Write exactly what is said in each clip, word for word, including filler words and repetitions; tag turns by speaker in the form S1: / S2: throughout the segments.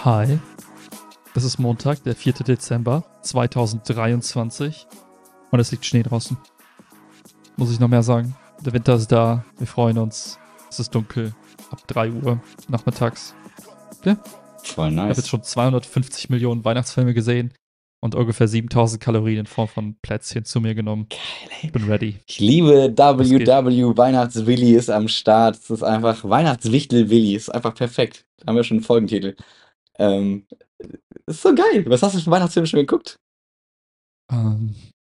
S1: Hi, es ist Montag, der vierte Dezember zweitausenddreiundzwanzig und es liegt Schnee draußen. Muss ich noch mehr sagen? Der Winter ist da, wir freuen uns. Es ist dunkel, ab drei Uhr nachmittags. Ja,
S2: Voll
S1: ich habe jetzt
S2: nice.
S1: schon zweihundertfünfzig Millionen Weihnachtsfilme gesehen und ungefähr siebentausend Kalorien in Form von Plätzchen zu mir genommen.
S2: Geil,
S1: Ich
S2: ey.
S1: bin ready.
S2: Ich liebe
S1: Was
S2: W
S1: geht?
S2: W Weihnachtswilli ist am Start. Es ist einfach Weihnachtswichtel-Willi. Ist einfach perfekt. Da haben wir schon einen Folgentitel. Ähm, ist so geil. Was hast du für Weihnachtsfilme schon geguckt?
S1: Ähm,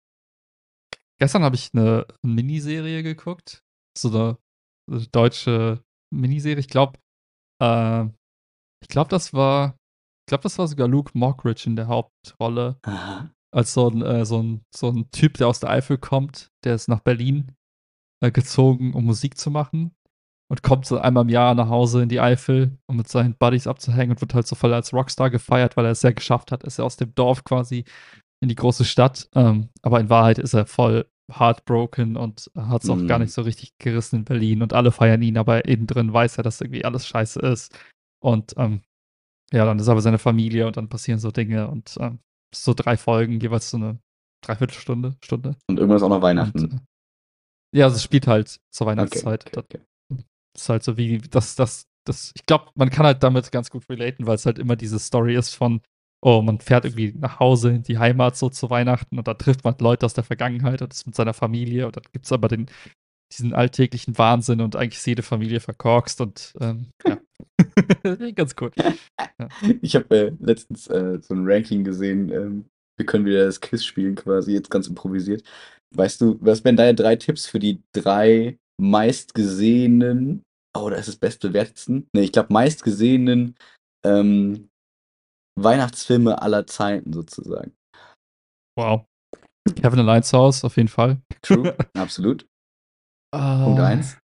S1: gestern habe ich eine Miniserie geguckt. So eine, eine deutsche Miniserie. Ich glaube, äh, ich glaube, das war, ich glaube, das war sogar Luke Mockridge in der Hauptrolle.
S2: Aha.
S1: Als so ein, äh, so ein, so ein Typ, der aus der Eifel kommt, der ist nach Berlin äh, gezogen, um Musik zu machen. Und kommt so einmal im Jahr nach Hause in die Eifel, um mit seinen Buddies abzuhängen und wird halt so voll als Rockstar gefeiert, weil er es sehr geschafft hat. Ist er aus dem Dorf quasi in die große Stadt. Ähm, aber in Wahrheit ist er voll heartbroken und hat es auch gar
S2: Hm.
S1: nicht so richtig gerissen in Berlin. Und alle feiern ihn, aber innen drin weiß er, dass irgendwie alles scheiße ist. Und ähm, ja, dann ist aber seine Familie und dann passieren so Dinge und ähm, so drei Folgen, jeweils so eine Dreiviertelstunde, Stunde.
S2: Und irgendwann ist auch noch
S1: Und
S2: Weihnachten.
S1: äh, ja, also es spielt halt zur
S2: Okay,
S1: Weihnachtszeit.
S2: okay,
S1: Das
S2: okay.
S1: ist halt so wie, das, das, das, ich glaube, man kann halt damit ganz gut relaten, weil es halt immer diese Story ist von, oh, man fährt irgendwie nach Hause in die Heimat so zu Weihnachten und da trifft man Leute aus der Vergangenheit und ist mit seiner Familie und dann gibt es aber den, diesen alltäglichen Wahnsinn und eigentlich ist jede Familie verkorkst und ähm, ja. Ganz cool. Ja.
S2: Ich habe äh, letztens äh, so ein Ranking gesehen. Ähm, wir können wieder das Quiz spielen, quasi, jetzt ganz improvisiert. Weißt du, was wären deine drei Tipps für die drei meistgesehenen, oh, das ist das bestbewertetsten? Ne, ich glaube, meistgesehenen ähm, Weihnachtsfilme aller Zeiten sozusagen.
S1: Wow. Kevin Allein zu Hause, auf jeden Fall.
S2: True, absolut. Punkt
S1: äh,
S2: eins.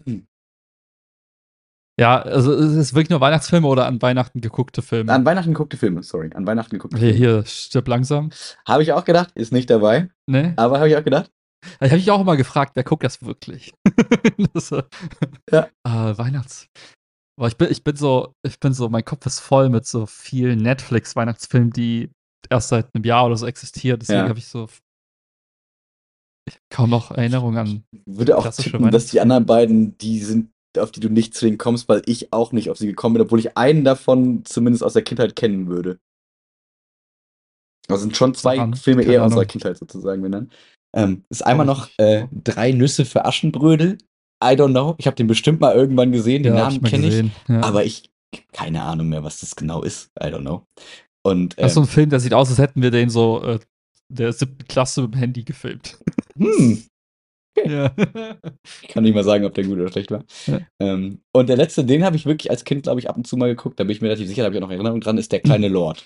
S1: ja, also es ist wirklich nur Weihnachtsfilme oder an Weihnachten geguckte Filme.
S2: An Weihnachten geguckte Filme, sorry. An Weihnachten geguckte
S1: Hier,
S2: Filme.
S1: hier, stirb langsam.
S2: Habe ich auch gedacht, ist nicht dabei.
S1: Ne?
S2: Aber habe ich auch gedacht.
S1: Ich habe mich auch immer gefragt, wer guckt das wirklich? das, äh,
S2: Ja.
S1: äh, Weihnachts. Aber ich bin, ich bin so, ich bin so, mein Kopf ist voll mit so vielen Netflix-Weihnachtsfilmen, die erst seit einem Jahr oder so existieren. Deswegen
S2: Ja.
S1: habe ich so kaum noch Erinnerungen an
S2: Würde auch
S1: klassische
S2: tippen, dass die
S1: Weihnachtsfilme.
S2: anderen beiden, die sind, auf die du nicht zwingend kommst, weil ich auch nicht auf sie gekommen bin, obwohl ich einen davon zumindest aus der Kindheit kennen würde. Also sind schon
S1: Sag
S2: zwei
S1: an,
S2: Filme
S1: keine
S2: eher unserer
S1: Ahnung.
S2: Kindheit sozusagen, wenn dann. Ähm, ist
S1: Hau
S2: einmal
S1: ruhig
S2: noch
S1: nicht.
S2: äh, Drei Nüsse für Aschenbrödel. I don't know. Ich habe den bestimmt mal irgendwann gesehen. Den
S1: Ja, hab ich
S2: Namen
S1: mal
S2: kenne ich.
S1: gesehen. Ja.
S2: Aber ich keine Ahnung mehr, was das genau ist. I don't know. Und
S1: Das ist so
S2: ähm,
S1: ein Film, der sieht aus, als hätten wir den so äh, der siebten Klasse mit dem Handy gefilmt.
S2: hm,
S1: Ja.
S2: ich kann nicht mal sagen, ob der gut oder schlecht war.
S1: Ja.
S2: Ähm, und der letzte, den habe ich wirklich als Kind, glaube ich, ab und zu mal geguckt. Da bin ich mir relativ sicher, da habe ich auch noch Erinnerung dran, ist Der kleine Lord.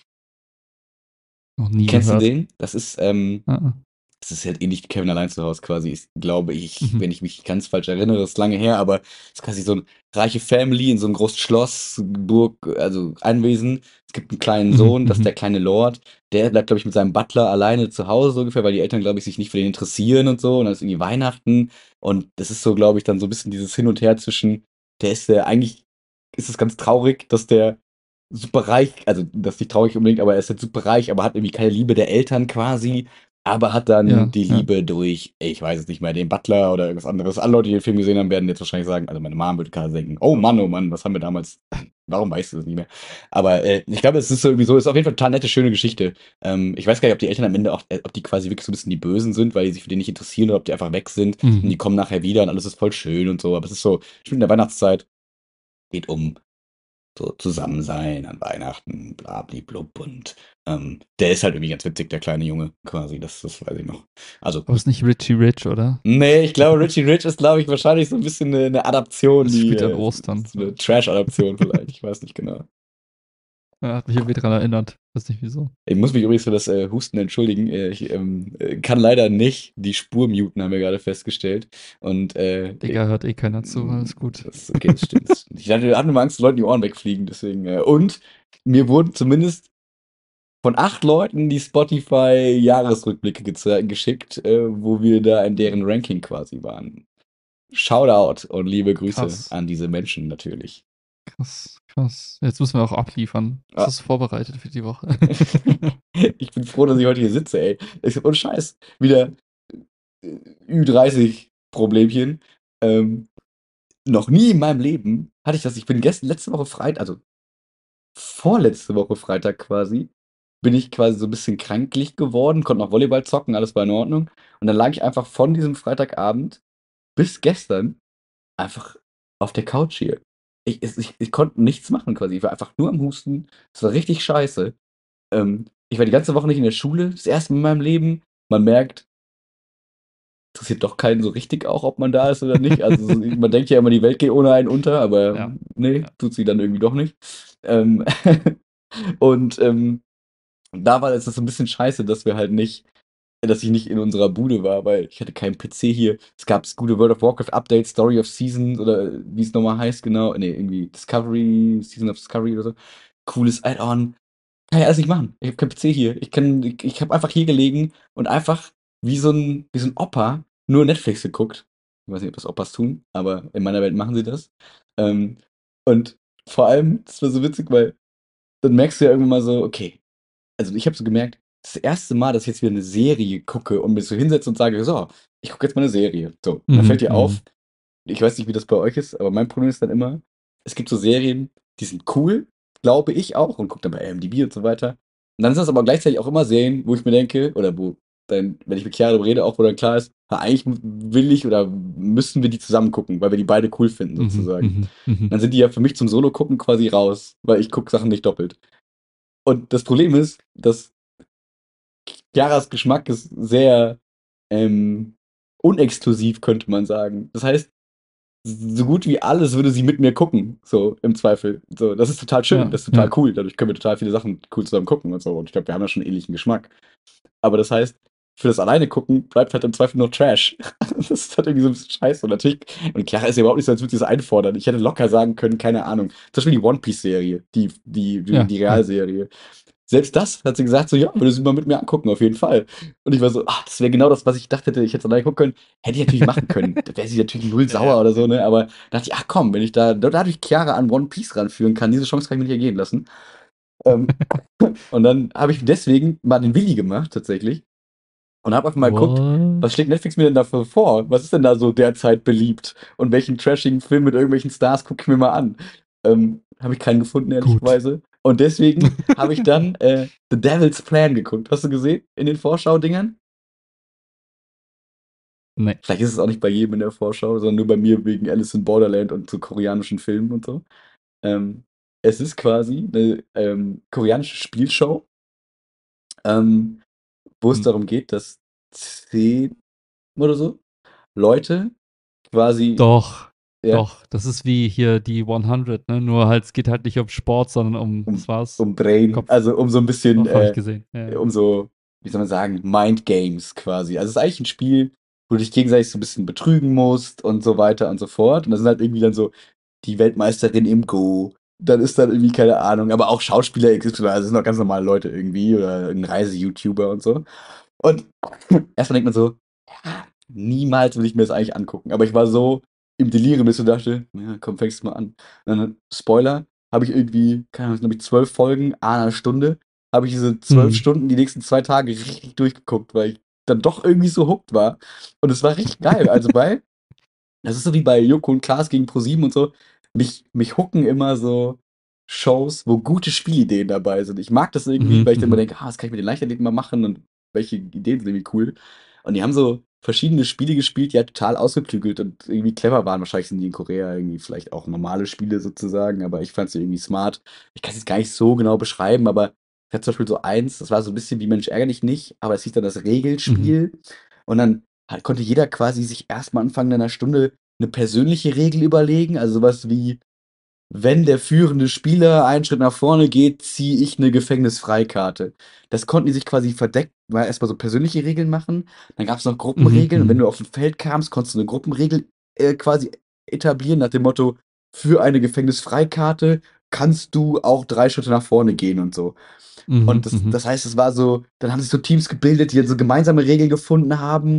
S1: Noch nie
S2: Kennst du
S1: gehört.
S2: den? Das ist, ähm,
S1: Ah, ah.
S2: das ist halt ähnlich wie Kevin allein zu Hause quasi. Ist, glaube ich,
S1: Mhm.
S2: wenn ich mich ganz falsch erinnere, ist lange her, aber ist quasi so eine reiche Family in so einem großen Schloss, Burg, also Anwesen. Es gibt einen kleinen
S1: Mhm,
S2: Sohn, das ist
S1: mhm.
S2: der kleine Lord. Der bleibt, glaube ich, mit seinem Butler alleine zu Hause so ungefähr, weil die Eltern, glaube ich, sich nicht für den interessieren und so. Und dann ist irgendwie Weihnachten. Und das ist so, glaube ich, dann so ein bisschen dieses Hin und Her zwischen, der ist der, eigentlich ist es ganz traurig, dass der super reich, also das ist nicht traurig unbedingt, aber er ist halt super reich, aber hat irgendwie keine Liebe der Eltern quasi, aber hat dann
S1: Ja,
S2: die
S1: ja.
S2: Liebe durch, ich weiß es nicht mehr, den Butler oder irgendwas anderes. Alle Leute, die den Film gesehen haben, werden jetzt wahrscheinlich sagen, also meine Mom würde gerade denken, oh Mann, oh Mann, was haben wir damals, warum weißt du das nicht mehr? Aber äh, ich glaube, es ist so irgendwie so, es ist auf jeden Fall eine total nette, schöne Geschichte. Ähm, ich weiß gar nicht, ob die Eltern am Ende auch, äh, ob die quasi wirklich so ein bisschen die Bösen sind, weil die sich für den nicht interessieren oder ob die einfach weg sind und
S1: Mhm.
S2: die kommen nachher wieder und alles ist voll schön und so, aber es ist so, schon in der Weihnachtszeit, geht um so zusammen sein an Weihnachten, blablablub. Und ähm, der ist halt irgendwie ganz witzig, der kleine Junge, quasi. Das, das weiß ich noch. Also,
S1: Aber ist nicht Richie Rich, oder?
S2: nee, ich glaube, Richie Rich ist, glaube ich, wahrscheinlich so ein bisschen eine, eine Adaption,
S1: Das
S2: die
S1: spielt an
S2: äh,
S1: Ostern.
S2: so eine Trash-Adaption vielleicht. Ich weiß nicht genau.
S1: Ja, hat mich irgendwie dran erinnert. Weiß nicht wieso.
S2: Ich muss mich übrigens für das äh, Husten entschuldigen. Äh, Ich ähm, äh, kann leider nicht die Spur muten, haben wir gerade festgestellt. Und äh,
S1: Digga, hört eh keiner zu, alles gut.
S2: das, okay, das stimmt. Das stimmt. Ich hatte, hatte nur Angst, dass Leuten die Ohren wegfliegen, deswegen. Äh, und mir wurden zumindest von acht Leuten die Spotify-Jahresrückblicke geze- geschickt, äh, wo wir da in deren Ranking quasi waren. Shoutout und liebe Grüße
S1: Krass.
S2: an diese Menschen natürlich.
S1: Krass, krass. Jetzt müssen wir auch abliefern. Was
S2: Ja.
S1: hast du vorbereitet für die Woche?
S2: Ich bin froh, dass ich heute hier sitze, ey. Ich ohne Scheiß. Wieder äh, Ü dreißig Problemchen. Ähm, noch nie in meinem Leben hatte ich das. Ich bin gestern, letzte Woche Freitag, also vorletzte Woche Freitag quasi, bin ich quasi so ein bisschen kranklich geworden, konnte noch Volleyball zocken, alles war in Ordnung. Und dann lag ich einfach von diesem Freitagabend bis gestern einfach auf der Couch hier. Ich, ich, ich konnte nichts machen quasi. Ich war einfach nur am Husten. Es war richtig scheiße. Ähm, ich war die ganze Woche nicht in der Schule, das erste Mal in meinem Leben. Man merkt, interessiert doch keinen so richtig auch, ob man da ist oder nicht. Also so, man denkt ja immer, die Welt geht ohne einen unter, aber
S1: Ja,
S2: nee,
S1: ja.
S2: tut sie dann irgendwie doch nicht. Ähm, und ähm, da war es so ein bisschen scheiße, dass wir halt nicht, dass ich nicht in unserer Bude war, weil ich hatte keinen P C hier. Es gab das gute World of Warcraft Update, Story of Seasons oder wie es nochmal heißt, genau. Nee, irgendwie Discovery, Season of Discovery oder so. Cooles Add-on. Kann ich alles nicht machen. Ich habe keinen P C hier. Ich kann, ich, ich habe einfach hier gelegen und einfach wie so ein, wie so ein Opa nur Netflix geguckt. Ich weiß nicht, ob das Opas tun, aber in meiner Welt machen sie das. Ähm, und vor allem, das war so witzig, weil dann merkst du ja irgendwann mal so, okay, also ich habe so gemerkt, das erste Mal, dass ich jetzt wieder eine Serie gucke und mich so hinsetze und sage, so, ich gucke jetzt mal eine Serie. So, und dann fällt
S1: Mhm,
S2: dir auf,
S1: mhm.
S2: ich weiß nicht, wie das bei euch ist, aber mein Problem ist dann immer, es gibt so Serien, die sind cool, glaube ich auch, und gucke dann bei I M D B und so weiter. Und dann sind das aber gleichzeitig auch immer Serien, wo ich mir denke, oder wo dann, wenn ich mit Chiara darüber rede, auch wo dann klar ist, na, eigentlich will ich oder müssen wir die zusammen gucken, weil wir die beide cool finden,
S1: Mhm,
S2: sozusagen.
S1: mhm, mhm.
S2: Dann sind die ja für mich zum Solo-Gucken quasi raus, weil ich gucke Sachen nicht doppelt. Und das Problem ist, dass Chiaras Geschmack ist sehr ähm, unexklusiv, könnte man sagen. Das heißt, so gut wie alles würde sie mit mir gucken, so im Zweifel. So, das ist total schön,
S1: Ja,
S2: das ist total
S1: ja.
S2: cool. Dadurch können wir total viele Sachen cool zusammen gucken und so. Und ich glaube, wir haben ja schon einen ähnlichen Geschmack. Aber das heißt, für das alleine gucken bleibt halt im Zweifel nur Trash. Das ist halt irgendwie so ein bisschen scheiße. Und natürlich, und Chiara ist ja überhaupt nicht so, als würde sie das einfordern. Ich hätte locker sagen können, keine Ahnung. Zum Beispiel die One Piece-Serie, die, die, die,
S1: Ja,
S2: die
S1: ja.
S2: Realserie. Selbst das hat sie gesagt, so, ja, würde sie mal mit mir angucken, auf jeden Fall. Und ich war so, ach, das wäre genau das, was ich dachte, hätte ich jetzt alleine gucken können. Hätte ich natürlich machen können. Da wäre sie natürlich null
S1: Ja,
S2: sauer
S1: ja,
S2: oder
S1: auf
S2: so,
S1: jeden
S2: ne?
S1: Fall.
S2: Aber da dachte ich, ach komm, wenn ich da, dadurch Chiara an One Piece ranführen kann, diese Chance kann ich mir nicht ergehen lassen. Ähm, und dann habe ich deswegen mal den Willi gemacht, tatsächlich. Und habe einfach mal geguckt,
S1: What?
S2: was schlägt Netflix mir denn dafür vor? Was ist denn da so derzeit beliebt? Und welchen trashigen Film mit irgendwelchen Stars gucke ich mir mal an? Ähm, habe ich keinen gefunden,
S1: Gut.
S2: ehrlicherweise. Und deswegen habe ich dann äh, The Devil's Plan geguckt. Hast du gesehen in den Vorschau-Dingern?
S1: Nee.
S2: Vielleicht ist es auch nicht bei jedem in der Vorschau, sondern nur bei mir wegen Alice in Borderland und so koreanischen Filmen und so. Ähm, es ist quasi eine ähm, koreanische Spielshow, ähm, wo es
S1: Hm.
S2: darum geht, dass zehn oder so Leute quasi,
S1: Doch,
S2: ja,
S1: doch. Das ist wie hier die hundert, ne? Nur halt, es geht halt nicht um Sport, sondern um, was
S2: um,
S1: war's?
S2: um Brain,
S1: Kopf.
S2: also um so ein bisschen,
S1: Doch, habe ich
S2: äh,
S1: gesehen. Ja, ja.
S2: um so, wie soll man sagen, Mind Games quasi. Also es ist eigentlich ein Spiel, wo du dich gegenseitig so ein bisschen betrügen musst und so weiter und so fort. Und das sind halt irgendwie dann so die Weltmeisterin im Go. Dann ist dann irgendwie, keine Ahnung, aber auch Schauspieler X Y, also es sind auch ganz normale Leute irgendwie oder ein Reise-YouTuber und so. Und erstmal denkt man so, ja, niemals will ich mir das eigentlich angucken. Aber ich war so im Delirium, bis ich dachte, ja, komm, fängst du mal an. Und dann, Spoiler, habe ich irgendwie, keine Ahnung, glaube ich, zwölf Folgen, a einer Stunde, habe ich diese zwölf
S1: Mhm.
S2: Stunden die nächsten zwei Tage richtig durchgeguckt, weil ich dann doch irgendwie so hooked war. Und es war richtig geil. Also bei, das ist so wie bei Joko und Klaas gegen ProSieben und so. Mich, mich hooken immer so Shows, wo gute Spielideen dabei sind. Ich mag das irgendwie,
S1: Mhm,
S2: weil ich dann immer
S1: mhm.
S2: denke, ah, das kann ich mit den Leichtathleten mal machen und welche Ideen sind irgendwie cool. Und die haben so verschiedene Spiele gespielt, die halt total ausgeklügelt und irgendwie clever waren. Wahrscheinlich sind die in Korea irgendwie vielleicht auch normale Spiele sozusagen, aber ich fand sie irgendwie smart. Ich kann es jetzt gar nicht so genau beschreiben, aber ich hatte zum Beispiel so eins, das war so ein bisschen wie Mensch ärgere dich nicht, aber es hieß dann das
S1: Mhm.
S2: Regelspiel. Und dann halt konnte jeder quasi sich erstmal Anfang einer Stunde eine persönliche Regel überlegen, also sowas wie, wenn der führende Spieler einen Schritt nach vorne geht, ziehe ich eine Gefängnisfreikarte. Das konnten die sich quasi verdeckt, mal erstmal so persönliche Regeln machen. Dann gab es noch
S1: Mhm,
S2: Gruppenregeln und wenn
S1: mhm.
S2: du auf ein Feld kamst, konntest du eine Gruppenregel äh, quasi etablieren nach dem Motto, für eine Gefängnisfreikarte kannst du auch drei Schritte nach vorne gehen und so. Und
S1: Mhm,
S2: das,
S1: mhm.
S2: das heißt, es war so, dann haben sich so Teams gebildet, die dann so gemeinsame Regeln gefunden haben.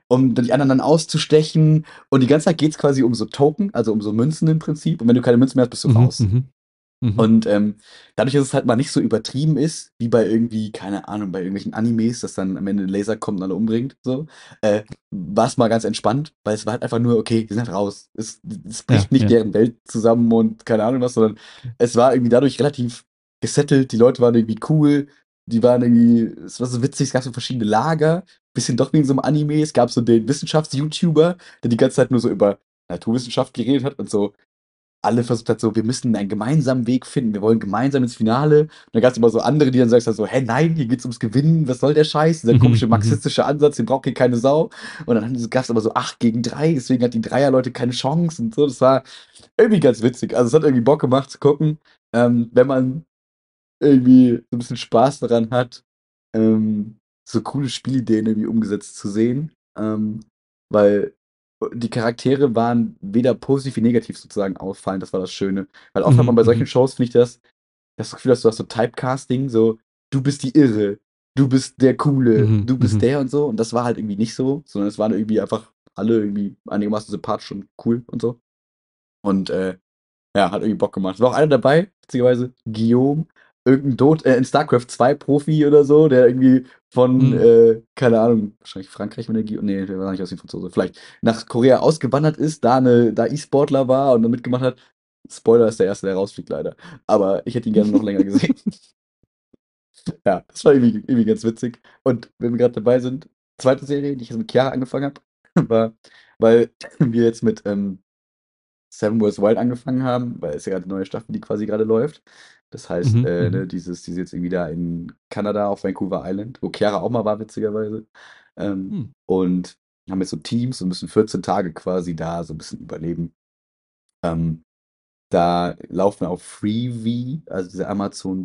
S2: um die anderen dann auszustechen. Und die ganze Zeit geht es quasi um so Token, also um so Münzen im Prinzip. Und wenn du keine Münzen mehr hast, bist du
S1: Mhm,
S2: raus.
S1: mhm, mhm.
S2: Und ähm, dadurch, dass es halt mal nicht so übertrieben ist, wie bei irgendwie, keine Ahnung, bei irgendwelchen Animes, dass dann am Ende ein Laser kommt und alle umbringt, so, äh, war es mal ganz entspannt, weil es war halt einfach nur, okay, die sind halt raus. Es, es
S1: Ja,
S2: bricht nicht
S1: ja.
S2: deren Welt zusammen und keine Ahnung was, sondern
S1: Okay.
S2: es war irgendwie dadurch relativ gesettelt, die Leute waren irgendwie cool, die waren irgendwie, es war so witzig, es gab so verschiedene Lager, bisschen doch wie in so einem Anime, es gab so den Wissenschafts-YouTuber, der die ganze Zeit nur so über Naturwissenschaft geredet hat und so alle versucht hat, so, wir müssen einen gemeinsamen Weg finden, wir wollen gemeinsam ins Finale. Und dann gab es immer so andere, die dann sagst so, hä, nein, hier geht's ums Gewinnen, was soll der Scheiß? Dieser
S1: Mhm,
S2: komische
S1: mhm.
S2: marxistische Ansatz, den braucht hier keine Sau. Und dann gab es aber so acht gegen drei, deswegen hat die Dreier-Leute keine Chance und so. Das war irgendwie ganz witzig. Also es hat irgendwie Bock gemacht zu gucken, ähm, wenn man irgendwie so ein bisschen Spaß daran hat, ähm, so coole Spielideen irgendwie umgesetzt zu sehen. Ähm, weil die Charaktere waren weder positiv wie negativ sozusagen auffallend, das war das Schöne. Weil oft hat man
S1: Mhm,
S2: bei solchen
S1: mhm.
S2: Shows, finde ich, das, das Gefühl, dass du hast so Typecasting, so, du bist die Irre, du bist der Coole,
S1: Mhm,
S2: du bist
S1: mhm.
S2: der und so. Und das war halt irgendwie nicht so, sondern es waren irgendwie einfach alle irgendwie einigermaßen sympathisch und cool und so. Und äh, ja, hat irgendwie Bock gemacht. Es war auch einer dabei, witzigerweise, Guillaume, irgendein Dot, äh, in StarCraft zwei Profi oder so, der irgendwie von,
S1: Mhm.
S2: äh, keine Ahnung, wahrscheinlich Frankreich, wenn der Guillaume, nee, der war nicht aus dem Franzose, vielleicht nach Korea ausgewandert ist, da eine, da E-Sportler war und dann mitgemacht hat. Spoiler ist der Erste, der rausfliegt, leider. Aber ich hätte ihn gerne noch länger gesehen. Ja, das war irgendwie, irgendwie ganz witzig. Und wenn wir gerade dabei sind, zweite Serie, die ich jetzt mit Chiara angefangen habe, war, weil wir jetzt mit ähm, Seven Wars Wild angefangen haben, weil es ja gerade eine neue Staffel, die quasi gerade läuft. Das heißt,
S1: Mhm,
S2: äh, ne,
S1: mhm.
S2: dieses, die ist jetzt irgendwie da in Kanada auf Vancouver Island, wo Chiara auch mal war, witzigerweise. Ähm,
S1: Hm.
S2: und haben jetzt so Teams und müssen vierzehn Tage quasi da so ein bisschen überleben. Ähm, da laufen wir auf Freevee, also dieser Amazon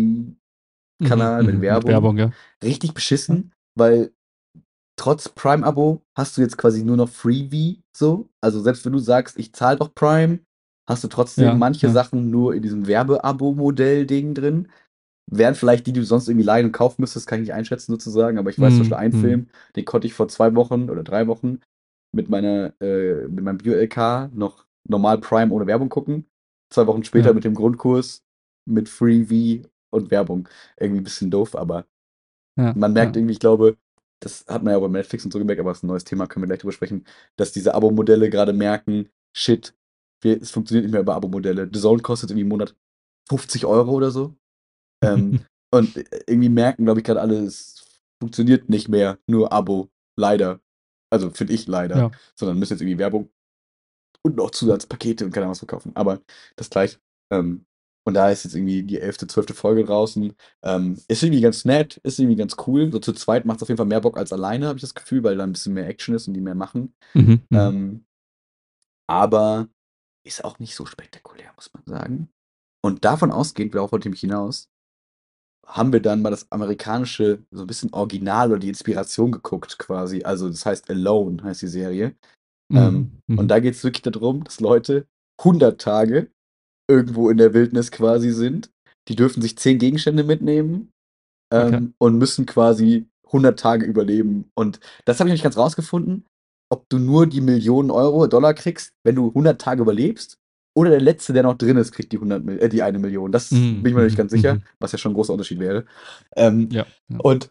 S1: Mhm,
S2: Free-Kanal mit
S1: mhm. Mit
S2: Werbung.
S1: Werbung, ja.
S2: Richtig
S1: Ja.
S2: beschissen, weil trotz Prime-Abo hast du jetzt quasi nur noch Freebie so. Also selbst wenn du sagst, ich zahle doch Prime, hast du trotzdem
S1: Ja,
S2: manche
S1: ja.
S2: Sachen nur in diesem Werbe-Abo-Modell-Ding drin. Wären vielleicht die, die du sonst irgendwie leihen und kaufen müsstest, kann ich nicht einschätzen sozusagen. Aber ich weiß zum Beispiel
S1: Mhm,
S2: einen
S1: mhm.
S2: Film, den konnte ich vor zwei Wochen oder drei Wochen mit meiner, äh, mit meinem Bio-L K noch normal Prime ohne Werbung gucken. Zwei Wochen später
S1: Ja,
S2: mit dem Grundkurs mit Freebie und Werbung. Irgendwie ein bisschen doof, aber
S1: ja,
S2: man merkt
S1: ja.
S2: irgendwie, ich glaube, das hat man ja bei Netflix und so gemerkt, aber das ist ein neues Thema, können wir gleich drüber sprechen, dass diese Abo-Modelle gerade merken, shit, wir, es funktioniert nicht mehr über Abo-Modelle. The Zone kostet irgendwie im Monat fünfzig Euro oder so. Ähm, und irgendwie merken, glaube ich, gerade alle, es funktioniert nicht mehr nur Abo. Leider. Also finde ich leider.
S1: Ja.
S2: Sondern müssen jetzt irgendwie Werbung und noch Zusatzpakete und keine Ahnung was verkaufen. Aber das gleich. Ähm, und da ist jetzt irgendwie die elfte, zwölfte Folge draußen. Ähm, ist irgendwie ganz nett, ist irgendwie ganz cool. So zu zweit macht es auf jeden Fall mehr Bock als alleine, habe ich das Gefühl, weil da ein bisschen mehr Action ist und die mehr machen.
S1: Mhm, mhm.
S2: Ähm, aber ist auch nicht so spektakulär, muss man sagen. Und davon ausgehend, worauf wollte ich mich hinaus, haben wir dann mal das amerikanische, so ein bisschen Original oder die Inspiration geguckt quasi. Also das heißt Alone heißt die Serie. Ähm,
S1: Mhm,
S2: und
S1: mhm.
S2: da geht es wirklich darum, dass Leute hundert Tage irgendwo in der Wildnis quasi sind. Die dürfen sich zehn Gegenstände mitnehmen
S1: Okay.
S2: ähm, und müssen quasi hundert Tage überleben. Und das habe ich nicht ganz rausgefunden, ob du nur die Millionen Euro, Dollar kriegst, wenn du hundert Tage überlebst, oder der Letzte, der noch drin ist, kriegt die, hundert, Mil- äh, die eine Million. Das
S1: Mhm,
S2: bin ich mir noch nicht
S1: mhm,
S2: ganz sicher,
S1: mhm.
S2: was ja schon ein großer Unterschied wäre. Ähm,
S1: Ja, ja.
S2: und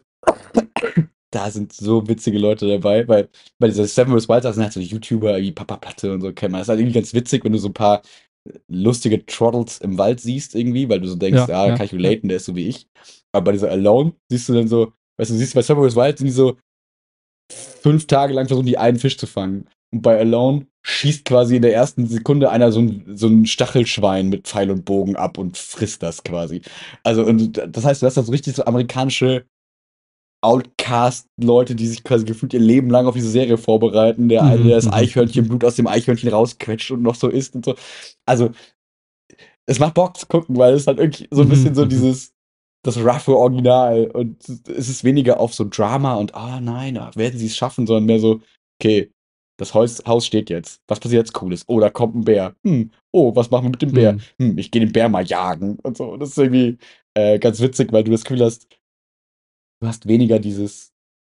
S2: da sind so witzige Leute dabei, weil bei dieser Seven vs. Wild sind halt so YouTuber wie Papa Platte und so kennt man. Das ist halt irgendwie ganz witzig, wenn du so ein paar lustige Trottles im Wald siehst irgendwie, weil du so denkst,
S1: Ja,
S2: ah, da
S1: ja,
S2: kann ich
S1: ja.
S2: relaten, der ist so wie ich. Aber bei dieser Alone siehst du dann so, weißt du, siehst du bei Seven vs. Wild sind die so fünf Tage lang versuchen, die einen Fisch zu fangen. Und bei Alone schießt quasi in der ersten Sekunde einer so ein, so ein Stachelschwein mit Pfeil und Bogen ab und frisst das quasi. Also, und das heißt, du hast da so richtig so amerikanische Outcast-Leute, die sich quasi gefühlt ihr Leben lang auf diese Serie vorbereiten. Der eine, der
S1: Mhm,
S2: das
S1: mhm,
S2: Eichhörnchen
S1: mhm.
S2: Blut aus dem Eichhörnchen rausquetscht und noch so isst und so. Also, es macht Bock zu gucken, weil es halt irgendwie so ein bisschen
S1: Mhm,
S2: so
S1: mhm.
S2: dieses, das roughe Original und es ist weniger auf so Drama und, ah nein, ah, werden sie es schaffen, sondern mehr so, okay, das Haus, Haus steht jetzt. Was passiert jetzt Cooles? Oh, da kommt ein Bär. Hm, oh, was machen wir mit dem Bär?
S1: Mhm.
S2: Hm, ich gehe den Bär mal jagen und so. Und das ist irgendwie äh, ganz witzig, weil du das Gefühl hast, du hast weniger dieses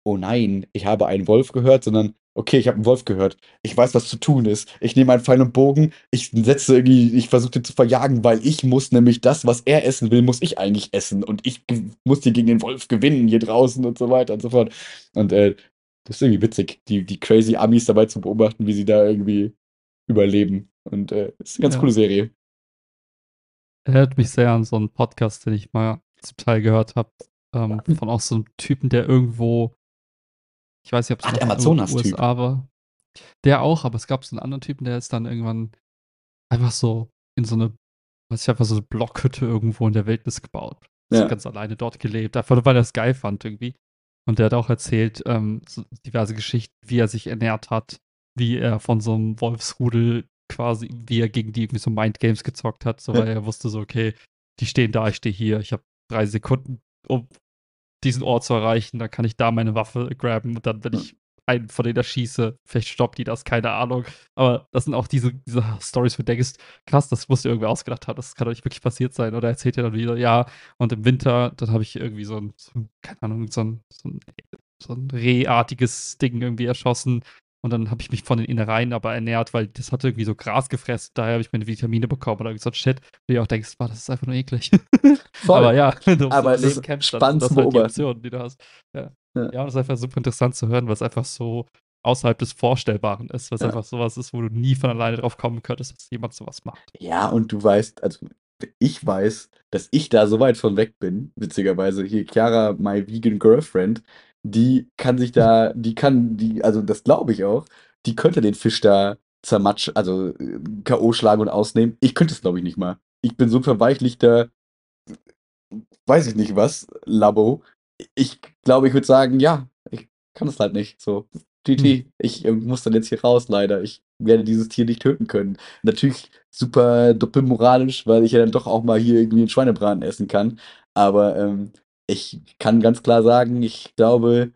S2: oh nein, ich habe einen Wolf gehört, sondern okay, ich habe einen Wolf gehört. Ich weiß, was zu tun ist. Ich nehme einen Pfeil und Bogen, ich setze irgendwie, ich versuche den zu verjagen, weil ich muss nämlich das, was er essen will, muss ich eigentlich essen. Und ich ge- muss hier gegen den Wolf gewinnen hier draußen und so weiter und so fort. Und äh, das ist irgendwie witzig, die, die crazy Amis dabei zu beobachten, wie sie da irgendwie überleben. Und äh, ist eine ganz coole
S1: Ja.
S2: Serie.
S1: Erinnert mich sehr an so einen Podcast, den ich mal zum Teil gehört habe, ähm, von auch so einem Typen, der irgendwo, ich weiß nicht, ob es
S2: Ach, der
S1: noch in den
S2: Amazonas-Typ.
S1: U S A war. Der auch, aber es gab so einen anderen Typen, der ist dann irgendwann einfach so in so eine, weiß ich, einfach so eine Blockhütte irgendwo in der Wildnis gebaut. So
S2: Ja.
S1: ganz alleine dort gelebt, einfach nur, weil er es geil fand irgendwie. Und der hat auch erzählt, ähm, so diverse Geschichten, wie er sich ernährt hat, wie er von so einem Wolfsrudel quasi, wie er gegen die irgendwie so Mindgames gezockt hat, so weil er wusste so, okay, die stehen da, ich stehe hier, ich habe drei Sekunden, um diesen Ort zu erreichen, dann kann ich da meine Waffe graben und dann, wenn ich einen von denen erschieße, vielleicht stoppt die das, keine Ahnung. Aber das sind auch diese, diese Stories, wo du denkst, krass, das muss dir irgendwer ausgedacht haben, das kann doch nicht wirklich passiert sein. Oder erzählt er dann wieder, ja, und im Winter, dann habe ich irgendwie so ein, so ein, keine Ahnung, so ein, so ein, so ein Rehartiges Ding irgendwie erschossen. Und dann habe ich mich von den Innereien aber ernährt, weil das hatte irgendwie so Gras gefressen, daher habe ich meine Vitamine bekommen oder irgendwie so ein Shit, wo du auch denkst, boah, das ist einfach nur eklig. Aber
S2: Voll.
S1: ja, wenn du ums
S2: Aber es
S1: Überleben
S2: ist
S1: kämpfst, dann sind
S2: spannend zu
S1: das halt die
S2: beobachten.
S1: Optionen, die du hast. Ja.
S2: Ja.
S1: Ja, und es ist einfach super interessant zu hören, weil es einfach so außerhalb des Vorstellbaren ist, weil es
S2: Ja.
S1: einfach sowas ist, wo du nie von alleine drauf kommen könntest, dass jemand sowas macht.
S2: Ja, und du weißt, also ich weiß, dass ich da so weit von weg bin, witzigerweise. Hier, Chiara, my vegan girlfriend, die kann sich da, die kann, die, also das glaube ich auch, die könnte den Fisch da zermatschen, also äh, K O schlagen und ausnehmen. Ich könnte es, glaube ich, nicht mal. Ich bin so ein verweichlichter, weiß ich nicht was, Labo. Ich glaube, ich würde sagen, ja, ich kann es halt nicht. So,
S1: Hm.
S2: G G, ich äh, muss dann jetzt hier raus, leider. Ich werde dieses Tier nicht töten können. Natürlich super doppelmoralisch, weil ich ja dann doch auch mal hier irgendwie einen Schweinebraten essen kann. Aber ähm, ich kann ganz klar sagen, ich glaube,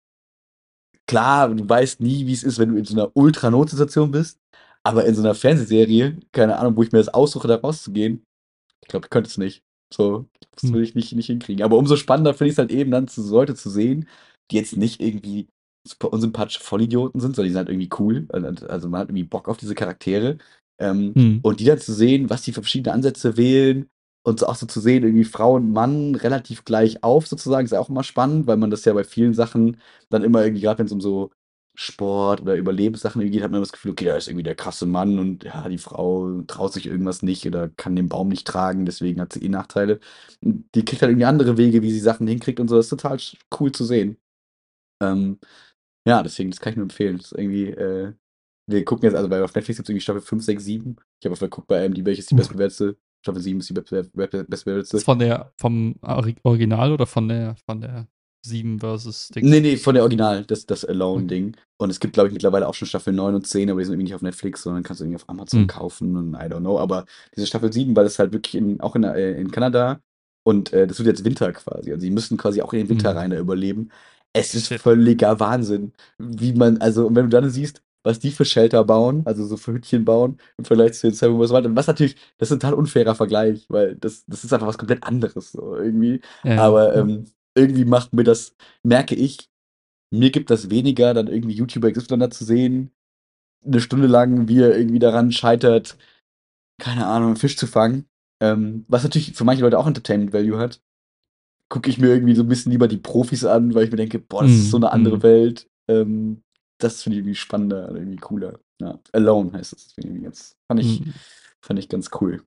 S2: klar, du weißt nie, wie es ist, wenn du in so einer Ultra-Notsituation bist. Aber in so einer Fernsehserie, keine Ahnung, wo ich mir das aussuche, da rauszugehen, ich glaube, ich könnte es nicht. So, das
S1: Hm.
S2: würde ich nicht, nicht hinkriegen. Aber umso spannender finde ich es halt eben dann zu Leute zu sehen, die jetzt nicht irgendwie super unsympathische Vollidioten sind, sondern die sind halt irgendwie cool. Also also man hat irgendwie Bock auf diese Charaktere. Ähm,
S1: Hm.
S2: und die dann zu sehen, was die für verschiedene Ansätze wählen und so auch so zu sehen, irgendwie Frau und Mann relativ gleich auf sozusagen, ist ja auch immer spannend, weil man das ja bei vielen Sachen dann immer irgendwie, gerade wenn es um so Sport oder Überlebenssachen geht, hat man immer das Gefühl, okay, da ist irgendwie der krasse Mann und ja, die Frau traut sich irgendwas nicht oder kann den Baum nicht tragen, deswegen hat sie eh Nachteile. Und die kriegt halt irgendwie andere Wege, wie sie Sachen hinkriegt und so. Das ist total sch- cool zu sehen. Ähm, ja, deswegen, das kann ich nur empfehlen. Das ist irgendwie, äh, wir gucken jetzt, also bei auf Netflix gibt es irgendwie Staffel fünf, sechs, sieben. Ich habe auch geguckt bei I M D B, welche ist die
S1: Uh,
S2: bestbewertete. Staffel sieben ist die bestbewer- be-
S1: ist
S2: bestbewertete.
S1: von der, vom Ori- Original oder von der, von der sieben versus
S2: Nee,
S1: Dings?
S2: nee, von der Original, das, das
S1: Okay.
S2: Alone-Ding. Und es gibt, glaube ich, mittlerweile auch schon Staffel neun und zehn, aber die sind irgendwie nicht auf Netflix, sondern kannst du irgendwie auf Amazon
S1: Hm.
S2: kaufen und I don't know. Aber diese Staffel sieben, weil es halt wirklich in, auch in, äh, in Kanada und äh, das wird jetzt Winter quasi. Also die müssen quasi auch in den Winter
S1: Hm.
S2: rein da überleben. Es ist
S1: Shit.
S2: völliger Wahnsinn, wie man, also und wenn du dann siehst, was die für Shelter bauen, also so für Hütchen bauen, im Vergleich zu den Seven Wonders Wild. Und was natürlich, das ist ein total unfairer Vergleich, weil das, das ist einfach was komplett anderes so irgendwie.
S1: Ja, ja.
S2: Aber
S1: Ja.
S2: ähm, irgendwie macht mir das, merke ich, mir gibt das weniger, dann irgendwie YouTuber X Y da zu sehen, eine Stunde lang, wie er irgendwie daran scheitert, keine Ahnung, einen Fisch zu fangen. Ähm, was natürlich für manche Leute auch Entertainment Value hat. Gucke ich mir irgendwie so ein bisschen lieber die Profis an, weil ich mir denke, boah, das ist so
S1: Hm.
S2: eine andere
S1: Hm.
S2: Welt. Ähm, das finde ich irgendwie spannender und irgendwie cooler. Ja. Alone heißt es. Irgendwie ganz, fand ich,
S1: Hm.
S2: fand ich ganz cool.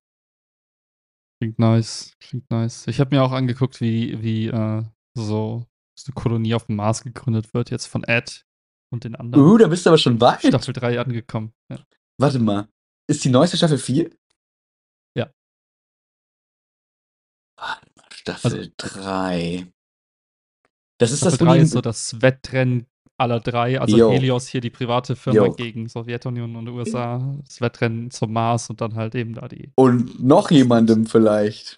S1: Klingt nice. Klingt nice. Ich habe mir auch angeguckt, wie, wie äh, so so eine Kolonie auf dem Mars gegründet wird, jetzt von Ed und den
S2: Uh,
S1: anderen.
S2: da bist du aber schon weit.
S1: Staffel drei angekommen. Ja.
S2: Warte mal. Ist die neueste Staffel vier?
S1: Ja.
S2: Warte mal,
S1: Also
S2: Staffel drei. Das ist
S1: Staffel
S2: das, wo
S1: drei
S2: die.
S1: ist so das Wettrennen aller drei, also
S2: Jo,
S1: Helios hier die private Firma
S2: jo.
S1: gegen Sowjetunion und U S A, das Wettrennen zum Mars und dann halt eben da die
S2: Und noch
S1: Astronauten.
S2: jemandem vielleicht.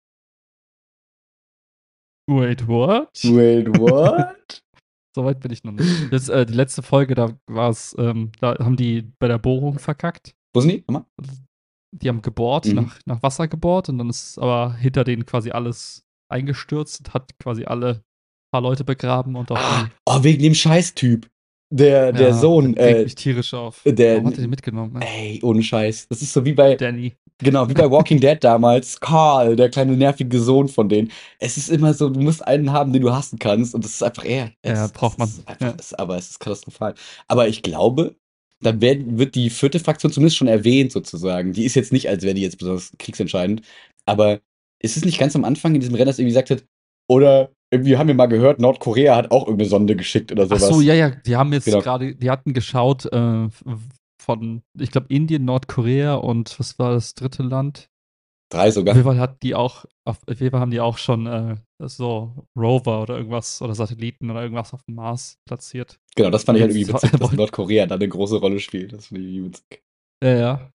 S1: Wait, what?
S2: Wait, what?
S1: So weit bin ich noch nicht. Das, äh, die letzte Folge, da war es, ähm, da haben die bei der Bohrung verkackt.
S2: Wo sind die? Warte mal.
S1: Die haben gebohrt,
S2: Mhm.
S1: nach, nach Wasser gebohrt und dann ist aber hinter denen quasi alles eingestürzt und hat quasi alle paar Leute begraben und auch
S2: Ah,
S1: die
S2: oh, wegen dem Scheißtyp. Der, der
S1: ja, der
S2: Sohn,
S1: regt
S2: äh,
S1: mich tierisch auf.
S2: der,
S1: Warum hat er den mitgenommen, ne?
S2: ey, ohne Scheiß. Das ist so wie bei,
S1: Danny.
S2: genau, wie bei Walking Dead damals. Carl, der kleine nervige Sohn von denen. Es ist immer so, du musst einen haben, den du hassen kannst. Und das ist einfach er.
S1: Ja,
S2: Es, es
S1: braucht man.
S2: ist einfach,
S1: Ja.
S2: es, aber es ist katastrophal. Aber ich glaube, dann werd, wird die vierte Fraktion zumindest schon erwähnt, sozusagen. Die ist jetzt nicht, als wäre die jetzt besonders kriegsentscheidend. Aber ist es nicht ganz am Anfang in diesem Rennen, dass irgendwie gesagt hat, oder irgendwie haben wir mal gehört, Nordkorea hat auch irgendeine Sonde geschickt oder
S1: Ach so,
S2: sowas.
S1: ja, ja, die haben jetzt
S2: Genau.
S1: gerade, die hatten geschaut äh, f- von, ich glaube, Indien, Nordkorea und was war das dritte Land?
S2: Drei
S1: Auf
S2: sogar.
S1: jeden Fall hat die auch, auf jeden Fall haben die auch schon äh, so Rover oder irgendwas oder Satelliten oder irgendwas auf dem Mars platziert.
S2: Genau, das fand
S1: Und
S2: ich halt
S1: jetzt
S2: irgendwie witzig, dass
S1: wollen,
S2: Nordkorea da eine große Rolle spielt. Das finde ich irgendwie witzig.
S1: ja, ja.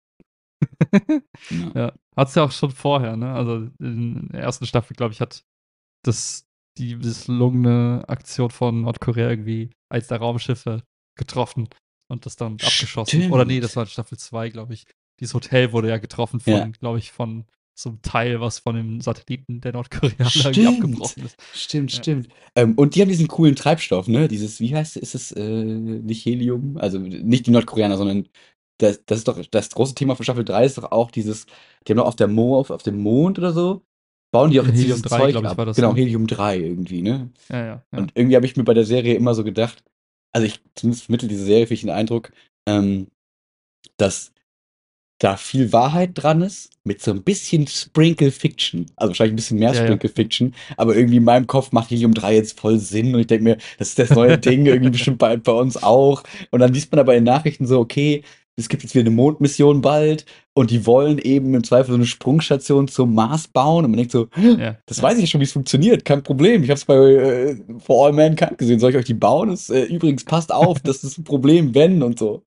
S2: Ja.
S1: Ja, hat's ja auch schon vorher, ne? Also in der ersten Staffel, glaube ich, hat das die misslungene Aktion von Nordkorea irgendwie eins der Raumschiffe getroffen und das dann abgeschossen. Oder nee, das
S2: Stimmt.
S1: war in Staffel zwei, glaube ich. Dieses Hotel wurde ja getroffen
S2: Ja.
S1: von, glaube ich, von so einem Teil, was von dem Satelliten der Nordkoreaner irgendwie
S2: Stimmt.
S1: abgebrochen ist.
S2: Stimmt,
S1: Ja.
S2: stimmt. Ähm, und die haben diesen coolen Treibstoff, ne? Dieses, wie heißt es, ist es, äh, nicht Helium? Also nicht die Nordkoreaner, sondern das, das ist doch das große Thema von Staffel drei ist doch auch dieses, die haben doch auf der Mo, auf, auf dem Mond oder so, bauen die auch jetzt
S1: Helium
S2: dieses
S1: drei,
S2: Zeug
S1: glaube ich,
S2: ab.
S1: war das,
S2: Genau,
S1: ne?
S2: Helium drei irgendwie, ne?
S1: Ja, ja, ja.
S2: Und irgendwie habe ich mir bei der Serie immer so gedacht, also ich, zumindest vermittelt diese Serie, finde ich den Eindruck, ähm, dass da viel Wahrheit dran ist, mit so ein bisschen Sprinkle Fiction. Also wahrscheinlich ein bisschen mehr
S1: Ja, ja.
S2: Sprinkle Fiction, aber irgendwie in meinem Kopf macht Helium drei jetzt voll Sinn und ich denke mir, das ist das neue Ding, irgendwie bestimmt bald bei uns auch. Und dann liest man aber in Nachrichten so, okay, es gibt jetzt wieder eine Mondmission bald und die wollen eben im Zweifel so eine Sprungstation zum Mars bauen und man denkt so,
S1: Ja,
S2: das
S1: ja.
S2: weiß ich schon, wie es funktioniert, kein Problem. Ich habe es bei äh, For All Mankind gesehen. Soll ich euch die bauen? Das, äh, übrigens, passt auf, das ist ein Problem, wenn und so.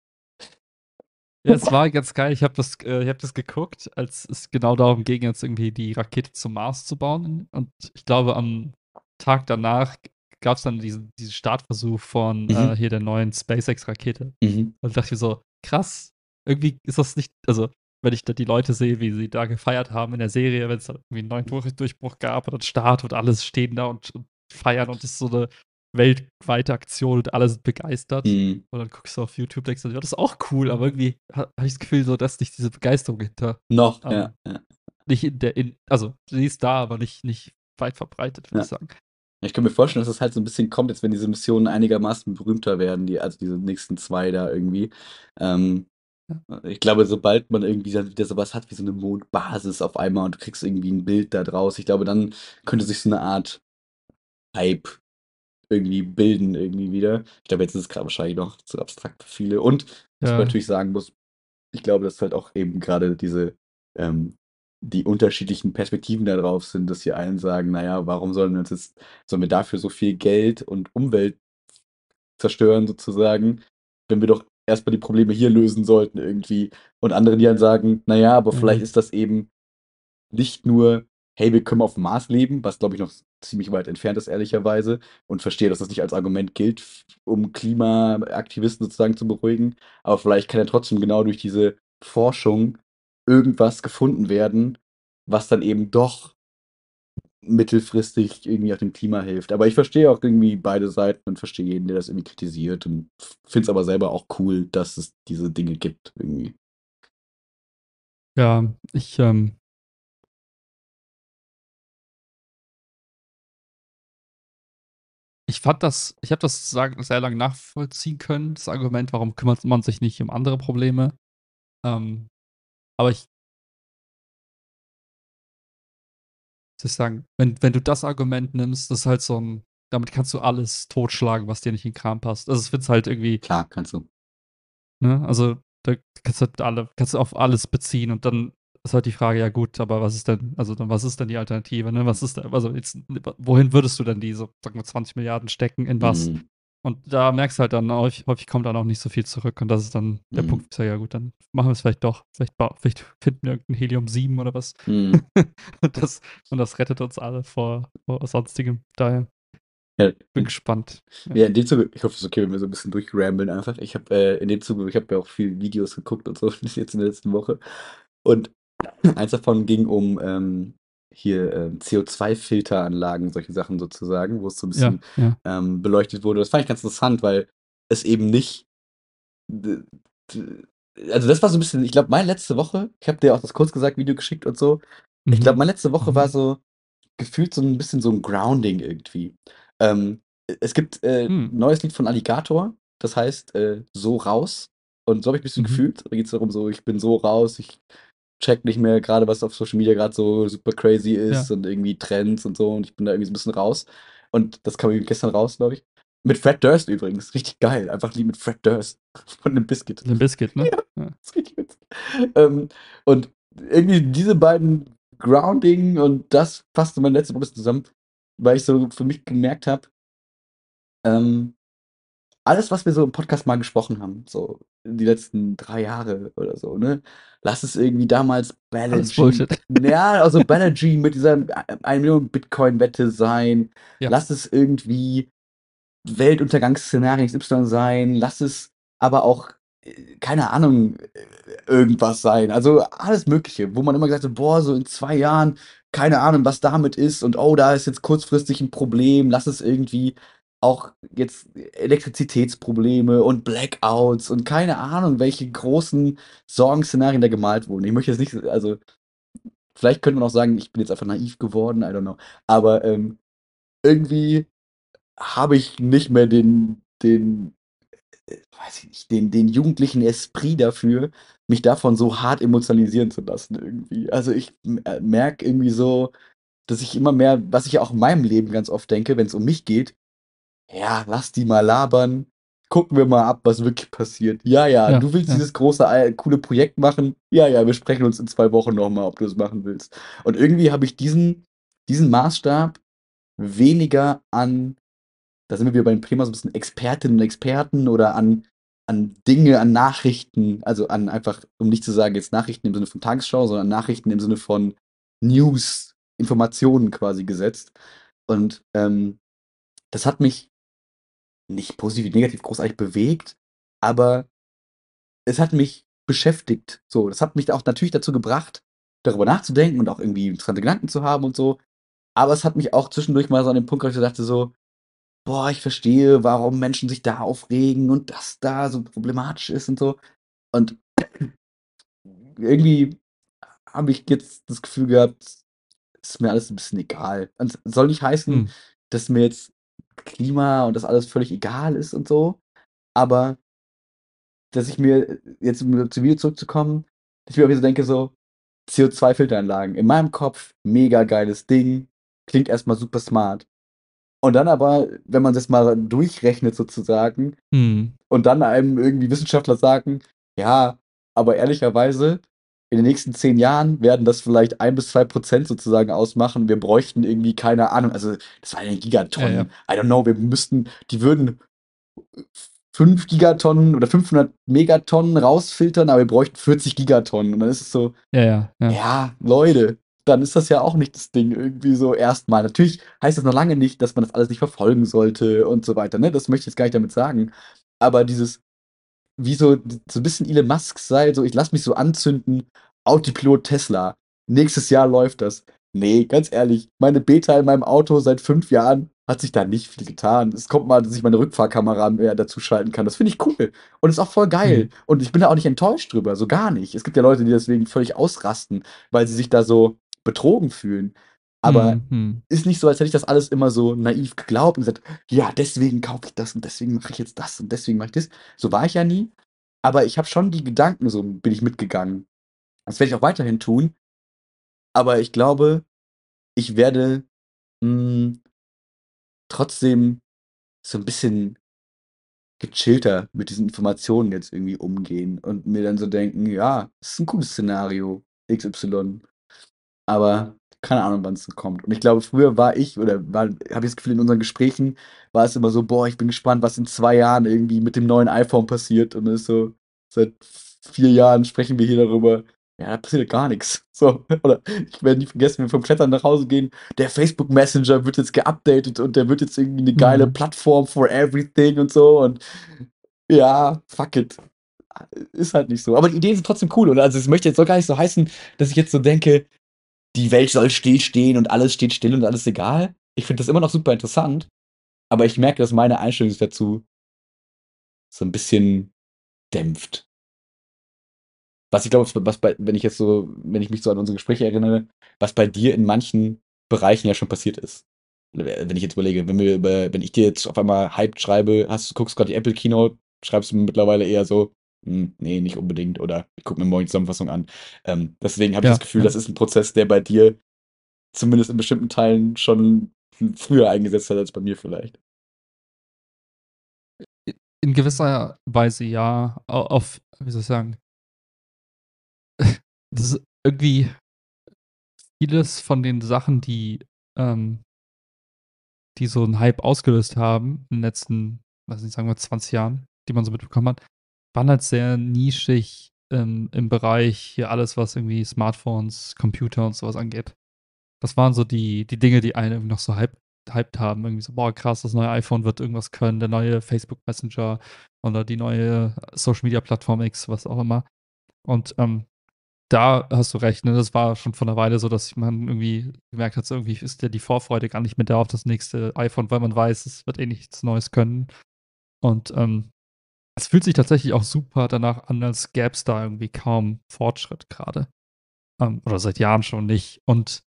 S1: Ja, es war ganz geil. Ich habe das, äh, ich hab das geguckt, als es genau darum ging, jetzt irgendwie die Rakete zum Mars zu bauen. Und ich glaube, am Tag danach gab es dann diesen, diesen Startversuch von
S2: Mhm,
S1: äh, hier der neuen SpaceX-Rakete.
S2: mhm,
S1: Und dachte ich mir so, krass, irgendwie ist das nicht, also wenn ich da die Leute sehe, wie sie da gefeiert haben in der Serie, wenn es da irgendwie einen neuen Durch Durchbruch gab oder einen Start und alles stehen da und, und feiern und es ist so eine weltweite Aktion und alle sind begeistert.
S2: mhm.
S1: Und dann guckst du auf YouTube, denkst du, ja, das ist auch cool, aber irgendwie ha habe ich das Gefühl, so, dass nicht diese Begeisterung hinter,
S2: Noch, ja,
S1: ähm,
S2: ja,
S1: nicht in der, in, also sie ist da, aber nicht, nicht weit verbreitet, würde
S2: ja.
S1: ich sagen.
S2: Ich kann mir vorstellen, dass das halt so ein bisschen kommt, jetzt wenn diese Missionen einigermaßen berühmter werden, die, also diese nächsten zwei da irgendwie. Ähm,
S1: Ja.
S2: ich glaube, sobald man irgendwie dann wieder sowas hat wie so eine Mondbasis auf einmal und du kriegst irgendwie ein Bild da draus, ich glaube, dann könnte sich so eine Art Hype irgendwie bilden, irgendwie wieder. Ich glaube, jetzt ist es gerade wahrscheinlich noch zu abstrakt für viele. Und was man
S1: Ja,
S2: natürlich sagen muss, ich glaube, dass halt auch eben gerade diese, ähm, die unterschiedlichen Perspektiven da drauf sind, dass die einen sagen, naja, warum sollen wir uns jetzt, sollen wir dafür so viel Geld und Umwelt zerstören sozusagen, wenn wir doch erstmal die Probleme hier lösen sollten irgendwie. Und andere, die dann sagen, naja, aber vielleicht
S1: ja,
S2: ist das eben nicht nur, hey, wir können auf dem Mars leben, was glaube ich noch ziemlich weit entfernt ist, ehrlicherweise, und verstehe, dass das nicht als Argument gilt, um Klimaaktivisten sozusagen zu beruhigen, aber vielleicht kann ja trotzdem genau durch diese Forschung irgendwas gefunden werden, was dann eben doch mittelfristig irgendwie auch dem Klima hilft. Aber ich verstehe auch irgendwie beide Seiten und verstehe jeden, der das irgendwie kritisiert und finde es aber selber auch cool, dass es diese Dinge gibt irgendwie.
S1: ja, ich, ähm, ich fand das, ich habe das sagen, sehr lange nachvollziehen können, das Argument, warum kümmert man sich nicht um andere Probleme. Ähm, aber ich, soll ich sagen, wenn, wenn du das Argument nimmst, das ist halt so ein, damit kannst du alles totschlagen, was dir nicht in den Kram passt. Also es wird halt irgendwie,
S2: Klar, kannst du.
S1: ne, also da kannst du halt alle, kannst du auf alles beziehen und dann ist halt die Frage, ja gut, aber was ist denn, also dann was ist denn die Alternative, ne? Was ist da, also jetzt, wohin würdest du denn diese, sagen wir, zwanzig Milliarden stecken, in was?
S2: Mhm.
S1: Und da merkst du halt dann, häufig, häufig kommt dann auch nicht so viel zurück und das ist dann der
S2: Mhm.
S1: Punkt, wo ich sage, ja gut, dann machen wir es vielleicht doch. Vielleicht, ba- vielleicht finden wir irgendein Helium sieben oder was.
S2: Mhm.
S1: und, das, und das rettet uns alle vor, vor sonstigem. Daher
S2: Ja,
S1: bin gespannt. Ja.
S2: ja, in dem Zuge, ich hoffe, es ist okay, wenn wir so ein bisschen durchrambeln einfach. Ich habe äh, in dem Zuge, ich habe ja auch viele Videos geguckt und so jetzt in der letzten Woche. Und eins davon ging um ähm, hier ähm, C O zwei Filteranlagen, solche Sachen sozusagen, wo es so 'n
S1: Ja,
S2: bisschen,
S1: ja.
S2: ähm, beleuchtet wurde. Das fand ich ganz interessant, weil es eben nicht d d also, das war so 'n bisschen ich glaube, meine letzte Woche ich habe dir auch das kurz gesagt Video geschickt und so. Ich glaube,
S1: Mhm.
S2: meine letzte Woche war
S1: Mhm.
S2: so gefühlt so 'n bisschen so 'n Grounding irgendwie. Ähm, e es gibt, äh, 'n
S1: Hm.
S2: neues Lied von Alligator, das heißt, äh, „So raus“. Und so habe ich mich bisschen
S1: Mhm.
S2: gefühlt. Da geht's darum so: „Ich bin so raus, ich checke nicht mehr grade, was auf Social Media grad so super crazy ist
S1: Ja.
S2: und irgendwie Trends und so und ich bin da irgendwie so 'n bisschen raus.“ Und das kam irgendwie gestern raus, glaube ich. Mit Fred Durst übrigens, richtig geil. Einfach 'n Lied mit Fred Durst von Limp Bizkit.
S1: Limp Bizkit, ne?
S2: Ja,
S1: Ja.
S2: ist richtig witzig. Ähm, und irgendwie diese beiden Grounding und das fasste meine letzte Woche bisschen zusammen, weil ich so für mich gemerkt habe ähm, alles, was wir so im Podcast mal gesprochen haben, so die letzten drei Jahre oder so, ne? Lass es irgendwie damals
S1: Alles
S2: Banerjee
S1: Bullshit.
S2: ja, also Banerjee mit dieser a eine Million Bitcoin-Wette sein.
S1: Ja.
S2: Lass es irgendwie Weltuntergangsszenario X Y sein. Lass es aber auch, äh, keine Ahnung, äh, irgendwas sein. Also, alles Mögliche, wo man immer gesagt hat: „Boah, so in zwei Jahren, keine Ahnung, was damit ist und oh, da ist jetzt kurzfristig 'n Problem.“ Lass es irgendwie auch jetzt Elektrizitätsprobleme und Blackouts und keine Ahnung, welche großen Sorgenszenarien da gemalt wurden. Ich möchte jetzt nicht also, vielleicht könnte man auch sagen, ich bin jetzt einfach naiv geworden, I don't know. Aber, ähm, irgendwie habe ich nicht mehr den den, äh, weiß ich nicht, den den jugendlichen Esprit dafür, mich davon so hart emotionalisieren zu lassen irgendwie. Also, ich m äh, merke irgendwie so, dass ich immer mehr was ich auch in meinem Leben ganz oft denke, wenn's um mich geht: „Ja, lass die mal labern. Gucken wir mal ab, was wirklich passiert. Ja, ja,
S1: Ja,
S2: du willst
S1: ja.
S2: dieses große ei coole Projekt machen? Ja, ja, wir sprechen uns in zwei Wochen noch mal, ob du es machen willst.“ Und irgendwie habe ich diesen diesen Maßstab weniger an da sind wir wieder beim Thema so 'n bisschen Expertinnen und Experten oder an an Dinge, an Nachrichten, also, an einfach um nicht zu sagen jetzt Nachrichten im Sinne von Tagesschau, sondern Nachrichten im Sinne von News, Informationen quasi gesetzt. Und, ähm, das hat mich nicht positiv wie negativ großartig bewegt, aber es hat mich beschäftigt. So, das hat mich auch natürlich dazu gebracht, darüber nachzudenken und auch irgendwie interessante Gedanken zu haben und so. Aber es hat mich auch zwischendurch mal so an den Punkt gebracht, wo ich dachte so: „Boah, ich verstehe, warum Menschen sich da aufregen und das da so problematisch ist und so.“ Und irgendwie habe ich jetzt das Gefühl gehabt, ist mir alles 'n bisschen egal. Und soll nicht heißen,
S1: Mhm.
S2: dass mir jetzt Klima und das alles völlig egal ist und so, aber dass ich mir jetzt, um zum Video zurückzukommen, ich mir irgendwie so denke so: „C O zwei Filteranlagen.“ In meinem Kopf mega geiles Ding, klingt erst mal super smart. Und dann aber, wenn man das mal durchrechnet sozusagen
S1: Mhm.
S2: und dann einem irgendwie Wissenschaftler sagen: „Ja, aber ehrlicherweise in den nächsten zehn Jahren werden das vielleicht ein bis zwei Prozent sozusagen ausmachen. Wir bräuchten irgendwie, keine Ahnung“ also, das waren ja
S1: Ja, ja.
S2: Gigatonnen. I don't know, wir müssten die würden f fünf Gigatonnen oder fünfhundert Megatonnen rausfiltern, aber wir bräuchten vierzig Gigatonnen. Und dann ist es so:
S1: Ja, ja, ja.
S2: „Ja, Leute, dann ist das ja auch nicht das Ding irgendwie so erst mal.“ Natürlich heißt das noch lange nicht, dass man das alles nicht verfolgen sollte und so weiter, ne? Das möchte ich jetzt gar nicht damit sagen. Aber dieses wie so d so 'n bisschen Elon Musk Style, so: „Ich lasse mich so anzünden, Autopilot Tesla. Nächstes Jahr läuft das.“ Ne, ganz ehrlich, meine Beta in meinem Auto seit fünf Jahren hat sich da nicht viel getan. Es kommt mal, dass ich meine Rückfahrkamera mehr dazuschalten kann. Das finde ich cool und ist auch voll geil.
S1: Mhm.
S2: Und ich bin da auch nicht enttäuscht drüber, so gar nicht. Es gibt ja Leute, die deswegen völlig ausrasten, weil sie sich da so betrogen fühlen. Aber
S1: Mhm, mhm.
S2: ist nicht so, als hätte ich das alles immer so naiv geglaubt und gesagt: „Ja, deswegen kaufe ich das und deswegen mache ich jetzt das und deswegen mache ich das.“ So war ich ja nie. Aber ich habe schon die Gedanken so bin ich mitgegangen. Das werde ich auch weiterhin tun. Aber ich glaube, ich werde, hm trotzdem so 'n bisschen gechillter mit diesen Informationen jetzt irgendwie umgehen und mir dann so denken: „Ja, ist 'n cooles Szenario X Y.“ Aber keine Ahnung, wann's so kommt. Und ich glaube, früher war ich oder war habe ich das Gefühl, in unseren Gesprächen war es immer so: „Boah, ich bin gespannt, was in zwei Jahren irgendwie mit dem neuen iPhone passiert.“ Und dann ist so, seit v vier Jahren sprechen wir hier darüber. Ja, da passiert gar nix. So, oder ich werde nie vergessen, wenn wir vom Klettern nach Hause gehen, der Facebook Messenger wird jetzt geupdatet und der wird jetzt irgendwie 'ne geile
S1: Mhm.
S2: Plattform for everything und so und ja, fuck it. Ist halt nicht so. Aber die Ideen sind trotzdem cool. Und also, es möchte jetzt soll gar nicht so heißen, dass ich jetzt so denke die Welt soll stillstehen und alles steht still und alles egal. Ich finde das immer noch super interessant, aber ich merke, dass meine Einstellung sich dazu so ein bisschen dämpft. Was ich glaube, was bei, wenn ich jetzt so, wenn ich mich so an unsere Gespräche erinnere, was bei dir in manchen Bereichen ja schon passiert ist. Wenn ich jetzt überlege, wenn wir über, wenn ich dir jetzt auf einmal hyped schreibe, hast du guckst gerade die Apple Keynote, schreibst du mir mittlerweile eher so, hm, nee, nicht unbedingt, oder ich gucke mir morgen die Zusammenfassung an. Ähm, deswegen habe ich das
S1: Ja,
S2: Gefühl,
S1: ja.
S2: das ist ein Prozess, der bei dir zumindest in bestimmten Teilen schon früher eingesetzt hat als bei mir vielleicht.
S1: In gewisser Weise ja, au auf wie soll ich sagen, das ist irgendwie vieles von den Sachen, die, ähm die so 'n Hype ausgelöst haben in den letzten, weiß nicht, sagen wir zwanzig Jahren, die man so mitbekommen hat, waren halt sehr nischig, ähm, im Bereich hier alles, was irgendwie Smartphones, Computer und so was angeht. Das waren so die die Dinge, die einen irgendwie noch so hype hyped haben. Irgendwie so: „Boah, krass, das neue iPhone wird irgendwas können, der neue Facebook Messenger oder die neue Social Media Plattform X“, was auch immer. Und, ähm, da hast du recht, ne? Das war schon vor 'ner Weile so, dass man irgendwie gemerkt hat, so irgendwie ist ja die Vorfreude gar nicht mehr da auf das nächste iPhone, weil man weiß, es wird eh nichts Neues können. Und, ähm, es fühlt sich tatsächlich auch super danach an, als gäb's da irgendwie kaum Fortschritt grade. Ähm, oder seit Jahren schon nicht. Und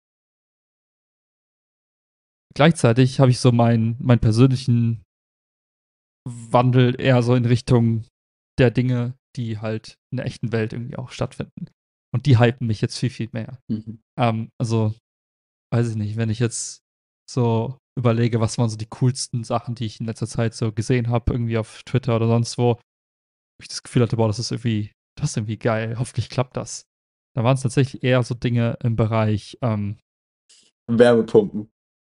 S1: gleichzeitig habe ich so meinen meinen persönlichen Wandel eher so in Richtung der Dinge, die halt in der echten Welt irgendwie auch stattfinden. Und die hypen mich jetzt viel, viel mehr.
S2: Mhm.
S1: Ähm, also weiß ich nicht, wenn ich jetzt so überlege, was waren so die coolsten Sachen, die ich in letzter Zeit so gesehen habe, irgendwie auf Twitter oder sonst wo, wo ich das Gefühl hatte, boah, das ist irgendwie das ist irgendwie geil, hoffentlich klappt das. Da waren es tatsächlich eher so Dinge im Bereich, ähm
S2: Wärmepumpen.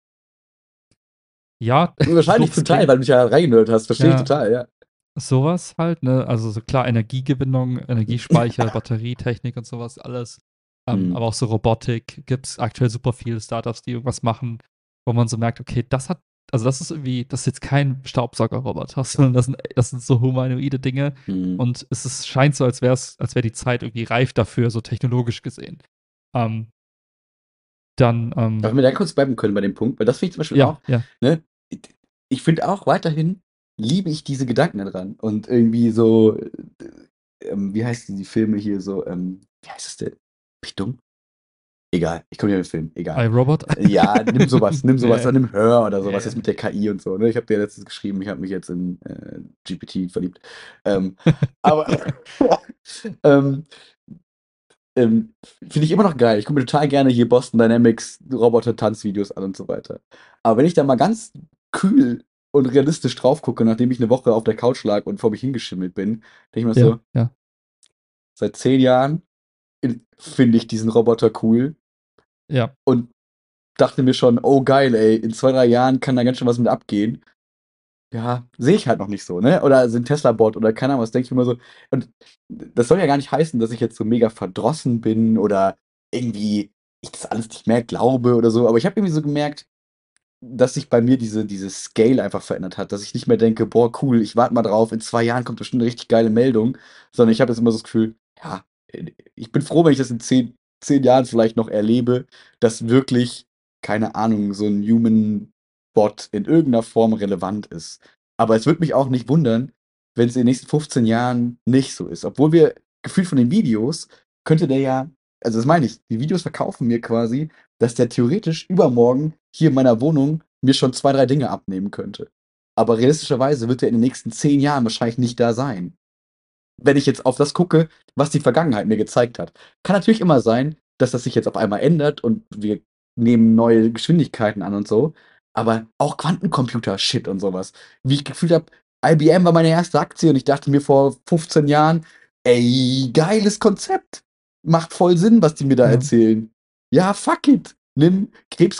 S1: ja, so
S2: Wahrscheinlich
S1: doof es
S2: zum Teil,
S1: klingt.
S2: weil du dich ja reingenördet hast, verstehe ich
S1: Ja,
S2: total, ja.
S1: so was halt, ne? Also, so klar, Energiegewinnung, Energiespeicher, Batterietechnik und so was alles. Ähm,
S2: Mhm.
S1: aber auch so Robotik gibt's aktuell super viele Startups, die irgendwas machen, wo man so merkt, okay, das hat also, das ist irgendwie das ist jetzt kein Staubsaugerroboter, sondern das sind das sind so humanoide Dinge
S2: Mhm.
S1: und es ist scheint so, als wär's als wäre die Zeit irgendwie reif dafür, so technologisch gesehen. Ähm, dann,
S2: Aber
S1: ähm
S2: wenn wir da kurz bleiben können bei dem Punkt, weil das finde ich zum Beispiel
S1: ja,
S2: auch,
S1: ja.
S2: ne, ich finde auch weiterhin liebe ich diese Gedanken da dran und irgendwie so, äh, ähm, wie heißen die Filme hier so, ähm, wie heißt es denn? Bin ich dumm? Egal, ich komme nicht auf den Film, egal.
S1: iRobot?
S2: Äh, ja, nimm sowas, nimm sowas,
S1: Ja,
S2: dann nimm Her oder sowas
S1: ja.
S2: jetzt mit der K I und so, ne? Ich habe dir letztens geschrieben, ich habe mich jetzt in äh, G P T verliebt. Ähm, aber ähm, ähm, finde ich immer noch geil. Ich gucke mir total gerne hier Boston Dynamics Roboter-Tanzvideos an und so weiter. Aber wenn ich da mal ganz kühl und realistisch drauf gucke, nachdem ich eine Woche auf der Couch lag und vor mich hingeschimmelt bin, denke ich mir
S1: Ja,
S2: so,
S1: ja.
S2: seit zehn Jahren in- finde ich diesen Roboter cool
S1: Ja.
S2: und dachte mir schon, oh geil, ey, in zwei, drei Jahren kann da ganz schön was mit abgehen. Ja, sehe ich halt noch nicht so, ne? Oder sind Tesla-Bot oder keine Ahnung, was denke ich mir immer so. Und das soll ja gar nicht heißen, dass ich jetzt so mega verdrossen bin oder irgendwie ich das alles nicht mehr glaube oder so. Aber ich habe irgendwie so gemerkt, dass sich bei mir diese, diese Scale einfach verändert hat. Dass ich nicht mehr denke, boah, cool, ich warte mal drauf, in zwei Jahren kommt bestimmt eine richtig geile Meldung. Sondern ich habe jetzt immer so das Gefühl, ja, ich bin froh, wenn ich das in zehn, zehn Jahren vielleicht noch erlebe, dass wirklich, keine Ahnung, so ein Human Bot in irgendeiner Form relevant ist. Aber es würde mich auch nicht wundern, wenn es in den nächsten fünfzehn Jahren nicht so ist. Obwohl wir gefühlt von den Videos könnte der ja, also das meine ich, die Videos verkaufen mir quasi, dass der theoretisch übermorgen hier in meiner Wohnung mir schon zwei, drei Dinge abnehmen könnte. Aber realistischerweise wird er in den nächsten zehn Jahren wahrscheinlich nicht da sein. Wenn ich jetzt auf das gucke, was die Vergangenheit mir gezeigt hat. Kann natürlich immer sein, dass das sich jetzt auf einmal ändert und wir nehmen neue Geschwindigkeiten an und so. Aber auch Quantencomputer-Shit und sowas. Wie ich gefühlt habe, I B M war meine erste Aktie und ich dachte mir vor fünfzehn Jahren, ey, geiles Konzept. Macht voll Sinn, was die mir da
S1: Ja.
S2: erzählen. Ja, fuck it. Nimm Krebs,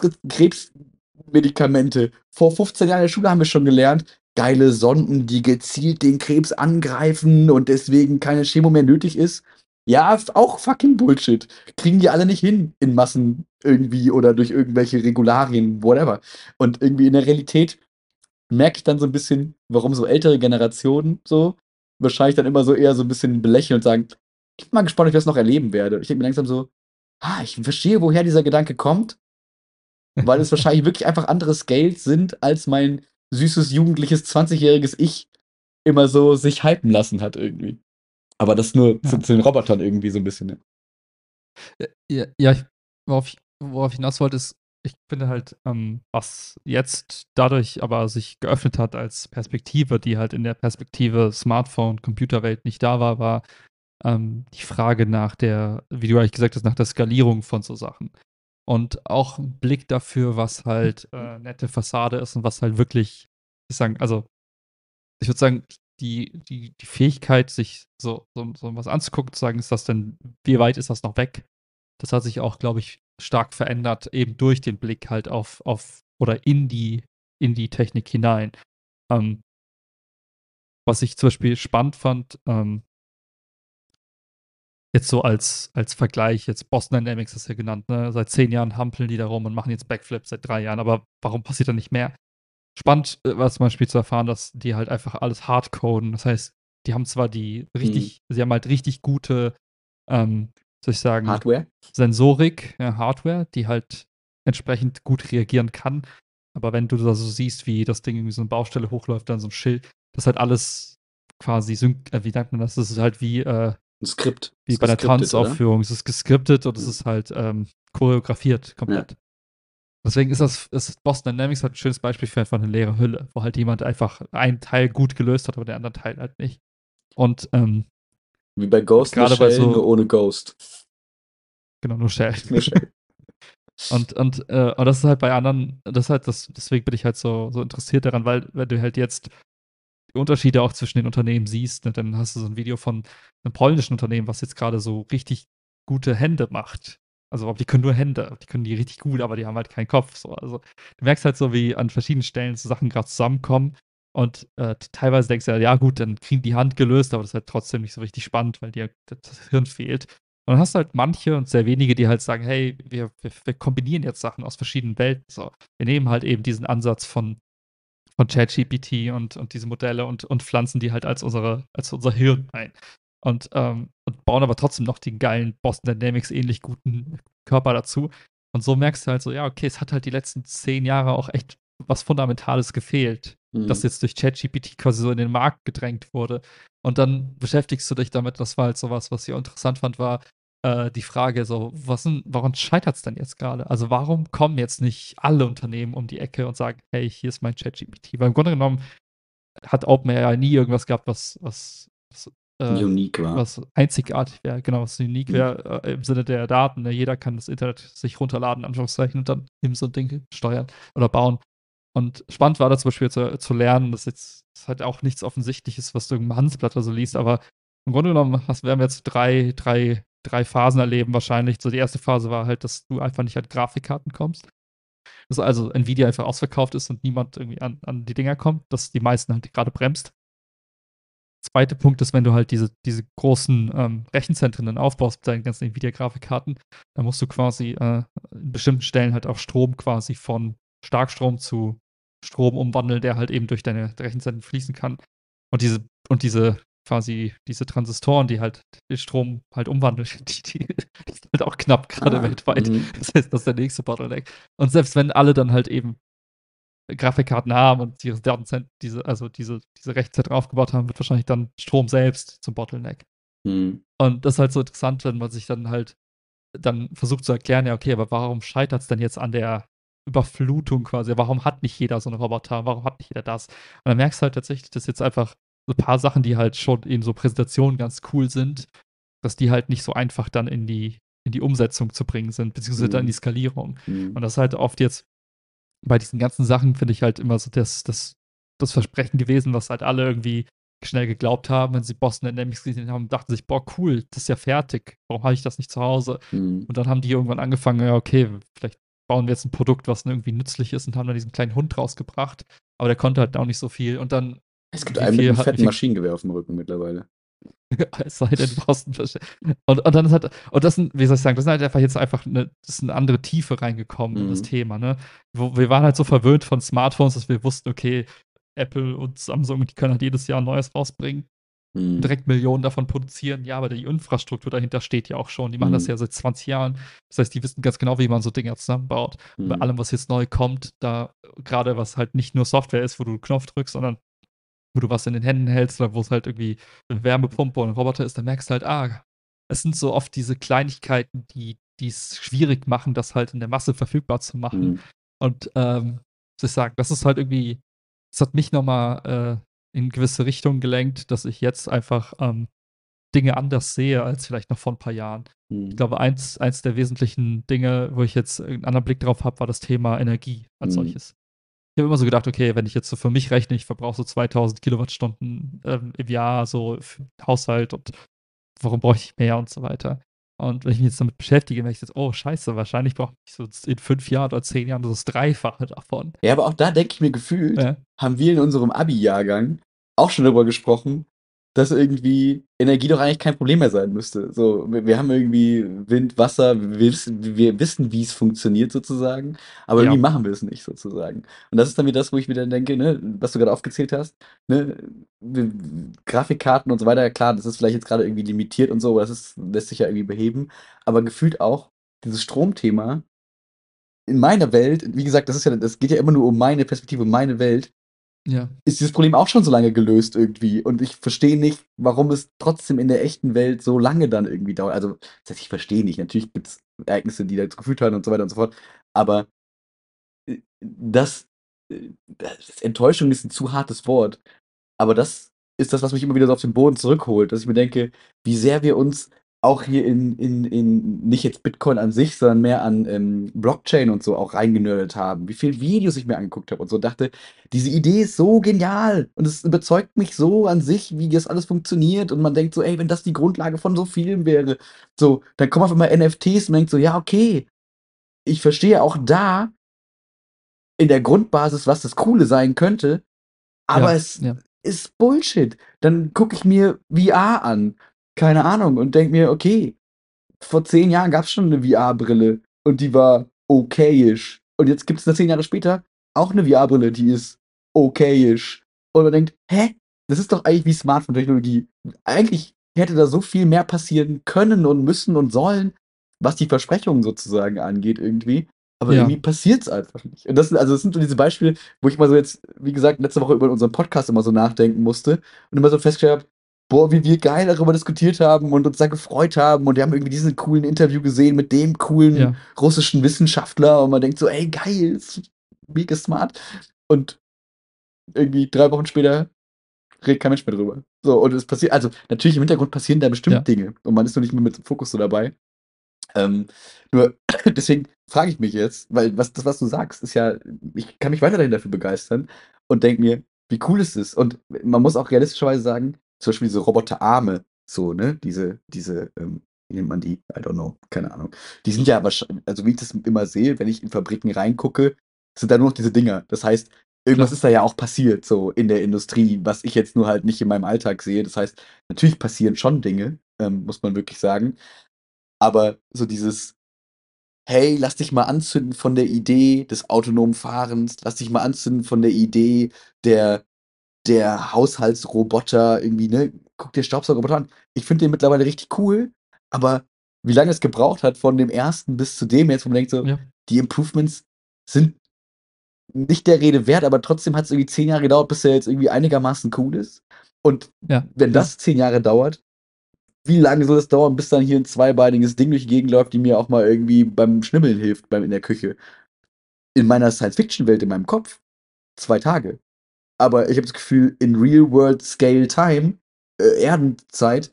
S2: Krebsmedikamente. Vor fünfzehn Jahren in der Schule haben wir schon gelernt, geile Sonden, die gezielt den Krebs angreifen und deswegen keine Chemo mehr nötig ist. Ja, ist auch fucking Bullshit. Kriegen die alle nicht hin in Massen irgendwie oder durch irgendwelche Regularien, whatever. Und irgendwie in der Realität merke ich dann so ein bisschen, warum so ältere Generationen so wahrscheinlich dann immer so eher so ein bisschen belächeln und sagen, ich bin mal gespannt, ob ich das noch erleben werde. Ich denke mir langsam so, Ah, ich verstehe, woher dieser Gedanke kommt, weil es wahrscheinlich wirklich einfach andere Scales sind, als mein süßes, jugendliches, zwanzigjähriges Ich immer so sich hypen lassen hat irgendwie. Aber das nur zu,
S1: Ja.
S2: zu den Robotern irgendwie so ein bisschen. Ne?
S1: Äh, ja, ja, ich worauf ich worauf ich hinaus wollte, ist, ich finde halt, ähm, was jetzt dadurch aber sich geöffnet hat als Perspektive, die halt in der Perspektive Smartphone, Computerwelt nicht da war, war, ähm, die Frage nach der, wie du eigentlich gesagt hast, nach der Skalierung von so Sachen. Und auch 'n Blick dafür, was halt, äh, nette Fassade ist und was halt wirklich, ich sagen also, ich würde sagen, die die die Fähigkeit, sich so so so was anzugucken, zu sagen: „Ist das denn wie weit ist das noch weg?“ Das hat sich auch, glaube ich, stark verändert, eben durch den Blick halt auf auf oder in die in die Technik hinein. Ähm, was ich zum Beispiel spannend fand, ähm, jetzt so als als Vergleich, jetzt Boston Dynamics ist ja genannt, ne? Seit zehn Jahren hampeln die da rum und machen jetzt Backflips seit drei Jahren, aber warum passiert da nicht mehr? Spannend, äh, war zum Beispiel zu erfahren, dass die halt einfach alles hardcoden. Das heißt, die haben zwar die
S2: Mhm.
S1: richtig sie haben halt richtig gute, ähm, soll ich sagen,
S2: Hardware?
S1: Sensorik, ja, Hardware, die halt entsprechend gut reagieren kann. Aber wenn du da so siehst, wie das Ding irgendwie so 'ne Baustelle hochläuft, dann so 'n Schild, das ist halt alles quasi sync äh, wie nennt man das? Das ist halt wie, äh
S2: Ein Skript.
S1: wie
S2: Ist
S1: bei 'ner
S2: geskriptet, oder?
S1: Tanzaufführung. Es ist geskriptet und es
S2: Ja.
S1: ist halt, ähm, choreografiert
S2: Ja.
S1: komplett. Deswegen ist das ist Boston Dynamics halt 'n schönes Beispiel für einfach 'ne leere Hülle, wo halt jemand einfach einen Teil gut gelöst hat, aber den anderen Teil halt nicht. Und, ähm,
S2: Wie bei Ghost in the
S1: grade bei
S2: Shell, nur
S1: so
S2: ohne Ghost.
S1: genau, nur Shell.
S2: Nur Shell.
S1: Und und, äh und das ist halt bei anderen das ist halt das deswegen bin ich halt so so interessiert daran, weil wenn du halt jetzt die Unterschiede auch zwischen den Unternehmen siehst, ne, dann hast du so 'n Video von 'nem polnischen Unternehmen, was jetzt grade so richtig gute Hände macht. Also, die können nur Hände, die können die richtig gut, aber die haben halt keinen Kopf so. Also, du merkst halt so, wie an verschiedenen Stellen so Sachen grad zusammenkommen und, äh, t teilweise denkst du ja: „Ja gut, dann kriegen die Hand gelöst“, aber das ist halt trotzdem nicht so richtig spannend, weil dir d das Hirn fehlt. Und dann hast du halt manche und sehr wenige, die halt sagen: „Hey, wir wir wir kombinieren jetzt Sachen aus verschiedenen Welten so. Wir nehmen halt eben diesen Ansatz von von ChatGPT und und diese Modelle und und pflanzen die halt als unsere als unser Hirn ein. Und, ähm und bauen aber trotzdem noch den geilen Boston Dynamics ähnlich guten Körper dazu. Und so merkst du halt so, ja, okay, es hat halt die letzten zehn Jahre auch echt was Fundamentales gefehlt, das
S2: Mhm.
S1: jetzt durch ChatGPT quasi so in den Markt gedrängt wurde. Und dann beschäftigst du dich damit. Das war halt so was, was ich auch interessant fand, war, äh, die Frage so, was denn woran scheitert's denn jetzt grade? Also, warum kommen jetzt nicht alle Unternehmen um die Ecke und sagen: „Hey, hier ist mein ChatGPT?“ Weil im Grunde genommen hat OpenAI nie irgendwas gehabt, was was was, äh
S2: Unique war.
S1: was einzigartig wäre, genau, was unique
S2: Mhm.
S1: wäre, äh, im Sinne der Daten, ne? Jeder kann das Internet sich runterladen, in Anführungszeichen, und dann eben so 'n Ding steuern oder bauen. Und spannend war da zum Beispiel zu zu lernen, dass jetzt ist halt auch nichts Offensichtliches, was du im Handelsblatt oder so liest, aber im Grunde genommen hast werden wir jetzt drei drei drei Phasen erleben wahrscheinlich. So die erste Phase war halt, dass du einfach nicht an Grafikkarten kommst. Dass also Nvidia einfach ausverkauft ist und niemand irgendwie an an die Dinger kommt, dass die meisten halt grade bremst. Zweite Punkt ist, wenn du halt diese diese großen, ähm, Rechenzentren dann aufbaust mit deinen ganzen Nvidia-Grafikkarten, dann musst du quasi, äh, in bestimmten Stellen halt auch Strom quasi von Starkstrom zu Strom umwandeln, der halt eben durch deine Rechenzentren fließen kann. Und diese und diese quasi diese Transistoren, die halt den Strom halt umwandeln, die die die sind halt auch knapp, grade
S2: Ah,
S1: weltweit.
S2: mhm.
S1: Das heißt, das ist der nächste Bottleneck. Und selbst wenn alle dann halt eben Grafikkarten haben und ihre Datenzent diese also diese diese Rechenzentren aufgebaut haben, wird wahrscheinlich dann Strom selbst zum Bottleneck.
S2: Mhm.
S1: Und das ist halt so interessant, wenn man sich dann halt dann versucht zu erklären, ja, okay, aber warum scheitert's denn jetzt an der Überflutung quasi? Warum hat nicht jeder so 'n Roboter? Warum hat nicht jeder das? Und dann merkst du halt tatsächlich, dass jetzt einfach so paar Sachen, die halt schon in so Präsentationen ganz cool sind, dass die halt nicht so einfach dann in die in die Umsetzung zu bringen sind, beziehungsweise dann in die
S2: Mhm.
S1: Skalierung. Und
S2: Mhm.
S1: das ist halt oft jetzt bei diesen ganzen Sachen finde ich halt immer so das das das Versprechen gewesen, was halt alle irgendwie schnell geglaubt haben, wenn sie Boston Dynamics gesehen haben, dachten sich: „Boah, cool, das ist ja fertig. Warum habe ich das nicht zu Hause?“
S2: Mhm.
S1: Und dann haben die irgendwann angefangen: „Ja, okay, vielleicht bauen wir jetzt 'n Produkt, was irgendwie nützlich ist“, und haben dann diesen kleinen Hund rausgebracht, aber der konnte halt auch nicht so viel. Und dann,
S2: Es gibt
S1: wie
S2: einen mit 'nem
S1: viel hat wie
S2: fetten
S1: viel
S2: Maschinengewehr aufm Rücken mittlerweile.
S1: es sei denn, du brauchst 'n Verst und und dann ist halt und das sind wie soll ich sagen, das sind halt einfach jetzt einfach 'ne das ist 'ne andere Tiefe reingekommen in das
S2: Mhm.
S1: Thema, ne? Wo wir waren halt so verwöhnt von Smartphones, dass wir wussten, okay, Apple und Samsung, die können halt jedes Jahr 'n neues rausbringen.
S2: Mhm.
S1: direkt Millionen davon produzieren. Ja, aber die Infrastruktur dahinter steht ja auch schon. Die machen das
S2: Mhm.
S1: ja seit zwanzig Jahren. Das heißt, die wissen ganz genau, wie man so Dinger zusammenbaut. Und bei
S2: Mhm.
S1: allem, was jetzt neu kommt, da grade was halt nicht nur Software ist, wo du 'n Knopf drückst, sondern wo du was in den Händen hältst oder wo's halt irgendwie 'ne Wärmepumpe oder 'n Roboter ist, dann merkst du halt, ah, es sind so oft diese Kleinigkeiten, die die's schwierig machen, das halt in der Masse verfügbar zu machen.
S2: Mhm.
S1: Und, ähm, was soll ich sagen, das ist halt irgendwie das hat mich noch mal, äh, in gewisse Richtungen gelenkt, dass ich jetzt einfach, ähm, Dinge anders sehe als vielleicht noch vor 'n paar Jahren. Ich
S2: Mhm.
S1: glaube, eins eins der wesentlichen Dinge, wo ich jetzt 'n anderen Blick drauf habe, war das Thema Energie als
S2: Mhm.
S1: solches. Ich habe immer so gedacht: „Okay, wenn ich jetzt so für mich rechne, ich verbrauche so zweitausend Kilowattstunden, ähm, im Jahr so für Haushalt und warum brauche ich mehr?“ und so weiter. Und wenn ich mich jetzt damit beschäftige, merke ich jetzt: „Oh, scheiße, wahrscheinlich brauche ich so in fünf Jahren oder zehn Jahren so das Dreifache davon.“
S2: Ja, aber auch da denke ich mir gefühlt,
S1: Ja.
S2: haben wir in unserem Abi-Jahrgang auch schon darüber gesprochen, dass irgendwie Energie doch eigentlich kein Problem mehr sein müsste. So, wir wir haben irgendwie Wind, Wasser, wir wissen wir wissen, wie's funktioniert sozusagen, aber irgendwie
S1: Ja.
S2: machen wir es nicht sozusagen. Und das ist dann wieder das, wo ich mir dann denke, ne, was du grade aufgezählt hast, ne, w w Grafikkarten und so weiter, klar, das ist vielleicht jetzt grade irgendwie limitiert und so, aber das ist lässt sich ja irgendwie beheben. Aber gefühlt auch dieses Stromthema in meiner Welt, wie gesagt, das ist ja das geht ja immer nur um meine Perspektive, um meine Welt
S1: Ja.
S2: ist dieses Problem auch schon so lange gelöst irgendwie. Und ich verstehe nicht, warum es trotzdem in der echten Welt so lange dann irgendwie dauert. Also, was heißt, ich verstehe nicht. Natürlich gibt's Ereignisse, die dazu geführt haben und so weiter und so fort. Aber, äh, das äh, das Enttäuschung ist 'n zu hartes Wort. Aber das ist das, was mich immer wieder so auf den Boden zurückholt, dass ich mir denke, wie sehr wir uns auch hier in in in nicht jetzt Bitcoin an sich, sondern mehr an, ähm, Blockchain und so auch reingenördet haben. Wie viel Videos ich mir angeguckt habe und so dachte: „Diese Idee ist so genial und es überzeugt mich so an sich, wie das alles funktioniert.“ Und man denkt so: „Ey, wenn das die Grundlage von so vielem wäre.“ So, dann kommen auf einmal NFTs und man denkt so: „Ja, okay, ich verstehe auch da“ „in der Grundbasis, was das Coole sein könnte, aber
S1: Ja,
S2: es
S1: ja.
S2: ist Bullshit.“ Dann gucke ich mir VR an, keine Ahnung, und denke mir: „Okay, vor zehn Jahren gab's schon 'ne VR-Brille und die war okayisch. Und jetzt gibt's da zehn Jahre später auch 'ne VR-Brille, die ist okayisch.“ Und man denkt: „Hä? Das ist doch eigentlich wie Smartphone-Technologie. Eigentlich hätte da so viel mehr passieren können und müssen und sollen, was die Versprechungen sozusagen angeht irgendwie, aber irgendwie
S1: Ja.
S2: passiert's einfach nicht.“ Und das sind also, das sind so diese Beispiele, wo ich mal so jetzt, wie gesagt, letzte Woche über unseren Podcast immer so nachdenken musste und immer so festgestellt habe: „Boah, wie wir geil darüber diskutiert haben und uns da gefreut haben und wir haben irgendwie diesen coolen Interview gesehen mit dem coolen
S1: Ja.
S2: russischen Wissenschaftler.“ Und man denkt so: „Ey, geil, ist mega smart.“ Und irgendwie drei Wochen später redet kein Mensch mehr drüber. So, und es passiert also, natürlich im Hintergrund passieren da bestimmt
S1: Ja.
S2: Dinge und man ist nur nicht mehr mit dem Fokus so dabei. Ähm, nur deswegen frage ich mich jetzt, weil was das, was du sagst, ist ja ich kann mich weiterhin dafür begeistern und denke mir: „Wie cool ist es?“ Und man muss auch realistischerweise sagen, zum Beispiel diese Roboterarme, so, ne, diese diese, ähm, wie nennt man die? I don't know, keine Ahnung. Die sind ja wahrsch also, wie ich das immer sehe, wenn ich in Fabriken reingucke, sind da nur noch diese Dinger. Das heißt, irgendwas
S1: Klar.
S2: ist da ja auch passiert so in der Industrie, was ich jetzt nur halt nicht in meinem Alltag sehe. Das heißt, natürlich passieren schon Dinge, ähm, muss man wirklich sagen. Aber so dieses: „Hey, lass dich mal anzünden von der Idee des autonomen Fahrens. Lass dich mal anzünden von der Idee der der Haushaltsroboter irgendwie, ne? Guck dir Staubsaugerroboter an.“ Ich finde den mittlerweile richtig cool, aber wie lange es gebraucht hat von dem ersten bis zu dem jetzt, wo man denkt so,
S1: Ja.
S2: die Improvements sind nicht der Rede wert, aber trotzdem hat's irgendwie zehn Jahre gedauert, bis der jetzt irgendwie einigermaßen cool ist. Und
S1: Ja,
S2: wenn
S1: klar.
S2: das zehn Jahre dauert, wie lange soll es dauern, bis dann hier 'n zweibeiniges Ding durch die Gegend läuft, die mir auch mal irgendwie beim Schnibbeln hilft beim in der Küche? In meiner Science-Fiction-Welt, in meinem Kopf zwei Tage. Aber ich habe das Gefühl, in Real World Scale Time, äh, Erdenzeit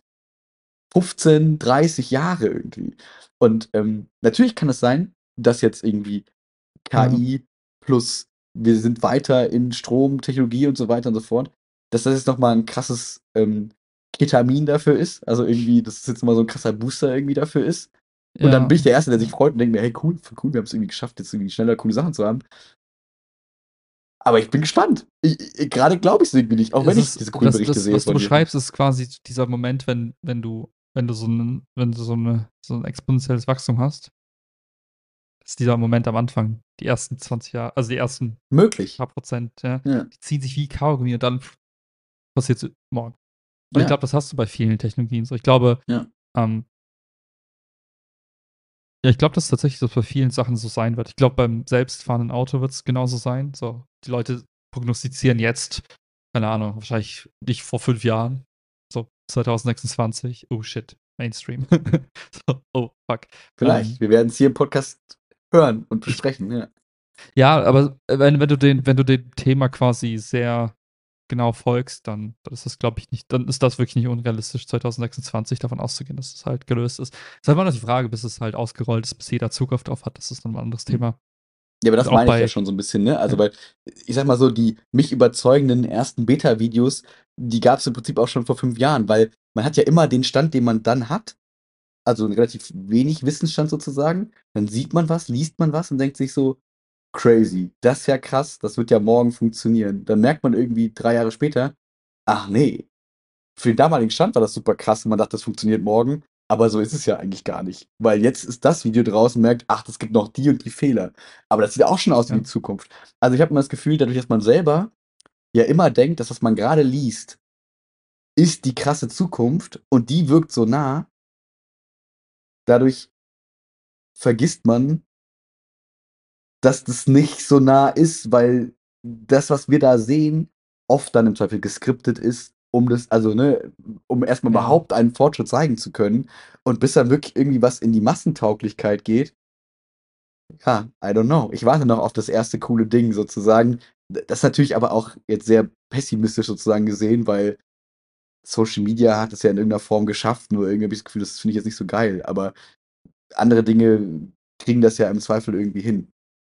S2: fünfzehn, dreißig Jahre irgendwie. Und, ähm, natürlich kann es sein, dass jetzt irgendwie
S1: Ja.
S2: KI plus wir sind weiter in Stromtechnologie und so weiter und so fort, dass das jetzt noch mal 'n krasses, ähm, Ketamin dafür ist. Also, irgendwie, dass es jetzt noch mal so 'n krasser Booster irgendwie dafür ist. Und dann
S1: Ja,
S2: bin ich der Erste, der sich
S1: ja.
S2: freut und denkt mir: „Hey, cool, voll cool, wir haben's irgendwie geschafft, jetzt irgendwie schneller coole Sachen zu haben.“ Aber ich bin gespannt. I i grade glaube ich's irgendwie nicht, auch wenn
S1: Es
S2: ich
S1: ist
S2: diese coolen
S1: das
S2: Berichte
S1: das,
S2: sehe
S1: was du
S2: von dir.
S1: beschreibst, ist quasi dieser Moment, wenn wenn du wenn du so 'nen wenn du so 'ne so 'n exponentielles Wachstum hast. Ist dieser Moment am Anfang, die ersten zwanzig Jahre also, die ersten
S2: Möglich.
S1: paar Prozent, ja,
S2: Ja.
S1: die ziehen sich wie Kaugummi und dann passiert's morgen. Und ich
S2: Ja.
S1: glaube, das hast du bei vielen Technologien so. Ich glaube,
S2: Ja.
S1: ähm ja, ich glaube, dass tatsächlich das bei vielen Sachen so sein wird. Ich glaube, beim selbstfahrenden Auto wird's genauso sein. So, die Leute prognostizieren jetzt, keine Ahnung, wahrscheinlich nicht vor fünf Jahren, so zwanzig sechsundzwanzig. Oh shit, Mainstream. So, oh fuck.
S2: Vielleicht.
S1: Ähm,
S2: Wir werden's hier im Podcast hören und
S1: ich
S2: besprechen, ja.
S1: ja, aber wenn wenn du den wenn du dem Thema quasi sehr genau folgst, dann dann ist das, glaube ich, nicht dann ist das wirklich nicht unrealistisch, zwanzig sechsundzwanzig davon auszugehen, dass es halt gelöst ist. Ist halt immer noch die Frage, bis es halt ausgerollt ist, bis jeder Zugriff drauf hat, das ist dann 'n anderes
S2: Mhm.
S1: Thema.
S2: Ja, aber
S1: Und
S2: das
S1: auch
S2: meine ich ja
S1: bei
S2: schon so 'n bisschen, ne? Also,
S1: ja.
S2: weil ich sage mal so, die mich überzeugenden ersten Beta-Videos, die gab's im Prinzip auch schon vor fünf Jahren, weil man hat ja immer den Stand, den man dann hat, also 'n relativ wenig Wissensstand sozusagen. Dann sieht man was, liest man was und denkt sich so: „Crazy, das ist ja krass, das wird ja morgen funktionieren.“ Dann merkt man irgendwie drei Jahre später: „Ach ne, für den damaligen Stand war das super krass und man dachte, das funktioniert morgen, aber so ist es ja eigentlich gar nicht.“ Weil jetzt ist das Video draußen und merkt: „Ach, es gibt noch die und die Fehler.“ Aber das sieht auch schon aus wie die
S1: Ja.
S2: Zukunft. Also, ich habe immer das Gefühl, dadurch, dass man selber ja immer denkt, das, was man grade liest, ist die krasse Zukunft und die wirkt so nah dadurch vergisst man dass das nicht so nah ist, weil das, was wir da sehen, oft dann im Zweifel geskriptet ist, um das also, ne, um erst mal
S1: Ja.
S2: überhaupt einen Fortschritt zeigen zu können. Und bis dann wirklich irgendwie was in die Massentauglichkeit geht ja, I don't know. Ich warte noch auf das erste coole Ding sozusagen. D das ist natürlich aber auch jetzt sehr pessimistisch sozusagen gesehen, weil Social Media hat es ja in irgend 'ner Form geschafft, nur irgendwie habe ich das Gefühl, das finde ich jetzt nicht so geil. Aber andere Dinge kriegen das ja im Zweifel irgendwie hin.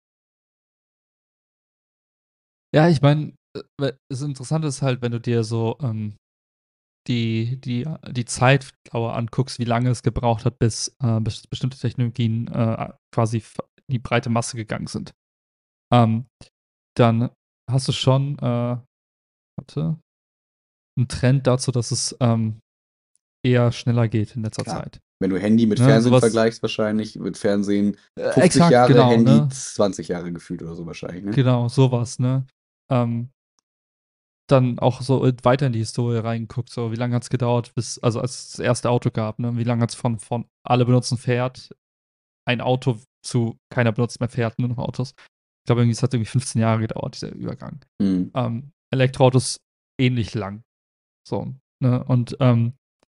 S1: Ja, ich meine, äh, we das Interessante ist halt, wenn du dir so, ähm, die die die Zeitdauer anguckst, wie lange es gebraucht hat, bis, äh, bes bestimmte Technologien, äh, quasi v in die breite Masse gegangen sind. Ähm, dann hast du schon, äh warte 'n Trend dazu, dass es, ähm, eher schneller geht in letzter
S2: Klar.
S1: Zeit.
S2: Wenn du Handy mit
S1: Ne, so
S2: Fernsehen
S1: was
S2: vergleichst wahrscheinlich, wird Fernsehen
S1: Äh,
S2: fünfzig
S1: exakt,
S2: Jahre,
S1: genau,
S2: Handy
S1: ne?
S2: zwanzig Jahre gefühlt oder so wahrscheinlich, ne?
S1: Genau, so was, ne? Ähm dann auch so, äh, weiter in die Historie reingeguckt, so wie lange hat's gedauert, bis also, als es das erste Auto gab, ne? Wie lange hat's von von alle benutzen Pferd, ein Auto zu keiner benutzt mehr Pferd, nur noch Autos. Ich glaube irgendwie, es hat irgendwie fünfzehn Jahre gedauert, dieser Übergang.
S2: Mhm.
S1: Ähm, Elektroautos ähnlich lang, so, ne? Und, ähm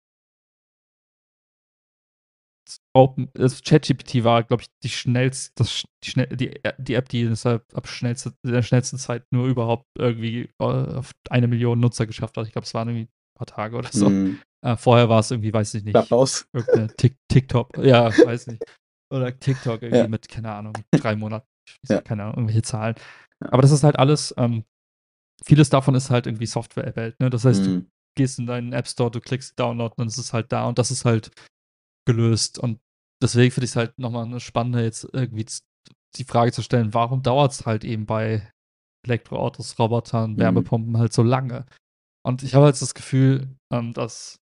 S1: Open das ChatGPT war, glaube ich, die schnellst das sch die schnell die Ä die App, die deshalb ab schnellste in der schnellsten Zeit nur überhaupt irgendwie, äh, auf eine Million Nutzer geschafft hat. Ich glaube, es waren irgendwie paar Tage oder so.
S2: Mhm.
S1: Äh, vorher war's irgendwie, weiß ich nicht,
S2: Klapphaus.
S1: irgend 'ne Tik TikTok ja, weiß nicht. Oder TikTok irgendwie
S2: Ja.
S1: mit, keine Ahnung, drei Monaten.
S2: Ja.
S1: Keine Ahnung, irgendwelche Zahlen.
S2: Ja.
S1: Aber das ist halt alles, ähm vieles davon ist halt irgendwie Software erstellt, ne? Das heißt, du
S2: Mhm.
S1: gehst in deinen App Store, du klickst Download, dann ist es halt da und das ist halt gelöst. Und deswegen finde ich's halt noch mal 'ne spannende jetzt irgendwie z die Frage zu stellen, warum dauert's halt eben bei Elektroautos, Robotern,
S2: Mhm.
S1: Wärmepumpen halt so lange? Und ich habe jetzt das Gefühl, ähm, dass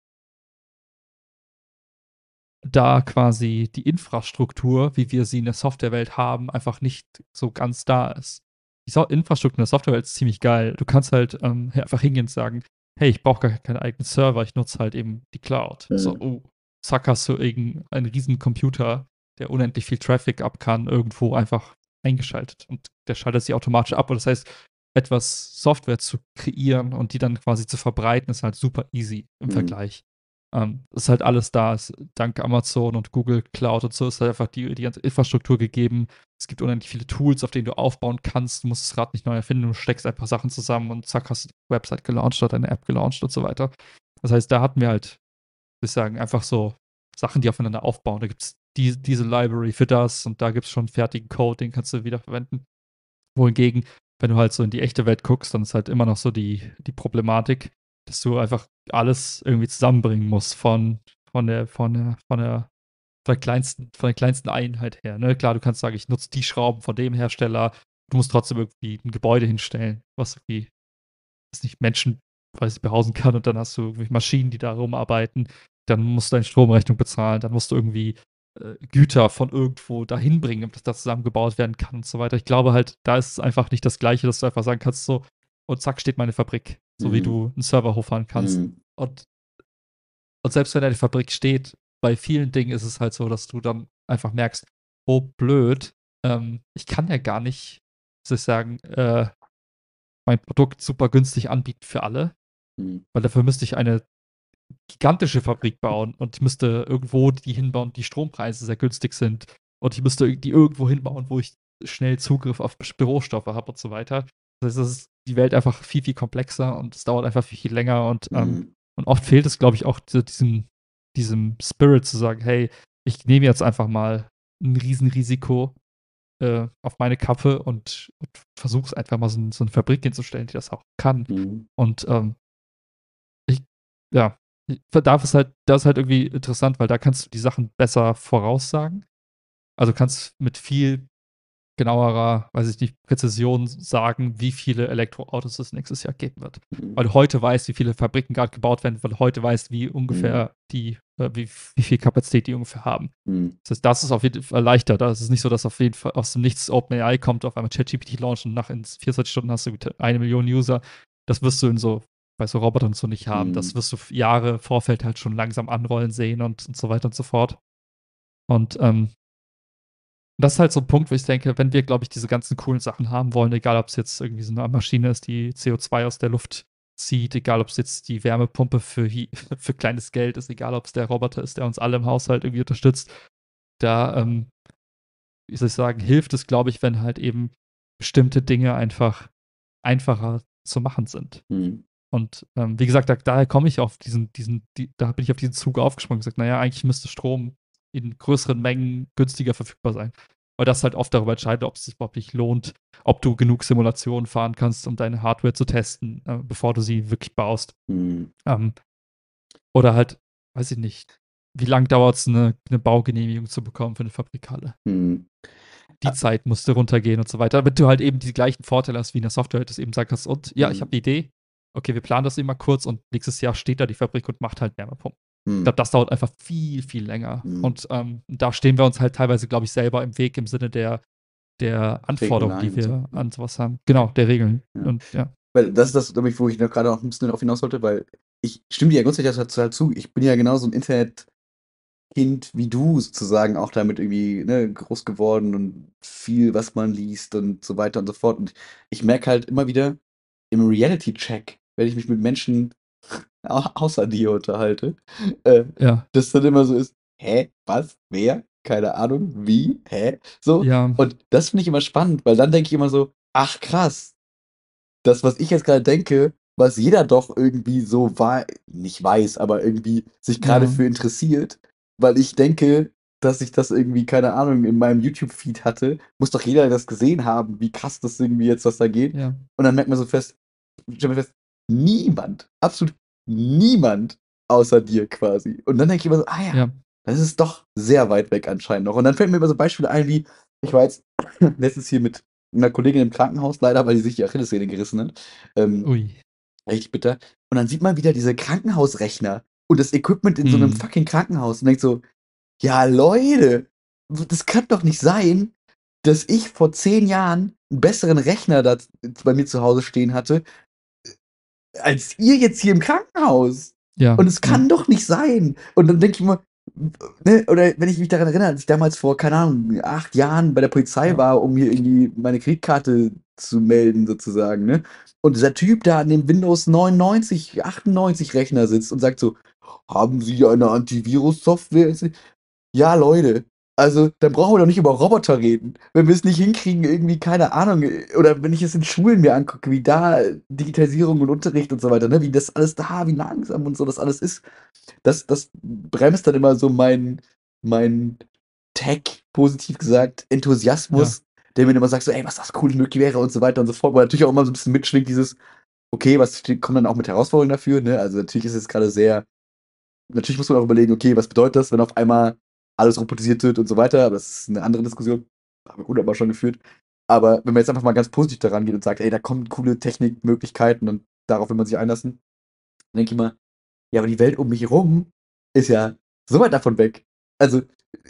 S1: da quasi die Infrastruktur, wie wir sie in der Softwarewelt haben, einfach nicht so ganz da ist. Die So Infrastruktur in der Softwarewelt ist ziemlich geil. Du kannst halt, ähm, einfach hingehen und sagen: „Hey, ich brauche gar keinen eigenen Server, ich nutze halt eben die Cloud.“ So,
S2: Mhm.
S1: oh, zack, hast du irgend einen riesen Computer, der unendlich viel Traffic ab kann, irgendwo einfach eingeschaltet und der schaltet sich automatisch ab. Und das heißt, etwas Software zu kreieren und die dann quasi zu verbreiten, ist halt super easy im
S2: Mhm.
S1: Vergleich. Ähm, ist halt alles da. Ist dank Amazon und Google Cloud und so ist halt einfach die die ganze Infrastruktur gegeben. Es gibt unendlich viele Tools, auf denen du aufbauen kannst. Du musst das Rad nicht neu erfinden, du steckst einfach Sachen zusammen und zack, hast du die Website gelauncht oder deine App gelauncht und so weiter. Das heißt, da hatten wir halt, würde ich sagen, einfach so Sachen, die aufeinander aufbauen. Da gibt's die diese Library für das und da gibt's schon fertigen Code, den kannst du wiederverwenden. Wohingegen, wenn du halt so in die echte Welt guckst, dann ist halt immer noch so die die Problematik, dass du einfach alles irgendwie zusammenbringen musst von von der von der von der von der kleinsten von der kleinsten Einheit her, ne? Klar, du kannst sagen: „Ich nutze die Schrauben von dem Hersteller.“ Du musst trotzdem irgendwie 'n Gebäude hinstellen, was irgendwie weiß nicht, Menschen quasi behausen kann und dann hast du irgendwie Maschinen, die da rumarbeiten. Dann musst du deine Stromrechnung bezahlen, dann musst du irgendwie, äh, Güter von irgendwo dahin bringen, damit das zusammengebaut werden kann und so weiter. Ich glaube halt, da ist es einfach nicht das Gleiche, dass du einfach sagen kannst so: „Und zack, steht meine Fabrik“, so wie
S2: Mhm.
S1: du 'n Server hochfahren kannst.
S2: Mhm.
S1: Und Und selbst wenn eine Fabrik steht, bei vielen Dingen ist es halt so, dass du dann einfach merkst, oh blöd, ähm, ich kann ja gar nicht, wie soll ich sagen, äh, mein Produkt super günstig anbieten für alle,
S2: Mhm.
S1: weil dafür müsste ich eine gigantische Fabrik bauen und ich müsste irgendwo die hinbauen, die Strompreise sehr günstig sind und ich müsste die irgendwo hinbauen, wo ich schnell Zugriff auf Bürostoffe habe und so weiter. Das heißt, das ist die Welt einfach viel, viel komplexer und es dauert einfach viel, viel länger und, ähm,
S2: Mhm.
S1: und oft fehlt es, glaube ich, auch so diesem, diesem Spirit zu sagen, hey, ich nehme jetzt einfach mal ein Riesenrisiko äh, auf meine Kappe und, und versuche es einfach mal so, so eine Fabrik hinzustellen, die das auch kann.
S2: Mhm.
S1: Und ähm, ich, ja, da ist halt, das ist halt irgendwie interessant, weil da kannst du die Sachen besser voraussagen. Also kannst mit viel genauerer, weiß ich nicht, Präzision sagen, wie viele Elektroautos es nächstes Jahr geben wird.
S2: Mhm.
S1: Weil du heute weißt, wie viele Fabriken gerade gebaut werden, weil du heute weißt, wie
S2: Mhm.
S1: ungefähr die, äh, wie, wie viel Kapazität die ungefähr haben.
S2: Mhm.
S1: Das heißt, das ist auf jeden Fall leichter. Da ist es nicht so, dass auf jeden Fall aus dem Nichts OpenAI kommt, auf einmal ChatGPT launcht und nach in vierundzwanzig Stunden hast du eine Million User. Das wirst du in so, bei so Robotern so nicht haben. Das
S2: Mhm.
S1: wirst du Jahre im Vorfeld halt schon langsam anrollen sehen und, und so weiter und so fort. Und ähm, das ist halt so ein Punkt, wo ich denke, wenn wir, glaube ich, diese ganzen coolen Sachen haben wollen, egal ob es jetzt irgendwie so eine Maschine ist, die C O zwei aus der Luft zieht, egal ob es jetzt die Wärmepumpe für, hi- für kleines Geld ist, egal ob es der Roboter ist, der uns alle im Haushalt irgendwie unterstützt, da, ähm, wie soll ich sagen, hilft es, glaube ich, wenn halt eben bestimmte Dinge einfach einfacher zu machen sind.
S2: Mhm.
S1: Und ähm, wie gesagt, da, daher komme ich auf diesen, diesen, die, da bin ich auf diesen Zug aufgesprungen und gesagt, naja, eigentlich müsste Strom in größeren Mengen günstiger verfügbar sein. Weil das halt oft darüber entscheidet, ob es sich überhaupt nicht lohnt, ob du genug Simulationen fahren kannst, um deine Hardware zu testen, äh, bevor du sie wirklich baust.
S2: Mhm.
S1: Ähm, oder halt, weiß ich nicht, wie lange dauert es, eine, eine Baugenehmigung zu bekommen für eine Fabrikhalle?
S2: Mhm.
S1: Die Zeit musste runtergehen und so weiter, damit du halt eben die gleichen Vorteile hast wie in der Software, dass du eben sagst, und ja, ich habe
S2: Mhm.
S1: die Idee, okay, wir planen das immer kurz und nächstes Jahr steht da die Fabrik und macht halt Wärmepumpen. Ich
S2: Mhm.
S1: glaube, das dauert einfach viel, viel länger.
S2: Mhm.
S1: Und ähm, da stehen wir uns halt teilweise, glaube ich, selber im Weg im Sinne der, der Anforderungen, die
S2: Regularien und so.
S1: wir
S2: Ja.
S1: an sowas haben. Genau, der Regeln.
S2: Ja.
S1: Und ja.
S2: Weil das ist das, glaube ich, wo ich noch gerade auch ein bisschen darauf hinaus wollte, weil ich stimme dir ja grundsätzlich total zu. Ich bin ja genauso ein Internetkind wie du sozusagen auch damit irgendwie ne, groß geworden und viel, was man liest und so weiter und so fort. Und ich merke halt immer wieder im Reality-Check, wenn ich mich mit Menschen au- außer dir unterhalte, äh,
S1: Ja.
S2: dass dann immer so ist, hä, was, wer, keine Ahnung, wie, hä, so.
S1: Ja.
S2: Und das finde ich immer spannend, weil dann denke ich immer so, ach krass, das, was ich jetzt gerade denke, was jeder doch irgendwie so wei nicht weiß, aber irgendwie sich gerade
S1: Ja.
S2: für interessiert, weil ich denke, dass ich das irgendwie, keine Ahnung, in meinem YouTube-Feed hatte, muss doch jeder das gesehen haben, wie krass das irgendwie jetzt, was da geht.
S1: Ja.
S2: Und dann merkt man so fest, stellt man fest, niemand, absolut niemand außer dir quasi. Und dann denke ich immer so, ah ja,
S1: Ja.
S2: das ist doch sehr weit weg anscheinend noch. Und dann fällt mir immer so Beispiele ein, wie ich war jetzt letztens hier mit einer Kollegin im Krankenhaus, leider, weil die sich die Achillessehne gerissen hat. Ähm,
S1: Ui.
S2: richtig bitter. Und dann sieht man wieder diese Krankenhausrechner und das Equipment in so einem
S1: Hm.
S2: fucking Krankenhaus und denkt so, ja, Leute, das kann doch nicht sein, dass ich vor zehn Jahren einen besseren Rechner da bei mir zu Hause stehen hatte, als ihr jetzt hier im Krankenhaus.
S1: Ja.
S2: Und es
S1: Ja.
S2: kann doch nicht sein. Und dann denke ich immer, ne, oder wenn ich mich daran erinnere, als ich damals vor, keine Ahnung, acht Jahren bei der Polizei
S1: Ja.
S2: war, um hier irgendwie meine Kreditkarte zu melden, sozusagen, ne? Und dieser Typ da an dem Windows neunundneunzig, achtundneunzig Rechner sitzt und sagt so, haben Sie eine Antivirus-Software? Ja, Leute, also dann brauchen wir doch nicht über Roboter reden. Wenn wir es nicht hinkriegen, irgendwie, keine Ahnung, äh, oder wenn ich es in Schulen mir angucke, wie da Digitalisierung und Unterricht und so weiter, ne, wie das alles da, wie langsam und so das alles ist, das, das bremst dann immer so mein, mein Tech, positiv gesagt,
S1: Ja.
S2: Enthusiasmus, der mir immer sagt, so, ey, was das cool möglich wäre und so weiter und so fort, weil natürlich auch immer so ein bisschen mitschwingt, dieses, okay, was steht- kommt dann auch mit Herausforderungen dafür, ne? Also natürlich ist es gerade sehr, natürlich muss man auch überlegen, okay, was bedeutet das, wenn auf einmal alles robotisiert wird und so weiter, aber das ist eine andere Diskussion, haben wir wunderbar schon geführt. Aber wenn man jetzt einfach mal ganz positiv daran geht und sagt, ey, da kommen coole Technikmöglichkeiten und darauf will man sich einlassen, dann denke ich mal, ja, aber die Welt um mich herum ist ja so weit davon weg. Also,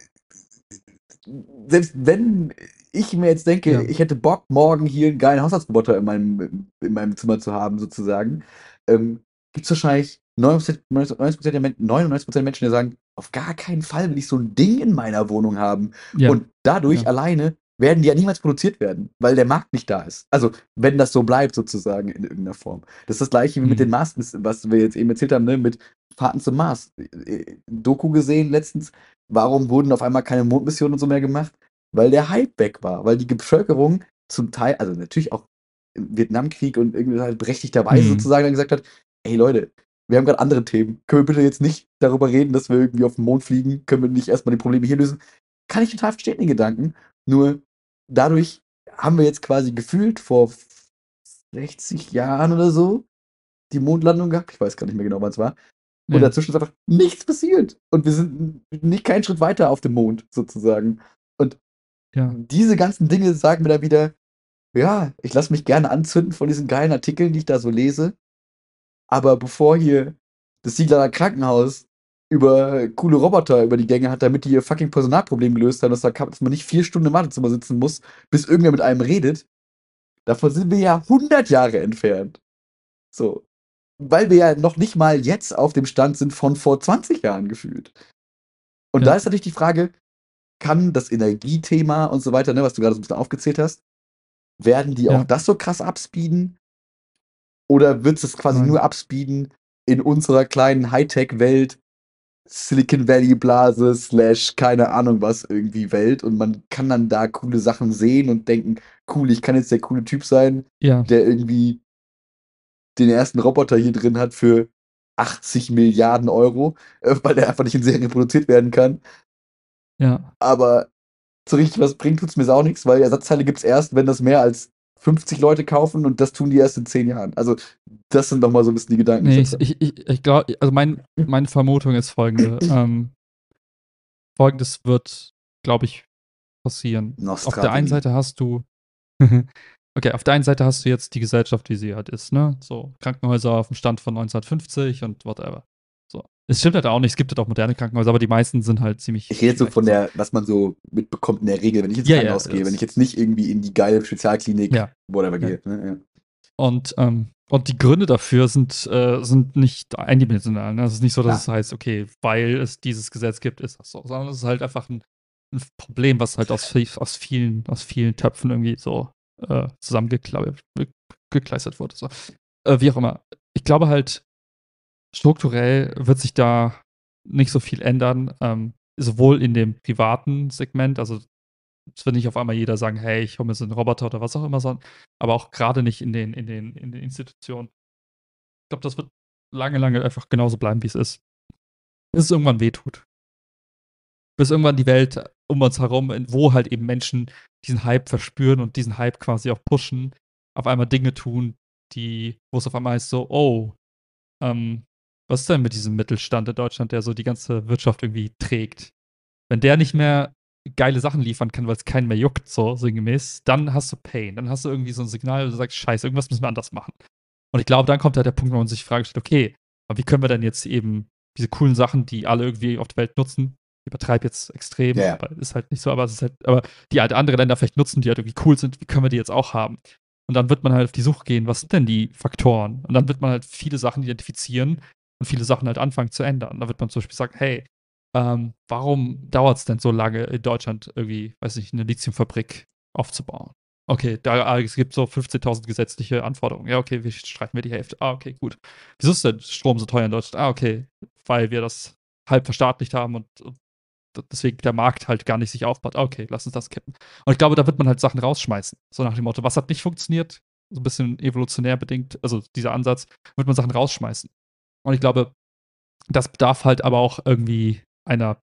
S2: selbst wenn ich mir jetzt denke,
S1: Ja.
S2: ich hätte Bock, morgen hier einen geilen Haushaltsroboter in meinem, in meinem Zimmer zu haben, sozusagen, ähm, gibt es wahrscheinlich neunundneunzig Prozent der Men neunundneunzig Prozent der Menschen, die sagen: „Auf gar keinen Fall will ich so 'n Ding in meiner Wohnung haben.“
S1: Ja,
S2: Und dadurch
S1: ja.
S2: alleine werden die ja niemals produziert werden, weil der Markt nicht da ist. Also, wenn das so bleibt sozusagen in irgend 'ner Form. Das ist das Gleiche wie mit
S1: Mhm.
S2: den Mars-Miss was wir jetzt eben erzählt haben, ne, mit Fahrten zum Mars. Äh, Doku gesehen letztens, warum wurden auf einmal keine Mondmissionen und so mehr gemacht? Weil der Hype weg war, weil die Bevölkerung zum Teil also, natürlich auch im Vietnamkrieg und irgendwie halt berechtigterweise
S1: Mhm.
S2: sozusagen dann gesagt hat: „Ey Leute, wir haben grad andere Themen. Können wir bitte jetzt nicht darüber reden, dass wir irgendwie auf 'n Mond fliegen? Können wir nicht erst mal die Probleme hier lösen?“ Kann ich total verstehen, den Gedanken. Nur dadurch haben wir jetzt quasi gefühlt vor f sechzig Jahren oder so die Mondlandung gehabt. Ich weiß gar nicht mehr genau, wann's war. Und
S1: Ja.
S2: dazwischen ist einfach nichts passiert. Und wir sind n nicht keinen Schritt weiter auf dem Mond sozusagen. Und
S1: Ja.
S2: diese ganzen Dinge sagen mir dann wieder: „Ja, ich lasse mich gerne anzünden von diesen geilen Artikeln, die ich da so lese. Aber bevor hier das Zieglerer Krankenhaus über coole Roboter über die Gänge hat, damit die ihr fucking Personalproblem gelöst haben, dass da ka dass man nicht vier Stunden im Wartezimmer sitzen muss, bis irgendwer mit einem redet. Davon sind wir ja hundert Jahre entfernt. So. Weil wir ja noch nicht mal jetzt auf dem Stand sind von vor zwanzig Jahren gefühlt. Und da
S1: Ja.
S2: ist natürlich die Frage, kann das Energiethema und so weiter, ne, was du grade so 'n bisschen aufgezählt hast werden die auch
S1: Ja.
S2: das so krass upspeeden? Oder wird's das quasi
S1: Nein.
S2: nur upspeeden in unserer kleinen Hightech-Welt, Silicon Valley Blase slash keine Ahnung was irgendwie Welt und man kann dann da coole Sachen sehen und denken: „Cool, ich kann jetzt der coole Typ sein,
S1: Ja.
S2: der irgendwie den ersten Roboter hier drin hat für achtzig Milliarden Euro, äh, weil der einfach nicht in Serie produziert werden kann.“
S1: Ja.
S2: Aber so richtig was bringt tut's mir sau nix, weil Ersatzteile gibt's erst, wenn das mehr als fünfzig Leute kaufen und das tun die erst in zehn Jahren. Also, das sind noch mal so 'n bisschen die Gedanken, die ich
S1: Ne, ich
S2: dazu habe.
S1: ich ich ich glau also, mein meine Vermutung ist folgende, ähm Folgendes wird, glaube ich, passieren. Auf der einen
S2: Nostradamus.
S1: Seite hast du okay, auf der einen Seite hast du jetzt die Gesellschaft, wie sie halt ist, ne? So, Krankenhäuser aufm Stand von neunzehnhundertfünfzig und whatever. So. Es stimmt halt auch nicht, es gibt halt auch moderne Krankenhäuser, aber die meisten sind halt ziemlich
S2: Ich rede jetzt so
S1: schlecht,
S2: von
S1: so.
S2: der was man so mitbekommt in der Regel, wenn ich ins
S1: Ja, ja,
S2: Krankenhaus gehe, wenn ich
S1: das
S2: jetzt nicht irgendwie in die geile Spezialklinik
S1: Ja.
S2: whatever
S1: Ja.
S2: gehe, ne, ja.
S1: Und, ähm und die Gründe dafür sind äh, sind nicht eindimensional, ne? Es ist nicht so, dass
S2: Klar.
S1: es heißt: „Okay, weil es dieses Gesetz gibt, ist das so“, sondern es ist halt einfach 'n 'n F Problem, was halt aus vi aus vielen aus vielen Töpfen irgendwie so, äh, zusammengekleib ge gekleistert wurde, so. Äh, wie auch immer. Ich glaube halt, strukturell wird sich da nicht so viel ändern, ähm, sowohl in dem privaten Segment, also, es wird nicht auf einmal jeder sagen: „Hey, ich hole mir so 'n Roboter“ oder was auch immer, son aber auch grade nicht in den in den in den Institutionen. Ich glaube, das wird lange, lange einfach genauso bleiben, wie's ist. Bis es irgendwann wehtut. Bis irgendwann die Welt um uns herum, in wo halt eben Menschen diesen Hype verspüren und diesen Hype quasi auch pushen, auf einmal Dinge tun, die wo es auf einmal heißt so: „Oh, ähm, was ist denn mit diesem Mittelstand in Deutschland, der so die ganze Wirtschaft irgendwie trägt?“ Wenn der nicht mehr geile Sachen liefern kann, weil's keinen mehr juckt, so sinngemäß, dann hast du Pain. Dann hast du irgendwie so 'n Signal, wo du sagst: „Scheiße, irgendwas müssen wir anders machen.“ Und ich glaube, dann kommt halt der Punkt, wo man sich die Frage stellt: „Okay, aber wie können wir denn jetzt eben diese coolen Sachen, die alle irgendwie auf der Welt nutzen“ ich übertreibe jetzt
S2: Ja,
S1: extrem,
S2: ja.
S1: aber ist halt nicht so, aber es ist halt aber die halt andere Länder vielleicht nutzen, die halt irgendwie cool sind, wie können wir die jetzt auch haben? Und dann wird man halt auf die Suche gehen, was sind denn die Faktoren? Und dann wird man halt viele Sachen identifizieren und viele Sachen halt anfangen zu ändern. Da wird man zum Beispiel sagen: „Hey, ähm, warum dauert's denn so lange in Deutschland irgendwie, weiß nicht, 'ne Lithiumfabrik aufzubauen?“ Okay, da ah, es gibt so fünfzehntausend gesetzliche Anforderungen. Ja, okay, wir streichen wir die Hälfte. Ah, okay, gut. Wieso ist denn Strom so teuer in Deutschland? Ah, okay, weil wir das halb verstaatlicht haben und und d deswegen der Markt halt gar nicht sich aufbaut. Ah, okay, lass uns das kippen. Und ich glaube, da wird man halt Sachen rausschmeißen. So nach dem Motto: „Was hat nicht funktioniert?“ So 'n bisschen evolutionär bedingt, also, dieser Ansatz, wird man Sachen rausschmeißen. Und ich glaube, das bedarf halt aber auch irgendwie einer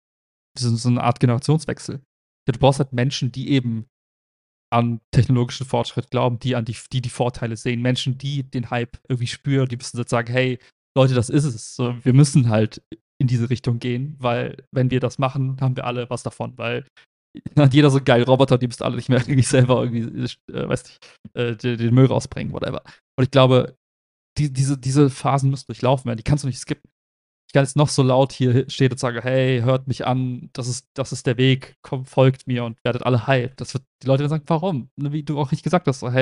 S1: so so 'ne Art Generationswechsel. Ja, du brauchst halt Menschen, die eben an technologischen Fortschritt glauben, die an die die die Vorteile sehen. Menschen, die den Hype irgendwie spüren, die müssen jetzt sagen: „Hey, Leute, das ist es. So, wir müssen halt in diese Richtung gehen, weil wenn wir das machen, haben wir alle was davon.“ Weil dann hat jeder so 'n geilen Roboter, die müssten alle nicht mehr irgendwie selber irgendwie, äh, weiß nicht, äh, de den Müll rausbringen, whatever. Und ich glaube, die diese diese Phasen müssen durchlaufen werden, die kannst du nicht skippen. Ich kann jetzt noch so laut hier hi stehen und sage: „Hey, hört mich an, das ist das ist der Weg, kommt, folgt mir und werdet alle heil.“ Das wird die Leute dann sagen: „Warum?“ Ne, wie du auch richtig gesagt hast, so: „Hey“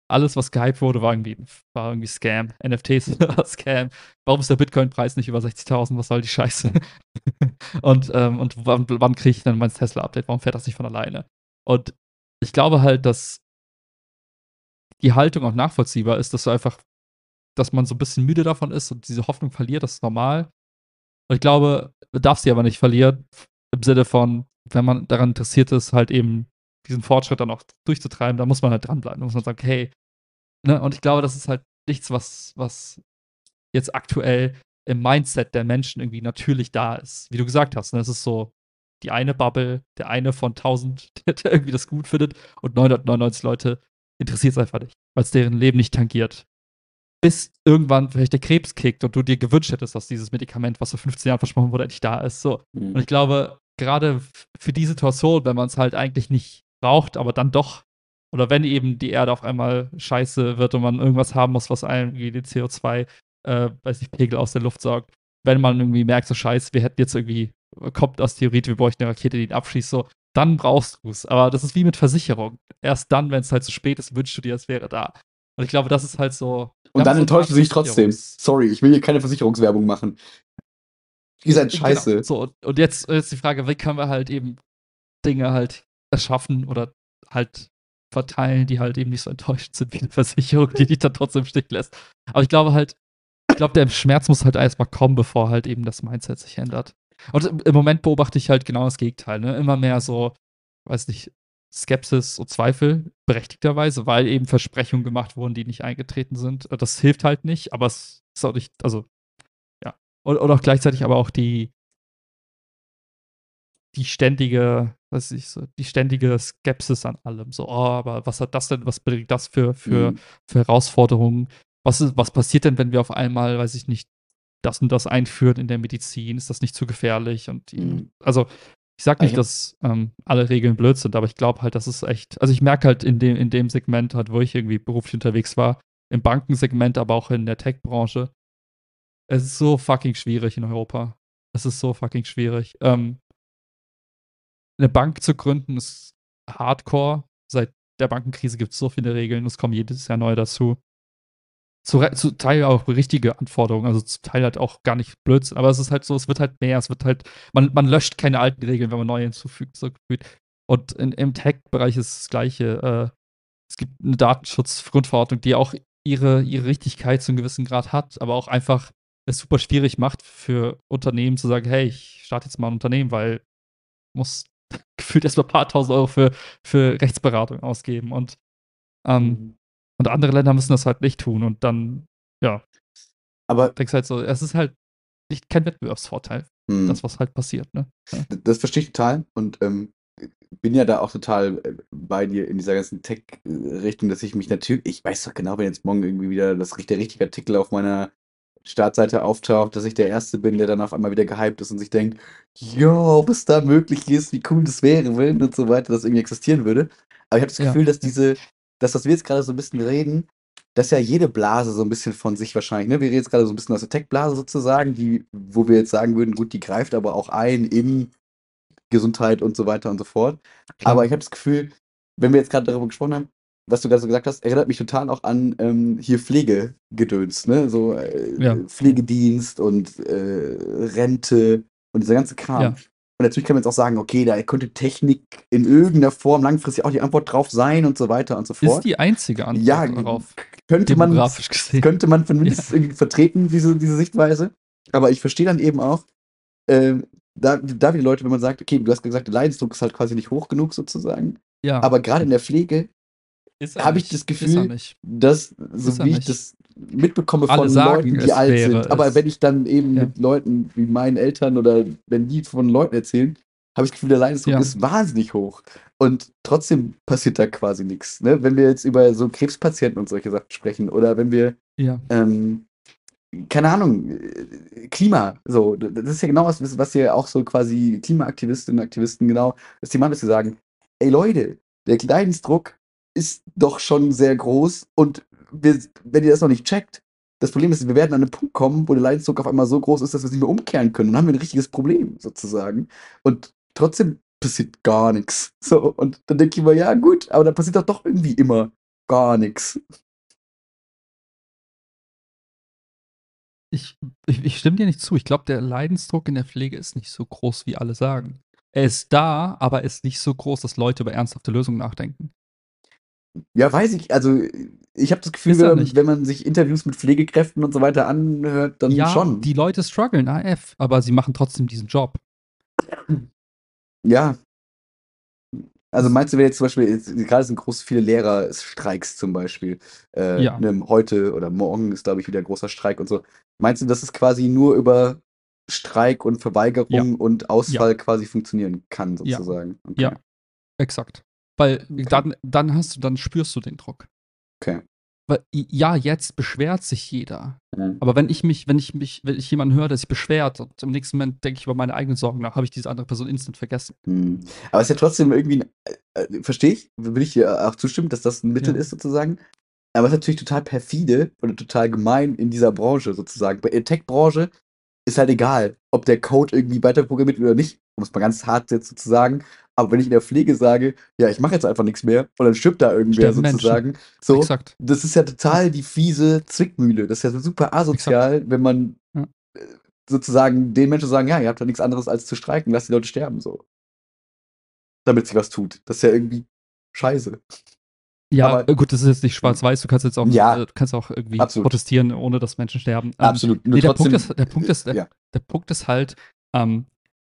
S1: alles, was gehypt wurde, war irgendwie, war irgendwie Scam. N F Ts war Scam. Warum ist der Bitcoin-Preis nicht über sechzigtausend? Was soll die Scheiße? und ähm, und wann, wann kriege ich dann mein Tesla-Update? Warum fährt das nicht von alleine? Und ich glaube halt, dass die Haltung auch nachvollziehbar ist, dass du einfach, dass man so ein bisschen müde davon ist und diese Hoffnung verliert, das ist normal. Und ich glaube, du darfst sie aber nicht verlieren, im Sinne von, wenn man daran interessiert ist, halt eben diesen Fortschritt dann auch durchzutreiben, dann muss man halt dranbleiben. Da muss man sagen, hey, ne? Und ich glaube, das ist halt nichts, was, was jetzt aktuell im Mindset der Menschen irgendwie natürlich da ist. Wie du gesagt hast, ne? Es ist so die eine Bubble, der eine von tausend, der, der irgendwie das gut findet und neunhundertneunundneunzig Leute interessiert es einfach nicht, weil es deren Leben nicht tangiert. Bis irgendwann vielleicht der Krebs kickt und du dir gewünscht hättest, dass dieses Medikament, was vor fünfzehn Jahren versprochen wurde, endlich da ist. So. Und
S2: Mhm.
S1: ich glaube, gerade für die Situation, wenn man es halt eigentlich nicht braucht, aber dann doch, oder wenn eben die Erde auf einmal scheiße wird und man irgendwas haben muss, was einem irgendwie den C O zwei, äh, weiß nicht, Pegel aus der Luft saugt, wenn man irgendwie merkt, so scheiße, wir hätten jetzt irgendwie, kommt aus Theorie, wir bräuchten eine Rakete, die ihn abschießt, so, dann brauchst du es. Aber das ist wie mit Versicherung. Erst dann, wenn es halt zu spät ist, wünschst du dir, es wäre da. Und ich glaube, das ist halt so. Wir
S2: Und
S1: haben
S2: dann
S1: so eine
S2: enttäuscht
S1: Art
S2: du dich trotzdem.
S1: Versicherungs-
S2: Sorry, ich will hier keine Versicherungswerbung machen. Ihr seid
S1: Genau.
S2: scheiße.
S1: So, und, und jetzt ist die Frage, wie können wir halt eben Dinge halt erschaffen oder halt verteilen, die halt eben nicht so enttäuschend sind wie eine Versicherung, die dich dann trotzdem im Stich lässt. Aber ich glaube halt, ich glaube, der Schmerz muss halt erstmal kommen, bevor halt eben das Mindset sich ändert. Und im, im Moment beobachte ich halt genau das Gegenteil, ne? Immer mehr so, weiß nicht, Skepsis und Zweifel, berechtigterweise, weil eben Versprechungen gemacht wurden, die nicht eingetreten sind. Das hilft halt nicht, aber es ist auch nicht, also, ja. Und, und auch gleichzeitig aber auch die, die ständige, was ich so, die ständige Skepsis an allem. So, oh, aber was hat das denn, was bringt das für, für,
S2: Mhm.
S1: für Herausforderungen? Was, ist, was passiert denn, wenn wir auf einmal, weiß ich nicht, das und das einführen in der Medizin? Ist das nicht zu gefährlich? Und
S2: Mhm.
S1: also, ich sag
S2: Ich
S1: nicht,
S2: hab,
S1: dass ähm, alle Regeln blöd sind, aber ich glaube halt, das ist echt, also ich merke halt in dem, in dem Segment halt, wo ich irgendwie beruflich unterwegs war, im Bankensegment, aber auch in der Tech-Branche, es ist so fucking schwierig in Europa. Es ist so fucking schwierig. Ähm, eine Bank zu gründen ist hardcore. Seit der Bankenkrise gibt es so viele Regeln, es kommen jedes Jahr neue dazu. Zu, zu Teil auch richtige Anforderungen, also zum Teil halt auch gar nicht Blödsinn, aber es ist halt so, es wird halt mehr, es wird halt, man, man löscht keine alten Regeln, wenn man neue hinzufügt, so gefühlt. Und in, im Tech-Bereich ist das Gleiche. Äh, es gibt eine Datenschutzgrundverordnung, die auch ihre, ihre Richtigkeit zu einem gewissen Grad hat, aber auch einfach es super schwierig macht für Unternehmen zu sagen, hey, ich starte jetzt mal ein Unternehmen, weil muss gefühlt erst mal ein paar tausend Euro für, für Rechtsberatung ausgeben. Und, ähm,
S2: Mhm.
S1: und andere Länder müssen das halt nicht tun. Und dann, ja,
S2: aber
S1: denkst halt so, es ist halt nicht kein Wettbewerbsvorteil,
S2: mhm.
S1: das, was halt passiert, ne? Ja.
S2: Das verstehe ich total und ähm, bin ja da auch total äh, bei dir in dieser ganzen Tech-Richtung, dass ich mich natürlich, ich weiß doch genau, wenn jetzt morgen irgendwie wieder das, der richtige Artikel auf meiner Startseite auftaucht, dass ich der Erste bin, der dann auf einmal wieder gehypt ist und sich denkt, jo, was da möglich ist, wie cool das wäre, wenn und so weiter, dass irgendwie existieren würde. Aber ich habe das
S1: Ja.
S2: Gefühl, dass diese, das, was wir jetzt gerade so ein bisschen reden, dass ja jede Blase so ein bisschen von sich wahrscheinlich, ne? Wir reden jetzt gerade so ein bisschen aus der Tech-Blase sozusagen, die, wo wir jetzt sagen würden, gut, die greift aber auch ein in Gesundheit und so weiter und so fort.
S1: Klar.
S2: Aber ich habe das Gefühl, wenn wir jetzt gerade darüber gesprochen haben, was du gerade so gesagt hast, erinnert mich total auch an ähm, hier Pflegegedöns, ne? So äh,
S1: Ja.
S2: Pflegedienst und äh, Rente und dieser ganze Kram.
S1: Ja.
S2: Und natürlich kann man jetzt auch sagen, okay, da könnte Technik in irgendeiner Form langfristig auch die Antwort drauf sein und so weiter und so
S1: Ist
S2: fort.
S1: die einzige
S2: Ja,
S1: Antwort darauf,
S2: könnte man,
S1: demografisch gesehen.
S2: könnte man
S1: Ja.
S2: zumindest irgendwie vertreten, diese, diese Sichtweise. Aber ich verstehe dann eben auch, ähm, da, da wieder Leute, wenn man sagt, okay, du hast gesagt, der Leidensdruck ist halt quasi nicht hoch genug sozusagen.
S1: Ja.
S2: Aber gerade in der Pflege
S1: Ist er
S2: habe ich
S1: nicht.
S2: das
S1: Ist er
S2: Gefühl,
S1: nicht.
S2: dass,
S1: Ist
S2: so
S1: er
S2: wie ich
S1: nicht.
S2: das mitbekomme
S1: Alle
S2: von
S1: sagen,
S2: Leuten, die
S1: es
S2: alt
S1: wäre
S2: sind, aber
S1: es.
S2: wenn ich dann eben
S1: Ja.
S2: mit Leuten wie meinen Eltern oder wenn die von Leuten erzählen, habe ich das Gefühl, der Leidensdruck
S1: Ja.
S2: ist wahnsinnig hoch. Und trotzdem passiert da quasi nichts. Ne? Wenn wir jetzt über so Krebspatienten und solche Sachen sprechen oder wenn wir
S1: Ja.
S2: ähm, keine Ahnung, äh, Klima, so, das ist ja genau was, was hier auch so quasi Klimaaktivistinnen und Aktivisten genau das Thema ist, die sagen, ey Leute, der Leidensdruck ist doch schon sehr groß und wir, wenn ihr das noch nicht checkt, das Problem ist, wir werden an einen Punkt kommen, wo der Leidensdruck auf einmal so groß ist, dass wir es nicht mehr umkehren können. Und dann haben wir ein richtiges Problem, sozusagen. Und trotzdem passiert gar nichts. So, und dann denke ich mir, ja, gut, aber dann passiert doch doch irgendwie immer gar nix.
S1: Ich ich ich stimme dir nicht zu. Ich glaube, der Leidensdruck in der Pflege ist nicht so groß, wie alle sagen. Er ist da, aber ist nicht so groß, dass Leute über ernsthafte Lösungen nachdenken.
S2: Ja, weiß ich. Also, ich habe das Gefühl,
S1: Ist
S2: wenn
S1: er
S2: man
S1: nicht.
S2: wenn man sich Interviews mit Pflegekräften und so weiter anhört, dann
S1: Ja,
S2: schon.
S1: die Leute strugglen A F, aber sie machen trotzdem diesen Job.
S2: Ja. Also,
S1: S
S2: meinst du, wenn jetzt zum Beispiel jetzt grade sind groß viele Lehrerstreiks zum Beispiel, äh,
S1: Ja.
S2: ne, heute oder morgen ist, glaube ich, wieder großer Streik und so. Meinst du, dass es quasi nur über Streik und
S1: Ja.
S2: Verweigerung und
S1: Ja.
S2: Ausfall quasi funktionieren kann
S1: Ja.
S2: sozusagen?
S1: Ja,
S2: Okay.
S1: exakt. Weil
S2: Okay.
S1: dann dann hast du dann spürst du den Druck.
S2: Okay.
S1: Weil j ja, jetzt beschwert sich jeder.
S2: Mhm.
S1: Aber wenn ich mich wenn ich mich wenn ich jemanden höre, der sich beschwert und im nächsten Moment denke ich über meine eigenen Sorgen nach, habe ich diese andere Person instant vergessen.
S2: Mhm. Aber ist ja trotzdem irgendwie 'n äh, äh, verstehe ich, will ich dir auch zustimmen, dass das 'n Mittel
S1: Ja.
S2: ist sozusagen. Aber ist natürlich total perfide oder total gemein in dieser Branche sozusagen. Bei der Tech-Branche ist halt egal, ob der Code irgendwie weiterprogrammiert wird oder nicht, um es mal ganz hart jetzt so zu sagen. Aber wenn ich in der Pflege sage: „Ja, ich mache jetzt einfach nix mehr“ und dann stirbt da irgendwer
S1: Sterben Menschen.
S2: sozusagen, so,
S1: Exakt.
S2: das ist ja total die fiese Zwickmühle. Das ist ja so super
S1: Exakt.
S2: asozial, wenn man,
S1: Ja.
S2: äh, sozusagen den Menschen sagen: „Ja, ihr habt ja nix anderes als zu streiken, lasst die Leute sterben“, so. Damit sich was tut. Das ist ja irgendwie scheiße.
S1: Ja,
S2: Aber
S1: äh, gut, das ist jetzt nicht
S2: hm.
S1: schwarz-weiß. Du kannst jetzt auch
S2: Ja.
S1: äh, du kannst auch irgendwie
S2: Absolut.
S1: protestieren, ohne dass Menschen sterben. Ähm,
S2: Absolut. Nur
S1: ne, der Punkt ist
S2: trotzdem,
S1: der Punkt
S2: äh,
S1: ist der
S2: ja.
S1: der Punkt ist halt, ähm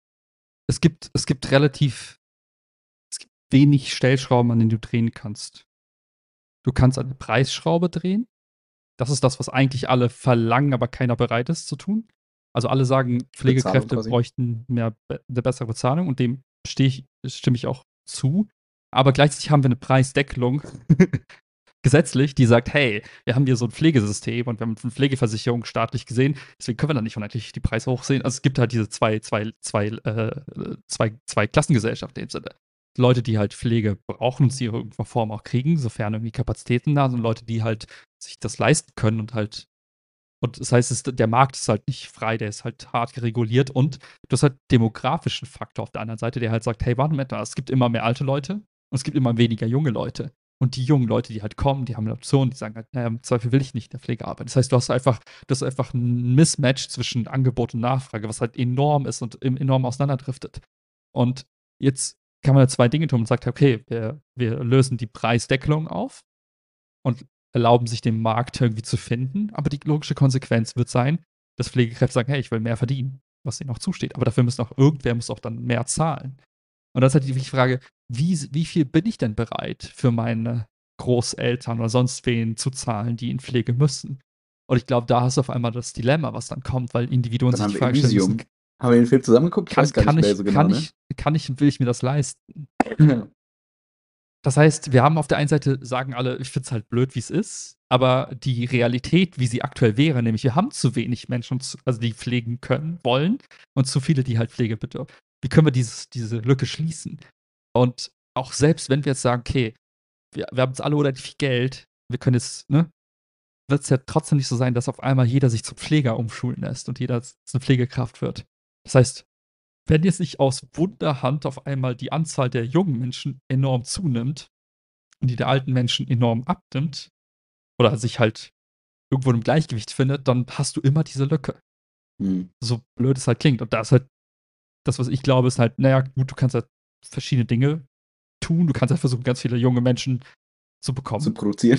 S1: es gibt es gibt relativ es gibt wenig Stellschrauben, an denen du drehen kannst. Du kannst an der Preisschraube drehen. Das ist das, was eigentlich alle verlangen, aber keiner bereit ist zu tun. Also, alle sagen,
S2: Bezahlung
S1: Pflegekräfte
S2: quasi.
S1: bräuchten mehr be 'ne bessere Bezahlung und dem stehe ich stimme ich auch zu. Aber gleichzeitig haben wir 'ne Preisdeckelung gesetzlich, die sagt: „Hey, wir haben hier so 'n Pflegesystem und wir haben 'ne Pflegeversicherung staatlich gesehen, deswegen können wir da nicht unendlich die Preise hochsehen.“ Also, es gibt halt diese zwei zwei zwei äh, zwei Zweiklassengesellschaft in dem Sinne. Leute, die halt Pflege brauchen und sie in irgendeiner Form auch kriegen, sofern irgendwie Kapazitäten da sind, Leute, die halt sich das leisten können und halt und das heißt, es der Markt ist halt nicht frei, der ist halt hart reguliert und du hast halt demografischen Faktor auf der anderen Seite, der halt sagt: „Hey, warte Moment mal, es gibt immer mehr alte Leute und es gibt immer weniger junge Leute.“ Und die jungen Leute, die halt kommen, die haben 'ne Option, die sagen halt: „Na ja, im Zweifel will ich nicht in der Pflege arbeiten.“ Das heißt, du hast einfach du hast einfach 'n Mismatch zwischen Angebot und Nachfrage, was halt enorm ist und e enorm auseinanderdriftet. Und jetzt kann man ja zwei Dinge tun und sagt: „Okay, wir wir lösen die Preisdeckelung auf und erlauben sich den Markt irgendwie zu finden.“ Aber die logische Konsequenz wird sein, dass Pflegekräfte sagen: „Hey, ich will mehr verdienen“, was ihnen auch zusteht. Aber dafür muss auch irgendwer muss auch dann mehr zahlen. Und das ist halt die wichtige Frage: Wie s wie viel bin ich denn bereit für meine Großeltern oder sonst wen zu zahlen, die in Pflege müssen? Und ich glaube, da hast du auf einmal das Dilemma, was dann kommt, weil Individuen
S2: Dann
S1: sich
S2: haben
S1: die
S2: wir
S1: Frage stellen müssen:
S2: Elysium. Haben wir den Film zusammen geguckt? Ich weiß
S1: „Kann
S2: gar
S1: kann
S2: nicht mehr
S1: ich
S2: so genau,
S1: kann
S2: ne?
S1: ich kann ich und will ich mir das leisten?“ Das heißt, wir haben auf der einen Seite sagen alle: „Ich finde es halt blöd, wie's ist.“ Aber die Realität, wie sie aktuell wäre, nämlich wir haben zu wenig Menschen z also, die pflegen können, wollen und zu viele, die halt Pflege bedür wie können wir dieses diese Lücke schließen? Und auch selbst wenn wir jetzt sagen: „Okay, wir wir haben jetzt alle unendlich viel Geld, wir können jetzt“ ne, wird's ja trotzdem nicht so sein, dass auf einmal jeder sich zum Pfleger umschulen lässt und jeder z zur Pflegekraft wird. Das heißt, wenn jetzt nicht aus Wunderhand auf einmal die Anzahl der jungen Menschen enorm zunimmt und die der alten Menschen enorm abnimmt oder sich halt irgendwo im Gleichgewicht findet, dann hast du immer diese Lücke.
S2: Mhm.
S1: So blöd es halt klingt. Und da ist halt das, was ich glaube, ist halt, na ja, gut, du kannst halt verschiedene Dinge tun. Du kannst halt versuchen, ganz viele junge Menschen zu
S2: Zu
S1: bekommen.
S2: produzieren.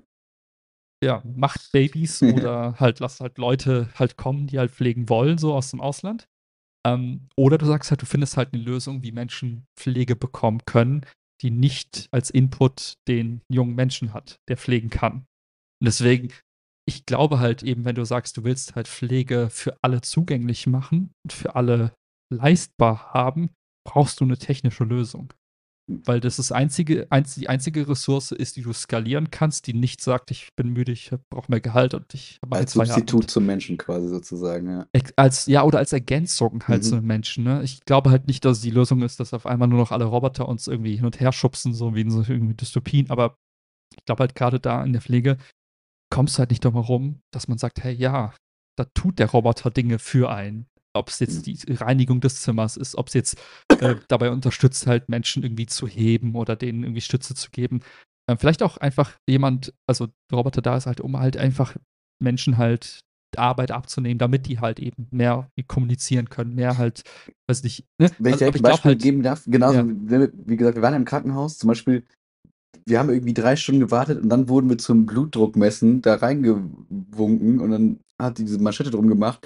S1: Ja, macht Babys oder halt lasst halt Leute halt kommen, die halt pflegen wollen, so aus dem Ausland. Ähm, oder du sagst halt, du findest halt 'ne Lösung, wie Menschen Pflege bekommen können, die nicht als Input den jungen Menschen hat, der pflegen kann. Und deswegen ich glaube halt eben, wenn du sagst, du willst halt Pflege für alle zugänglich machen und für alle leistbar haben, brauchst du 'ne technische Lösung. Weil das das einzige einz die einzige Ressource ist, die du skalieren kannst, die nicht sagt: „Ich bin müde, ich habe brauche mehr Gehalt und ich mache
S2: Als
S1: jetzt Feierabend.“
S2: Substitut zum Menschen quasi sozusagen, ja.
S1: Ex als ja, oder als Ergänzung halt zu
S2: Mhm.
S1: 'nem Menschen, ne? Ich glaube halt nicht, dass die Lösung ist, dass auf einmal nur noch alle Roboter uns irgendwie hin und her schubsen, so wie in so irgendwie Dystopien. Aber ich glaube halt grade da in der Pflege kommst du halt nicht drum herum, dass man sagt: „Hey, ja, da tut der Roboter Dinge für einen.“ Ob's
S2: Mhm.
S1: jetzt die Reinigung des Zimmers ist, ob's jetzt, äh, dabei unterstützt halt Menschen irgendwie zu heben oder denen irgendwie Stütze zu geben. Ähm, vielleicht auch einfach jemand also, der Roboter da ist halt, um halt einfach Menschen halt Arbeit abzunehmen, damit die halt eben mehr kommunizieren können, mehr halt, weiß nicht, ne?
S2: Wenn ich
S1: Also, aber
S2: direkt 'n
S1: ich glaube
S2: Beispiel
S1: halt
S2: geben darf, genauso
S1: ja,
S2: wie wie gesagt, wir waren im Krankenhaus, zum Beispiel, wir haben irgendwie drei Stunden gewartet und dann wurden wir zum Blutdruckmessen da reingewunken und dann hat die diese Manschette drum gemacht.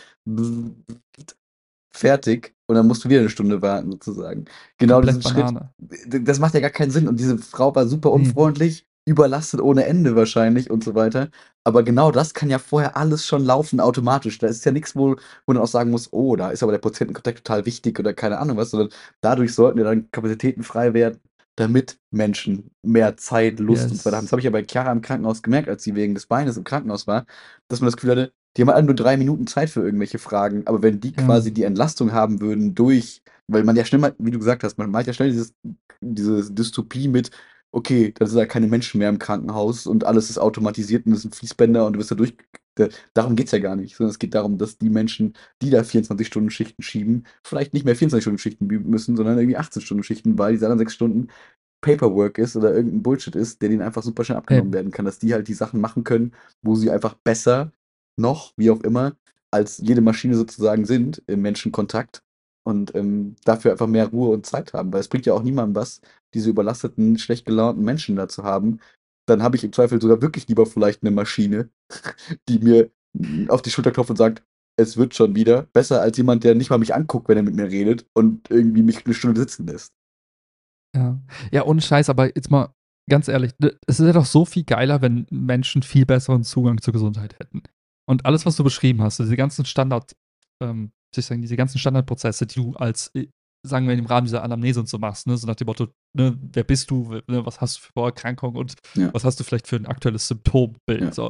S2: Fertig. Und dann musst du wieder 'ne Stunde warten sozusagen. Genau diesen
S1: komplett
S2: Schritt,
S1: Banane.
S2: d das macht ja gar keinen Sinn und diese Frau war super
S1: Ne,
S2: unfreundlich, überlastet ohne Ende wahrscheinlich und so weiter. Aber genau das kann ja vorher alles schon laufen automatisch. Da ist ja nix, wo wo man auch sagen muss: „Oh, da ist aber der Patientenkontakt total wichtig“ oder keine Ahnung was, sondern dadurch sollten ja dann Kapazitäten frei werden, damit Menschen mehr Zeit, Lust und so weiter haben. Das
S1: yes.
S2: habe ich ja bei Chiara im Krankenhaus gemerkt, als sie wegen des Beines im Krankenhaus war, dass man das Gefühl hatte, die haben alle nur drei Minuten Zeit für irgendwelche Fragen, aber wenn die
S1: Ja,
S2: quasi die Entlastung haben würden durch weil man ja schnell mal wie du gesagt hast, man malt ja schnell dieses diese Dystopie mit: „Okay, da sind ja keine Menschen mehr im Krankenhaus und alles ist automatisiert und es sind Fließbänder und du wirst da durch“ da darum geht's ja gar nicht, sondern es geht darum, dass die Menschen, die da vierundzwanzig-Stunden-Schichten schieben, vielleicht nicht mehr vierundzwanzig-Stunden-Schichten üben müssen, sondern irgendwie achtzehn-Stunden-Schichten, weil diese anderen sechs Stunden Paperwork ist oder irgend 'n Bullshit ist, der denen einfach super schnell abgenommen
S1: eben.
S2: werden kann, dass die halt die Sachen machen können, wo sie einfach besser noch, wie auch immer, als jede Maschine sozusagen sind im Menschenkontakt und, ähm, dafür einfach mehr Ruhe und Zeit haben. Weil es bringt ja auch niemandem was, diese überlasteten, schlecht gelaunten Menschen da zu haben. Dann habe ich im Zweifel sogar wirklich lieber vielleicht 'ne Maschine, die mir, hm, auf die Schulter klopft und sagt: „Es wird schon wieder.“ Besser als jemand, der nicht mal mich anguckt, wenn er mit mir redet und irgendwie mich 'ne Stunde sitzen lässt.
S1: Ja. Ja, ohne Scheiß, aber jetzt mal ganz ehrlich, ne, es wäre doch so viel geiler, wenn Menschen viel besseren Zugang zur Gesundheit hätten. Und alles, was du beschrieben hast, diese ganzen Standard ähm, wie soll ich sagen, diese ganzen Standardprozesse, die du als, äh, sagen wir, im Rahmen dieser Anamnese und so machst, ne, so nach dem Motto, ne, wer bist du, w ne, was hast du für Vorerkrankungen und
S2: Ja,
S1: was hast du vielleicht für 'n aktuelles Symptombild,
S2: ja.
S1: so.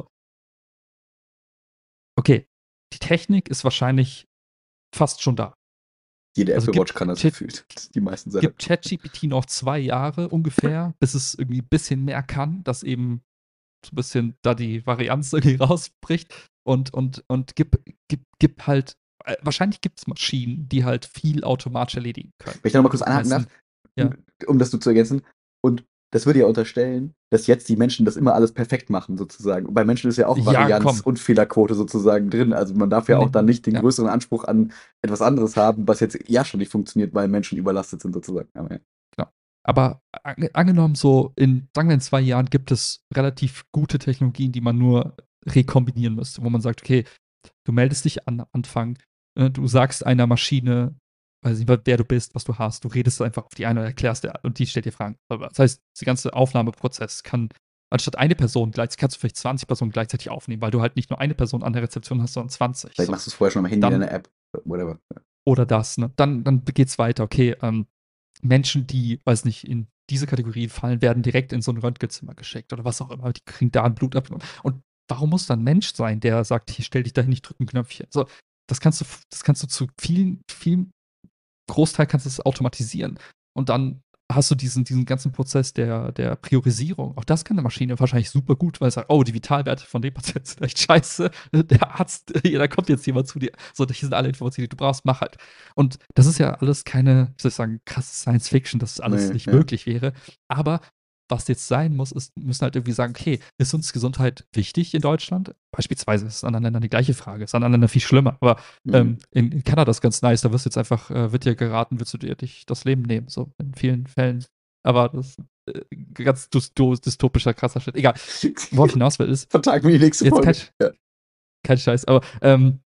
S1: Okay, die Technik ist wahrscheinlich fast schon da.
S2: Jede
S1: Also,
S2: Apple Watch
S1: gibt
S2: kann das
S1: Chat
S2: gefühlt, die meisten Sachen.
S1: gibt ChatGPT noch zwei Jahre ungefähr, bis es irgendwie bisschen mehr kann, dass eben so 'n bisschen da die Varianz irgendwie rausbricht und und und gib gib gib halt äh, wahrscheinlich gibt's Maschinen, die halt viel automatisch erledigen können.
S2: Wenn ich da noch mal kurz
S1: So,
S2: einhaken
S1: weißt
S2: darf,
S1: du? Ja.
S2: um das so zu ergänzen. Und das würde ja unterstellen, dass jetzt die Menschen das immer alles perfekt machen sozusagen. Und bei Menschen ist ja auch
S1: Ja,
S2: Varianz
S1: komm.
S2: und Fehlerquote sozusagen drin. Also, man darf ja auch
S1: Ne,
S2: dann nicht den
S1: ja,
S2: größeren Anspruch an etwas anderes haben, was jetzt ja schon nicht funktioniert, weil Menschen überlastet sind sozusagen. Aber ja.
S1: genau. Aber ange angenommen so in sagen wir, in zwei Jahren gibt es relativ gute Technologien, die man nur rekombinieren müsste, wo man sagt: „Okay, du meldest dich an Anfang, ne, du sagst einer Maschine, weiß nicht, wer du bist, was du hast. Du redest einfach auf die eine und erklärst der und die stellt dir Fragen darüber. Das heißt, der ganze Aufnahmeprozess kann anstatt eine Person gleichzeitig kannst du vielleicht zwanzig Personen gleichzeitig aufnehmen, weil du halt nicht nur eine Person an der Rezeption hast, sondern zwanzig,
S2: Vielleicht
S1: so.
S2: machst du's vorher schon am Handy in
S1: Dann
S2: deiner App, whatever. Ja.
S1: oder das, ne? Dann dann geht's weiter. Okay, ähm, Menschen, die, weiß nicht, in diese Kategorie fallen, werden direkt in so 'n Röntgenzimmer geschickt oder was auch immer. Die kriegen da 'n Blut abgenommen. Und warum muss da 'n Mensch sein, der sagt: „Hier, stell dich dahin, ich drücke 'n Knöpfchen.“ So, das kannst du f das kannst du zu vielen vielen Großteil kannst du's automatisieren. Und dann hast du diesen diesen ganzen Prozess der der Priorisierung. Auch das kann 'ne Maschine wahrscheinlich super gut, weil es sagt: „Oh, die Vitalwerte von dem Patienten sind echt scheiße. Der Arzt ja, da kommt jetzt jemand zu dir. So, hier sind alle Informationen, die du brauchst, mach halt.“ Und das ist ja alles keine, wie soll ich sagen, krasse Science Fiction, dass das alles
S2: Ne,
S1: nicht
S2: ja.
S1: möglich wäre. Aber was jetzt sein muss, ist müssen halt irgendwie sagen: „Okay, ist uns Gesundheit wichtig in Deutschland?“ Beispielsweise ist es in anderen Ländern die gleiche Frage, ist in anderen Ländern viel schlimmer. Aber
S2: Mhm.
S1: ähm, in in Kanada ist ganz nice, da wirst du jetzt einfach äh, wird dir geraten, willst du dir dich das Leben nehmen, so in vielen Fällen. Aber das, äh, ganz dysto dystopischer, krasser Shit. Egal. Worauf ich hinaus will, ist
S2: Vertagen wir die nächste
S1: jetzt kein
S2: Folge.
S1: Sch
S2: Ja.
S1: kein Scheiß, aber, ähm,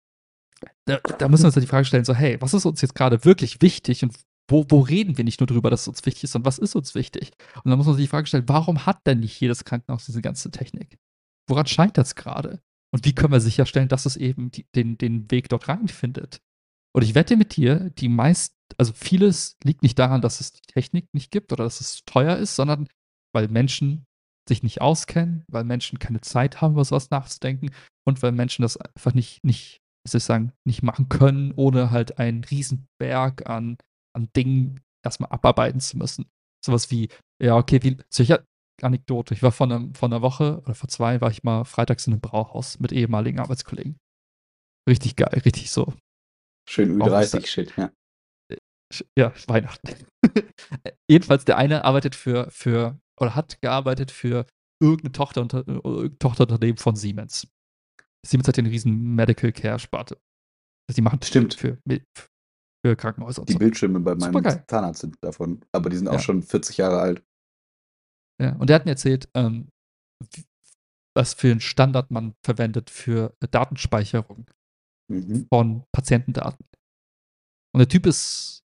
S1: da da müssen wir uns ja die Frage stellen, so: „Hey, was ist uns jetzt grade wirklich wichtig und wo wo reden wir nicht nur drüber, dass es uns wichtig ist, sondern was ist uns wichtig?“ Und dann muss man sich die Frage stellen: „Warum hat denn nicht jedes Krankenhaus diese ganze Technik? Woran scheitert's grade? Und wie können wir sicherstellen, dass es eben die den den Weg dort reinfindet?“ Und ich wette mit dir, die meist also vieles liegt nicht daran, dass es die Technik nicht gibt oder dass es teuer ist, sondern weil Menschen sich nicht auskennen, weil Menschen keine Zeit haben, über so was nachzudenken und weil Menschen das einfach nicht nicht, wie soll ich sagen, nicht machen können, ohne halt einen Riesenberg an an Dingen erst mal abarbeiten zu müssen. So was wie, ja, okay, wie solche Anekdote. Ich war vor 'nem vor 'ner Woche oder vor zwei war ich mal freitags in 'nem Brauhaus mit ehemaligen Arbeitskollegen. Richtig geil, richtig so
S2: Schön
S1: Brauhaus
S2: Ü30-Shit, ja.
S1: Ja, Weihnachten. Äh, jedenfalls, der eine arbeitet für für oder hat gearbeitet für irgend 'ne Tochterunter äh, irgend Tochterunternehmen von Siemens. Siemens hat ja 'ne riesen Medical Care Sparte. Also, die machen
S2: Stimmt.
S1: für Mi für Krankenhäuser und
S2: Die
S1: so.
S2: Bildschirme bei meinem
S1: Supergeil.
S2: Zahnarzt sind davon, aber die sind auch
S1: Ja.
S2: schon vierzig Jahre alt.
S1: Ja, und der hat mir erzählt, ähm, w was für 'n Standard man verwendet für Datenspeicherung
S2: Mhm.
S1: von Patientendaten. Und der Typ ist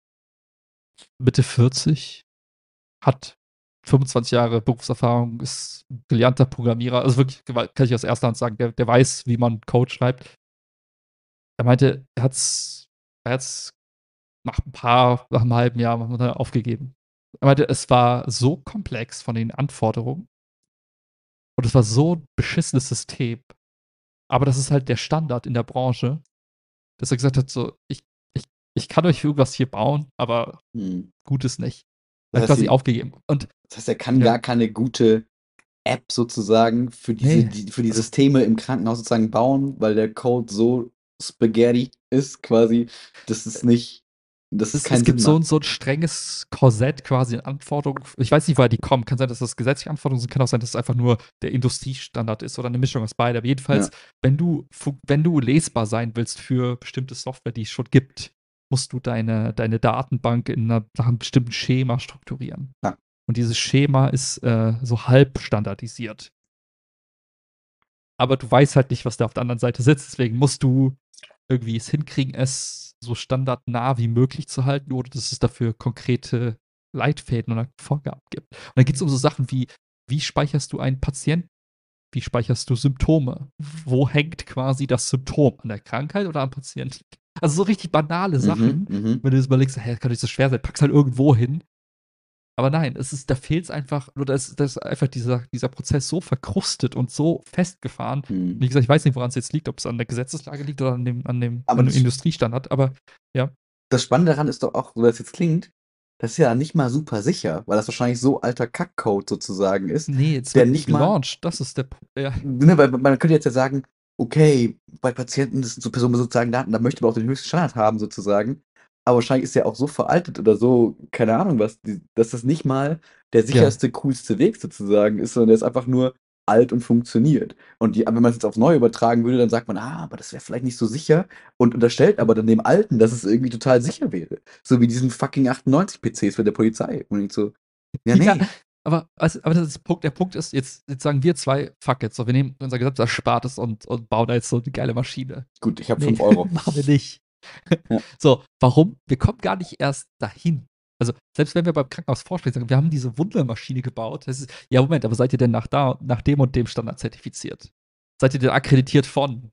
S1: Mitte vierzig, hat fünfundzwanzig Jahre Berufserfahrung, ist 'n gelernter Programmierer. Also, wirklich, gewa kann ich aus erster Hand sagen, der der weiß, wie man Code schreibt. Er meinte, er hat's er hat's nach 'n paar nach 'nem halben Jahr aufgegeben. Er meinte, es war so komplex von den Anforderungen und es war so 'n beschissenes System, aber das ist halt der Standard in der Branche, dass er gesagt hat, so: „Ich ich ich kann euch irgendwas hier bauen, aber
S2: Mhm.
S1: gut ist nicht.“ Er
S2: Das
S1: hat
S2: heißt,
S1: quasi
S2: die
S1: aufgegeben und
S2: das heißt, er kann
S1: ja.
S2: gar keine gute App sozusagen für diese
S1: Ne,
S2: die für die
S1: also
S2: Systeme im Krankenhaus sozusagen bauen, weil der Code so Spaghetti ist quasi, dass es nicht dass es
S1: Es es
S2: keinen
S1: gibt
S2: Sinn
S1: so
S2: macht.
S1: 'n so 'n strenges Korsett quasi an Anforderungen. F ich weiß nicht, woher die kommen. Kann sein, dass das gesetzliche Anforderungen sind, kann auch sein, dass es einfach nur der Industriestandard ist oder 'ne Mischung aus beidem. Aber jedenfalls,
S2: Ja.
S1: wenn du fu wenn du lesbar sein willst für bestimmte Software, die es schon gibt, musst du deine deine Datenbank in 'ner nach 'nem bestimmten Schema strukturieren.
S2: Ja.
S1: Und dieses Schema ist, äh, so halb standardisiert. Aber du weißt halt nicht, was da auf der anderen Seite sitzt. Deswegen musst du irgendwie es hinkriegen, es so standardnah wie möglich zu halten, ohne dass es dafür konkrete Leitfäden oder Vorgaben gibt. Und dann geht's um so Sachen wie: Wie speicherst du einen Patienten? Wie speicherst du Symptome? Wo hängt quasi das Symptom? An der Krankheit oder am Patienten? Also, so richtig banale
S2: Mhm,
S1: Sachen,
S2: mhm.
S1: wenn du jetzt überlegst: „Hä, kann nicht so schwer sein, pack's halt irgendwo hin.“ Aber nein, es ist da fehlt's einfach oder da ist da ist einfach dieser dieser Prozess so verkrustet und so festgefahren.
S2: Mhm.
S1: Wie gesagt, ich weiß nicht, woran's jetzt liegt, ob's an der Gesetzeslage liegt oder an dem an dem
S2: Aber
S1: an dem
S2: das
S1: Industriestandard, aber ja.
S2: das Spannende daran ist doch auch, so das jetzt klingt, das ist ja nicht mal super sicher, weil das wahrscheinlich so alter Kackcode sozusagen ist,
S1: Ne, es
S2: der
S1: wird nie
S2: nicht mal
S1: gelauncht. Das ist der Pu ja.
S2: ne, weil man könnte jetzt ja sagen: „Okay, bei Patienten, das sind so personenbezogene Daten, da möchte man auch den höchsten Standard haben sozusagen.“ Aber wahrscheinlich ist der auch so veraltet oder so, keine Ahnung was, die dass das nicht mal der
S1: Ja.
S2: sicherste, coolste Weg sozusagen ist, sondern der ist einfach nur alt und funktioniert. Und die aber wenn man's jetzt aufs Neue übertragen würde, dann sagt man: „Ah, aber das wäre vielleicht nicht so sicher“ und unterstellt aber dann dem Alten, dass es irgendwie total sicher wäre. So wie diesen fucking achtundneunzig PCs von der Polizei. Und ich so: „Ja,
S1: Ja,
S2: ne.“
S1: aber weißt du, aber das ist Punkt der Punkt ist, jetzt jetzt sagen wir zwei: „Fuck it, so, wir nehmen unser gesamtes Erspartes und und bauen da jetzt so 'ne geile Maschine.“
S2: Gut, ich habe
S1: Ne,
S2: fünf Euro.
S1: machen wir nicht.
S2: Ja.
S1: So, warum? Wir kommen gar nicht erst dahin. Also, selbst wenn wir beim Krankenhaus vorstellen, sagen: „Wir haben diese Wundermaschine gebaut.“ Das ist ja, Moment, aber seid ihr denn nach da nach dem und dem Standard zertifiziert? Seid ihr denn akkreditiert von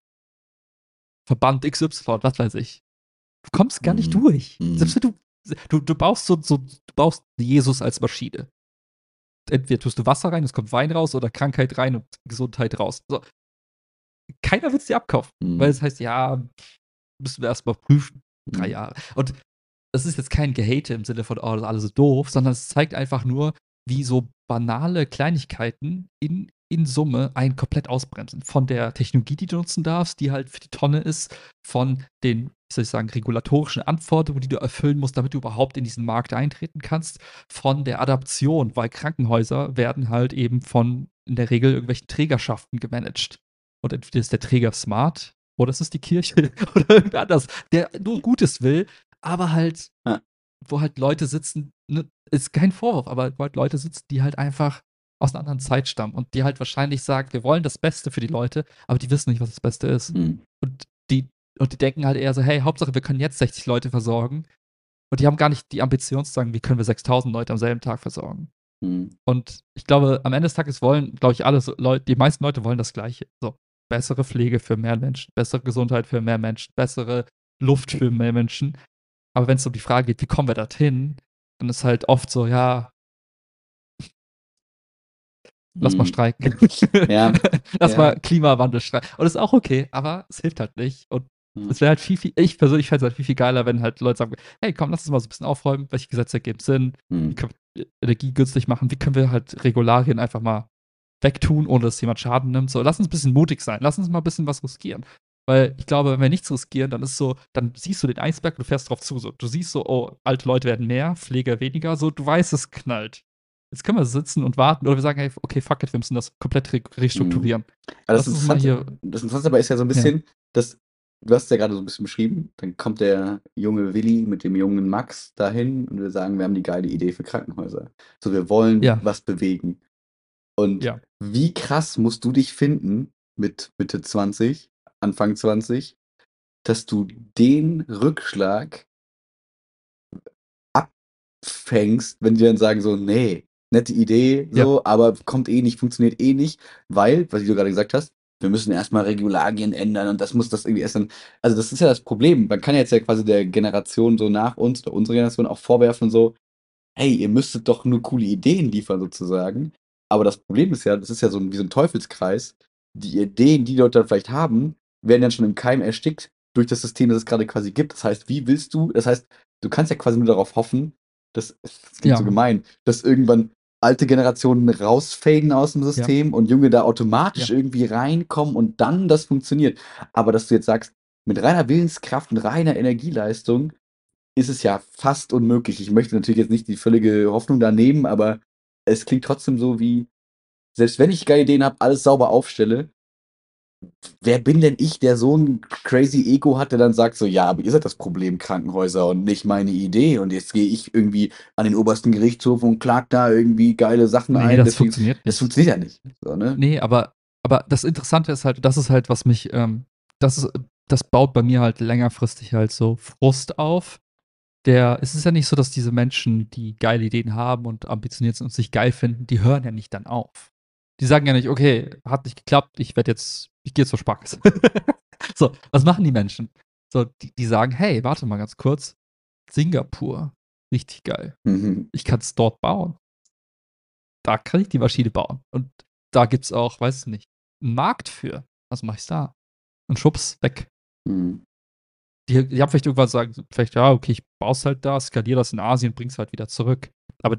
S1: Verband X Y, was weiß ich? Du kommst gar nicht
S2: Mhm,
S1: durch. Selbst
S2: mhm.
S1: wenn du du du baust so so du baust Jesus als Maschine. Entweder tust du Wasser rein, es kommt Wein raus oder Krankheit rein und Gesundheit raus. So. Keiner will's dir abkaufen, weil
S2: Mhm.
S1: es heißt: „Ja, müssen wir erst mal prüfen, drei
S2: Mhm.
S1: Jahre.“ Und das ist jetzt kein Gehate im Sinne von: „Oh, das ist alles so doof“, sondern es zeigt einfach nur, wie so banale Kleinigkeiten in in Summe einen komplett ausbremsen. Von der Technologie, die du nutzen darfst, die halt für die Tonne ist, von den, wie soll ich sagen, regulatorischen Anforderungen, die du erfüllen musst, damit du überhaupt in diesen Markt eintreten kannst, von der Adaption, weil Krankenhäuser werden halt eben von in der Regel irgendwelchen Trägerschaften gemanagt. Und entweder ist der Träger smart oder es ist die Kirche oder irgendwer anders, der nur Gutes will, aber halt
S2: Ja.
S1: wo halt Leute sitzen, ne, ist kein Vorwurf, aber wo halt Leute sitzen, die halt einfach aus 'ner anderen Zeit stammen und die halt wahrscheinlich sagen: „Wir wollen das Beste für die Leute“, aber die wissen nicht, was das Beste ist.
S2: Mhm.
S1: Und die und die denken halt eher so: „Hey, Hauptsache, wir können jetzt sechzig Leute versorgen.“ Und die haben gar nicht die Ambition zu sagen: „Wie können wir sechstausend Leute am selben Tag versorgen?“
S2: Mhm.
S1: Und ich glaube, am Ende des Tages wollen, glaube ich, alle so Leu die meisten Leute wollen das Gleiche. So, bessere Pflege für mehr Menschen, bessere Gesundheit für mehr Menschen, bessere Luft für mehr Menschen. Aber wenn's um die Frage geht: „Wie kommen wir dorthin?“, dann ist halt oft so: „Ja“ „lass mal
S2: Mhm.
S1: streiken.
S2: Ja,
S1: Lass
S2: ja.
S1: mal Klimawandel strei“ Und das ist auch okay, aber es hilft halt nicht. Und
S2: Mhm.
S1: es wäre halt viel, viel ich persönlich fände es halt viel, viel geiler, wenn halt Leute sagen: „Hey, komm, lass uns mal so 'n bisschen aufräumen. Welche Gesetze ergeben Sinn? Wie
S2: Mhm.
S1: können wir Energie günstig machen? Wie können wir halt Regularien einfach mal wegtun, ohne dass jemand Schaden nimmt? So, lass uns bisschen mutig sein. Lass uns mal bisschen was riskieren.“ Weil ich glaube, wenn wir nichts riskieren, dann ist so dann siehst du den Eisberg und du fährst drauf zu so. Du siehst so: „Oh, alte Leute werden mehr, Pfleger weniger“, so, du weißt, es knallt. Jetzt können wir sitzen und warten oder wir sagen: „Hey, okay, fuck it, wir müssen das komplett re
S2: Mhm.
S1: restrukturieren.
S2: Aber das
S1: Lass uns mal
S2: Interessante
S1: hier“
S2: das Interessante dabei ist ja so 'n
S1: Ja.
S2: bisschen, dass du hast ja grade so 'n bisschen beschrieben, dann kommt der junge Willi mit dem jungen Max dahin und wir sagen: „Wir haben die geile Idee für Krankenhäuser. So, wir wollen
S1: Ja.
S2: was bewegen.“ Und
S1: Ja.
S2: wie krass musst du dich finden mit Mitte zwanzig, Anfang zwanzig, dass du den Rückschlag abfängst, wenn die dann sagen so: „Ne, nette Idee
S1: Ja.
S2: so, aber kommt eh nicht, funktioniert eh nicht, weil“ was du grade gesagt hast: „Wir müssen erst mal Regularien ändern und das muss das irgendwie erst dann“ Also, das ist ja das Problem. Man kann jetzt ja quasi der Generation so nach uns oder unserer Generation auch vorwerfen so: „Hey, ihr müsstet doch nur coole Ideen liefern sozusagen.“ Aber das Problem ist ja, das ist ja so 'n wie so 'n Teufelskreis. Die Ideen, die die Leute dann vielleicht haben, werden dann schon im Keim erstickt durch das System, das es grade quasi gibt. Das heißt, wie willst du das heißt, du kannst ja quasi nur darauf hoffen, dass das klingt so
S1: Ja.
S2: gemein, dass irgendwann alte Generationen rausfaden aus'm
S1: Ja.
S2: System und Junge da automatisch
S1: Ja.
S2: irgendwie reinkommen und dann das funktioniert. Aber dass du jetzt sagst, mit reiner Willenskraft und reiner Energieleistung ist es ja fast unmöglich. Ich möchte natürlich jetzt nicht die völlige Hoffnung da nehmen, aber es klingt trotzdem so wie selbst wenn ich geile Ideen habe, alles sauber aufstelle wer bin denn ich, der so 'n crazy Ego hat, der dann sagt so: „Ja, aber ihr seid das Problem, Krankenhäuser und nicht meine Idee und jetzt gehe ich irgendwie an den obersten Gerichtshof und klage da irgendwie geile Sachen
S1: Ne,
S2: ein,
S1: das
S2: deswegen“
S1: funktioniert
S2: das
S1: nicht.
S2: funktioniert ja nicht, so, ne?
S1: Ne, aber aber das Interessante ist halt das ist halt, was mich, ähm das ist das baut bei mir halt längerfristig halt so Frust auf. Der es ist ja nicht so, dass diese Menschen, die geile Ideen haben und ambitioniert sind und sich geil finden, die hören ja nicht dann auf. Die sagen ja nicht: „Okay, hat nicht geklappt, ich werde jetzt ich gehe zur Sparkasse.“ So, was machen die Menschen? So, die die sagen: „Hey, warte mal ganz kurz, Singapur, richtig geil.
S2: Mhm.
S1: Ich kann's dort bauen.“ Da kann ich die Maschine bauen. Und da gibt's auch, weiß ich nicht, 'n Markt für. Was mache ich da? Und schwupps, weg.
S2: Mhm.
S1: Die die haben vielleicht irgendwann sagen vielleicht: „Ja, okay, ich baue es halt da, skaliere das in Asien, bringe es halt wieder zurück.“ Aber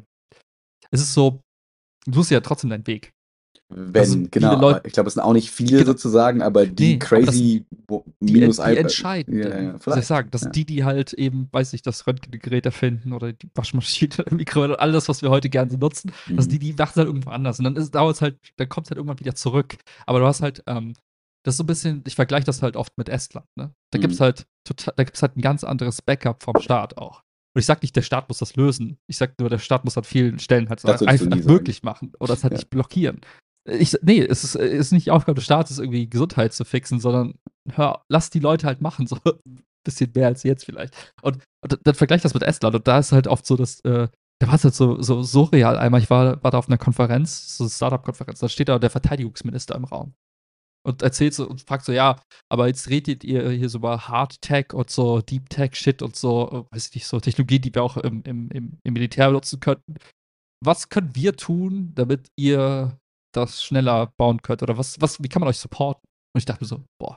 S1: es ist so, du suchst dir ja trotzdem deinen Weg. Also,
S2: Wenn,
S1: viele
S2: genau,
S1: Leut
S2: aber ich glaube, es sind auch nicht viele
S1: genau.
S2: sozusagen, aber die
S1: Ne, aber das sind
S2: crazy wo
S1: die
S2: minus
S1: en die
S2: ei äh, ja,
S1: Entscheidenden.
S2: ja,
S1: Wie soll ich
S2: vielleicht,
S1: sagen? Das
S2: ja.
S1: sind die, die halt eben, weiß nicht, das Röntgengerät erfinden oder die Waschmaschine, Mikrowelle, alles, was wir heute gerne so nutzen. Das sind
S2: Mhm.
S1: die, die machen's halt irgendwo anders. Und dann ist dauert's halt dann kommt's halt irgendwann wieder zurück. Aber du hast halt, ähm das ist so 'n bisschen ich vergleiche das halt oft mit Estland, ne? Da gibt's
S2: Mhm.
S1: halt tota da gibt's halt 'n ganz anderes Backup vom Staat auch. Und ich sage nicht, der Staat muss das lösen. Ich sage nur, der Staat muss an vielen Stellen halt so
S2: Das würdest du nie
S1: einfach
S2: sagen.
S1: möglich machen oder es halt
S2: Ja.
S1: nicht blockieren. Ich s ne, es ist ist nicht die Aufgabe des Staates, irgendwie Gesundheit zu fixen, sondern hör lass die Leute halt machen, so bisschen mehr als jetzt vielleicht. Und und dann vergleiche ich das mit Estland und da ist halt oft so, dass, äh da war's halt so so surreal einmal. Ich war war da auf 'ner Konferenz, so Start-up-Konferenz, da steht da der Verteidigungsminister im Raum und erzählt so und fragt so: „Ja, aber jetzt redet ihr hier so über Hard Tech und so Deep Tech Shit und so, äh, weiß ich nicht, so Technologie, die wir auch im im im im Militär benutzen könnten. Was können wir tun, damit ihr das schneller bauen könnt oder was was wie kann man euch supporten?“ Und ich dachte mir so: „Boah.“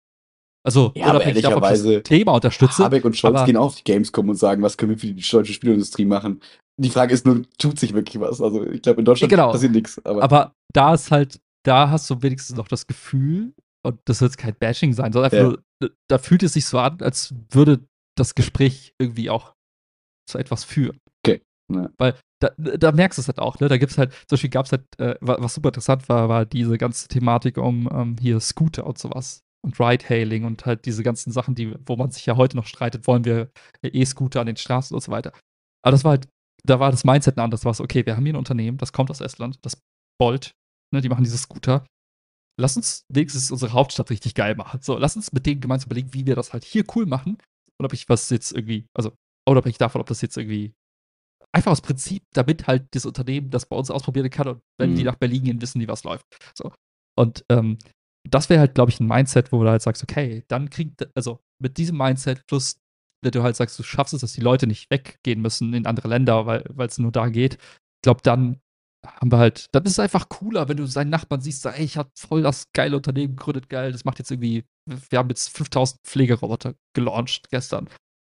S1: Also,
S2: Ja, aber
S1: unabhängig davon, ob ich das
S2: ehrlicherweise,
S1: Thema unterstütze,
S2: Habeck und Scholz
S1: aber
S2: gehen auch auf die Gamescom und sagen: „Was können wir für die deutsche Spieleindustrie machen?“ Die Frage ist nur, tut sich wirklich was? Also, ich glaube, in
S1: Ja,
S2: Deutschland
S1: genau.
S2: passiert nix, aber
S1: Aber da ist halt da hast du wenigstens noch das Gefühl und das soll jetzt kein Bashing sein, sondern einfach
S2: Ja.
S1: nur, d da fühlt es sich so an, als würde das Gespräch irgendwie auch zu etwas führen.
S2: Okay, ja.
S1: Weil da da merkst du's halt auch, ne? Da gibt's halt zum Beispiel gab's halt, äh wa was super interessant war, war diese ganze Thematik um, ähm, hier Scooter und so was und Ride-Hailing und halt diese ganzen Sachen, die wo man sich ja heute noch streitet, wollen wir E-Scooter an den Straßen und so weiter. Aber das war halt da war das Mindset 'n anderes. Da war's so: „Okay, wir haben hier 'n Unternehmen, das kommt aus Estland, das Bolt, ne, die machen diese Scooter. Lass uns wenigstens unsere Hauptstadt richtig geil machen. So, lass uns mit denen gemeinsam überlegen, wie wir das halt hier cool machen.“ Und ob ich was jetzt irgendwie also, unabhängig davon, ob das jetzt irgendwie einfach aus Prinzip, damit halt das Unternehmen das bei uns ausprobieren kann und wenn die
S2: Mhm.
S1: nach Berlin gehen, wissen die, was läuft. So. Und, ähm, das wäre halt, glaube ich, 'n Mindset, wo du halt sagst: „Okay, dann kriegt“ also, mit diesem Mindset plus wenn du halt sagst, du schaffst es, dass die Leute nicht weggehen müssen in andere Länder, weil weil's nur da geht. Ich glaube, dann haben wir halt dann ist es einfach cooler, wenn du seinen Nachbarn siehst, so: „Ey, ich habe voll das geile Unternehmen gegründet, geil, das macht jetzt irgendwie w wir haben jetzt fünftausend Pflegeroboter gelauncht gestern.“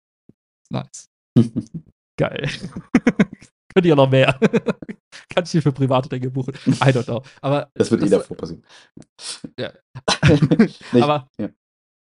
S1: Nice. Geil. Könnt ihr noch mehr. Kann ich mir für private Dinge buchen. I don't know. Aber
S2: Das wird eh
S1: das
S2: davor passieren.
S1: Ja.
S2: Ne, ich
S1: Aber
S2: ja.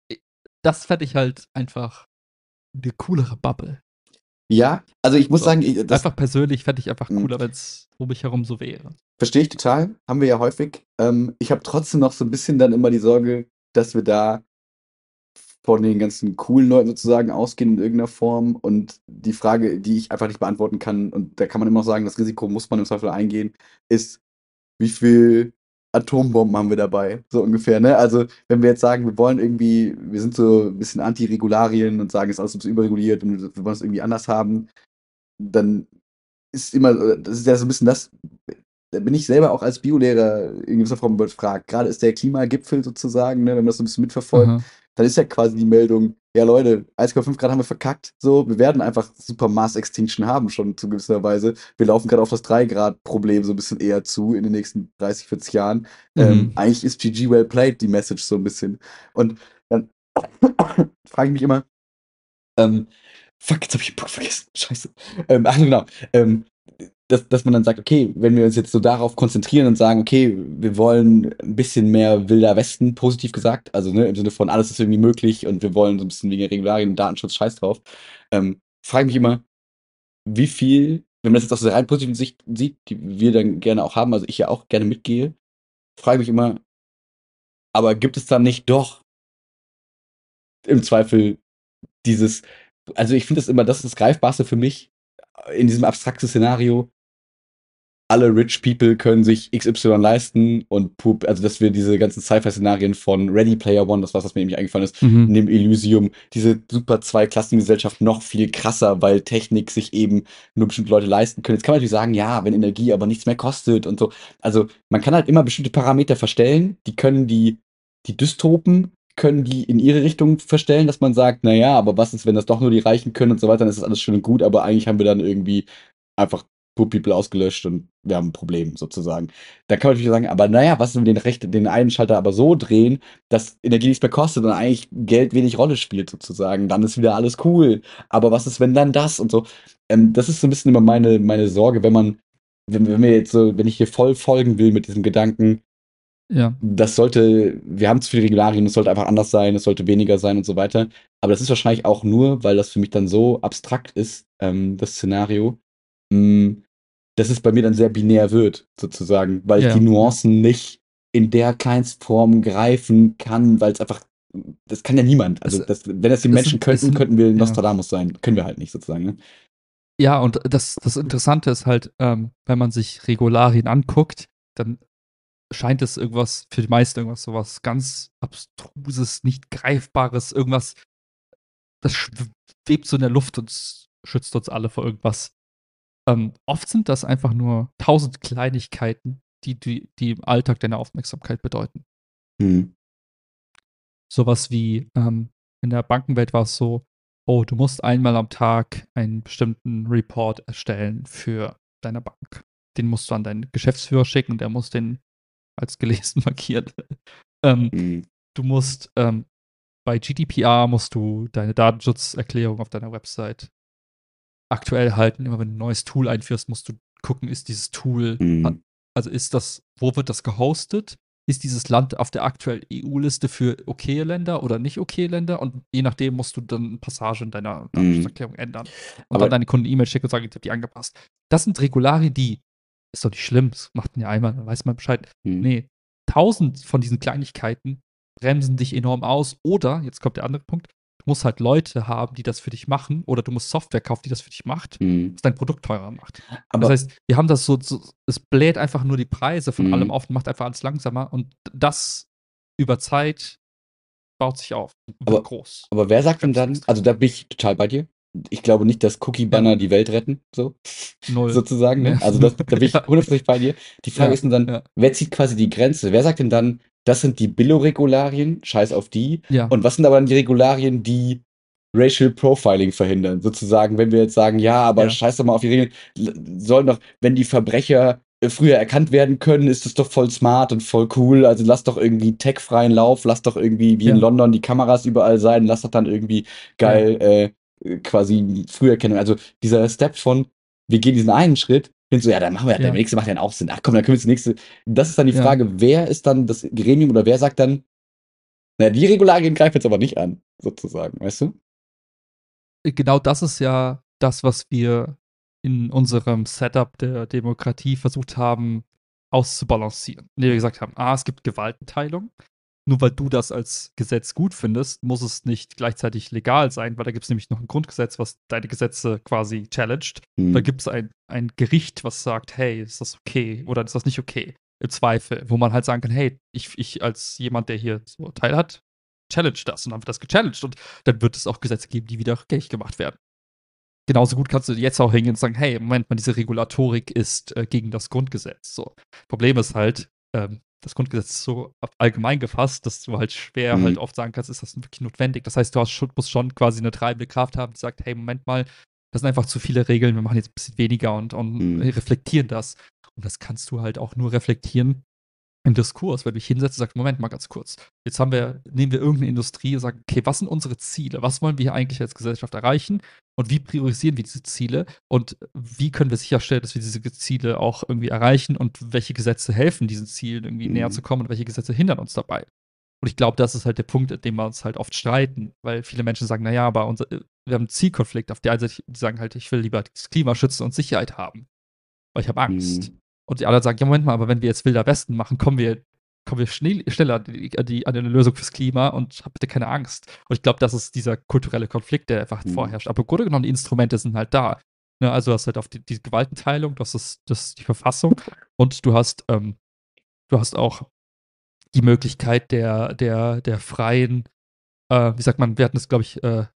S1: das fände ich halt einfach 'ne coolere Bubble.
S2: Ja, also ich muss
S1: So.
S2: sagen, i das
S1: Einfach persönlich fände ich einfach
S2: Mhm.
S1: cooler, wenn's um mich herum so wäre.
S2: Verstehe ich total, haben wir ja häufig. Ähm, ich habe trotzdem noch so 'n bisschen dann immer die Sorge, dass wir da von den ganzen coolen Leuten sozusagen ausgehen in irgend 'ner Form und die Frage, die ich einfach nicht beantworten kann, und da kann man immer noch sagen, das Risiko muss man im Zweifel eingehen, ist: Wie viel Atombomben haben wir dabei? So ungefähr, ne? Also, wenn wir jetzt sagen, wir wollen irgendwie wir sind so 'n bisschen Anti-Regularien und sagen, ist alles 'n bisschen überreguliert und wir wollen es irgendwie anders haben, dann ist immer äh, das ist ja so 'n bisschen das da bin ich selber auch als Biolehrer in gewisser Form überfragt. Grade ist der Klimagipfel sozusagen, ne, wenn man das so 'n bisschen mitverfolgt,
S1: Aha.
S2: dann ist ja quasi die Meldung: „Ja Leute, eins Komma fünf Grad haben wir verkackt, so. Wir werden einfach super Mass Extinction haben schon zu gewisser Weise. Wir laufen grad auf das drei Grad Problem so 'n bisschen eher zu in den nächsten dreißig, vierzig Jahren. Ähm,
S1: Mhm.
S2: eigentlich ist G G well played die Message so 'n bisschen.“ Und dann frage ich mich immer, ähm fuck, jetzt habe ich 'n Punkt vergessen. Scheiße. Ähm, ach genau, ähm, dass dass man dann sagt: „Okay, wenn wir uns jetzt so darauf konzentrieren und sagen: Okay, wir wollen 'n bisschen mehr Wilder Westen“, positiv gesagt, also, ne, im Sinne von alles ist irgendwie möglich und wir wollen so 'n bisschen weniger Regularien und Datenschutz, scheiß drauf. Ähm, frage mich immer, wie viel wenn man das jetzt aus der rein positiven Sicht sieht, die wir dann gerne auch haben, also, ich ja auch gerne mitgehe, frage mich immer aber gibt es dann nicht doch im Zweifel dieses also, ich finde das immer das ist das Greifbarste für mich in diesem abstrakten Szenario alle Rich People können sich X Y leisten und pup also, dass wir diese ganzen Sci-Fi-Szenarien von Ready Player One, das war's, was mir nämlich eingefallen ist,
S1: Mhm.
S2: NIMB, Elysium, diese super Zweiklassengesellschaft noch viel krasser, weil Technik sich eben nur bestimmte Leute leisten können. Jetzt kann man natürlich sagen: „Ja, wenn Energie aber nichts mehr kostet und so.“ Also, man kann halt immer bestimmte Parameter verstellen, die können die die Dystopen können die in ihre Richtung verstellen, dass man sagt: „Na ja, aber was ist, wenn das doch nur die Reichen können und so weiter, dann ist das alles schön und gut, aber eigentlich haben wir dann irgendwie einfach Poor People ausgelöscht und wir haben 'n Problem sozusagen.“ Da kann man natürlich sagen: „Aber na ja, was, wenn wir den recht den einen Schalter aber so drehen, dass Energie nichts mehr kostet und eigentlich Geld wenig Rolle spielt sozusagen, dann ist wieder alles cool. Aber was ist, wenn dann das?“ Und so. Ähm, das ist so 'n bisschen immer meine meine Sorge, wenn man wenn wenn wir jetzt so wenn ich hier voll folgen will mit diesem Gedanken
S1: Ja.
S2: das sollte wir haben zu viele Regularien, es sollte einfach anders sein, es sollte weniger sein und so weiter. Aber das ist wahrscheinlich auch nur, weil das für mich dann so abstrakt ist, ähm, das Szenario, hm, dass es bei mir dann sehr binär wird sozusagen, weil ich die
S1: Ja, ja.
S2: Nuancen nicht in der Kleinstform greifen kann, weil's einfach das kann ja niemand. Also,
S1: Es
S2: das wenn das die
S1: es
S2: Menschen
S1: sind es
S2: könnten,
S1: sind
S2: könnten wir
S1: ja.
S2: Nostradamus sein. Können wir halt nicht sozusagen, ne?
S1: Ja, und das das Interessante ist halt, ähm, wenn man sich Regularien anguckt, dann scheint es irgendwas für die meisten irgendwas so was ganz Abstruses, nicht Greifbares, irgendwas das schwebt so in der Luft und s schützt uns alle vor irgendwas. Ähm, oft sind das einfach nur tausend Kleinigkeiten, die die die im Alltag deine Aufmerksamkeit bedeuten.
S2: Mhm.
S1: So was wie, ähm, in der Bankenwelt war es so: „Oh, du musst einmal am Tag einen bestimmten Report erstellen für deine Bank. Den musst du an deinen Geschäftsführer schicken, der muss den als gelesen markieren. Ähm,
S2: Mhm.
S1: du musst, ähm bei G D P R musst du deine Datenschutzerklärung auf deiner Website aktuell halten. Immer wenn du 'n neues Tool einführst, musst du gucken, ist dieses Tool ha
S2: Mhm.
S1: also, ist das wo wird das gehostet? Ist dieses Land auf der aktuellen E U-Liste für okaye Länder oder nicht okaye Länder?“ Und je nachdem musst du dann Passagen in deiner
S2: Mhm.
S1: Datenschutzerklärung ändern und dann
S2: Aber
S1: deinen Kunden 'ne E-Mail schicken und sagen: „Ich habe die angepasst.“ Das sind Regularien, die ist doch nicht schlimm, das macht man ja einmal, dann weiß man Bescheid.
S2: Mhm.
S1: Ne, tausend von diesen Kleinigkeiten bremsen dich enorm aus oder, jetzt kommt der andere Punkt, du musst halt Leute haben, die das für dich machen oder du musst Software kaufen, die das für dich macht,
S2: Mhm.
S1: was dein Produkt teurer macht. Das
S2: Aber
S1: heißt, wir haben das so so es bläht einfach nur die Preise von allem
S2: Mhm.
S1: auf und macht einfach alles langsamer und d das über Zeit baut sich auf, wird
S2: Aber
S1: groß,
S2: aber wer sagt denn
S1: ganz
S2: dann
S1: extrem.
S2: also, da bin ich total bei dir. Ich glaube nicht, dass
S1: Ja.
S2: Cookie-Banner die Welt retten, so
S1: null.
S2: sozusagen,
S1: Ne,
S2: ne? Also,
S1: null,
S2: das da bin ich
S1: ja.
S2: hundertprozentig bei dir. Die Frage
S1: Ja,
S2: ist nur dann,
S1: ja.
S2: wer zieht quasi die Grenze? Wer sagt denn dann: „Das sind die Billo-Regularien, scheiß auf die.“
S1: Ja.
S2: Und was sind aber dann die Regularien, die Racial Profiling verhindern? Sozusagen, wenn wir jetzt sagen: „Ja, aber
S1: Ja.
S2: scheiß doch mal auf die Regeln, l sollen doch wenn die Verbrecher, äh, früher erkannt werden können, ist das doch voll smart und voll cool. Also, lass doch irgendwie Tech freien Lauf, lass doch irgendwie wie in
S1: Ja.
S2: London die Kameras überall sein, lass doch dann irgendwie
S1: Ja.
S2: geil, äh, quasi Früherkennung.“ Also, dieser Step von: „Wir gehen diesen einen Schritt“ hin zu: „Ja, dann machen wir der
S1: Ja.
S2: nächste macht ja dann auch Sinn. Ach komm, dann können wir das nächste“ Das ist dann die
S1: Ja.
S2: Frage, wer ist dann das Gremium oder wer sagt dann Na, die Regularien greifen jetzt aber nicht an, sozusagen, weißt du?
S1: Genau das ist ja das, was wir in unserem Setup der Demokratie versucht haben auszubalancieren. Indem wir gesagt haben: „Ah, es gibt Gewaltenteilung. Nur weil du das als Gesetz gut findest, muss es nicht gleichzeitig legal sein, weil da gibt's nämlich noch ein Grundgesetz, was deine Gesetze quasi challenged. Da
S2: Mhm.
S1: gibt's ein ein Gericht, was sagt: ‚Hey, ist das okay oder ist das nicht okay?' Im Zweifel, wo man halt sagen kann: ‚Hey, ich ich als jemand, der hier so Teil hat, challenge das.' Und dann wird das gechallenged und dann wird es auch Gesetze geben, die wieder rückgängig gemacht werden. Genauso gut kannst du jetzt auch hingehen und sagen: „Hey, Moment mal, diese Regulatorik ist, äh, gegen das Grundgesetz“, so. Problem ist halt, ähm, das Grundgesetz ist so ab allgemein gefasst, dass du halt schwer halt
S2: Mhm.
S1: oft sagen kannst: „Ist das wirklich notwendig?“ Das heißt, du hast schon musst schon quasi 'ne treibende Kraft haben, die sagt: „Hey, Moment mal, das sind einfach zu viele Regeln, wir machen jetzt 'n bisschen weniger und und
S2: Mhm.
S1: reflektieren das.“ Und das kannst du halt auch nur reflektieren im Diskurs, wenn du dich hinsetzt und sagst: „Moment mal ganz kurz. Jetzt haben wir nehmen wir irgend 'ne Industrie und sagen: ‚Okay, was sind unsere Ziele? Was wollen wir hier eigentlich als Gesellschaft erreichen und wie priorisieren wir diese Ziele und wie können wir sicherstellen, dass wir diese Ge Ziele auch irgendwie erreichen und welche Gesetze helfen, diesen Zielen irgendwie näher zu
S2: Mhm.
S1: kommen und welche Gesetze hindern uns dabei?“ Und ich glaube, das ist halt der Punkt, an dem wir uns halt oft streiten, weil viele Menschen sagen: „Na ja, aber unser äh, wir haben 'n Zielkonflikt.“ Auf der einen Seite die sagen halt: „Ich will lieber das Klima schützen und Sicherheit haben, weil ich habe Angst.“
S2: Mhm.
S1: Und die anderen sagen: „Ja, Moment mal, aber wenn wir jetzt Wilder Westen machen, kommen wir kommen wir schnell schneller die an die an eine Lösung fürs Klima und hab bitte keine Angst.“ Und ich glaube, das ist dieser kulturelle Konflikt, der einfach
S2: Mhm.
S1: vorherrscht. Aber im Grunde genommen, die Instrumente sind halt da. Ne, also, du hast halt auf die die Gewaltenteilung, das ist das ist die Verfassung und du hast, ähm du hast auch die Möglichkeit der der der freien, äh, wie sagt man, wir hatten das, glaube ich, äh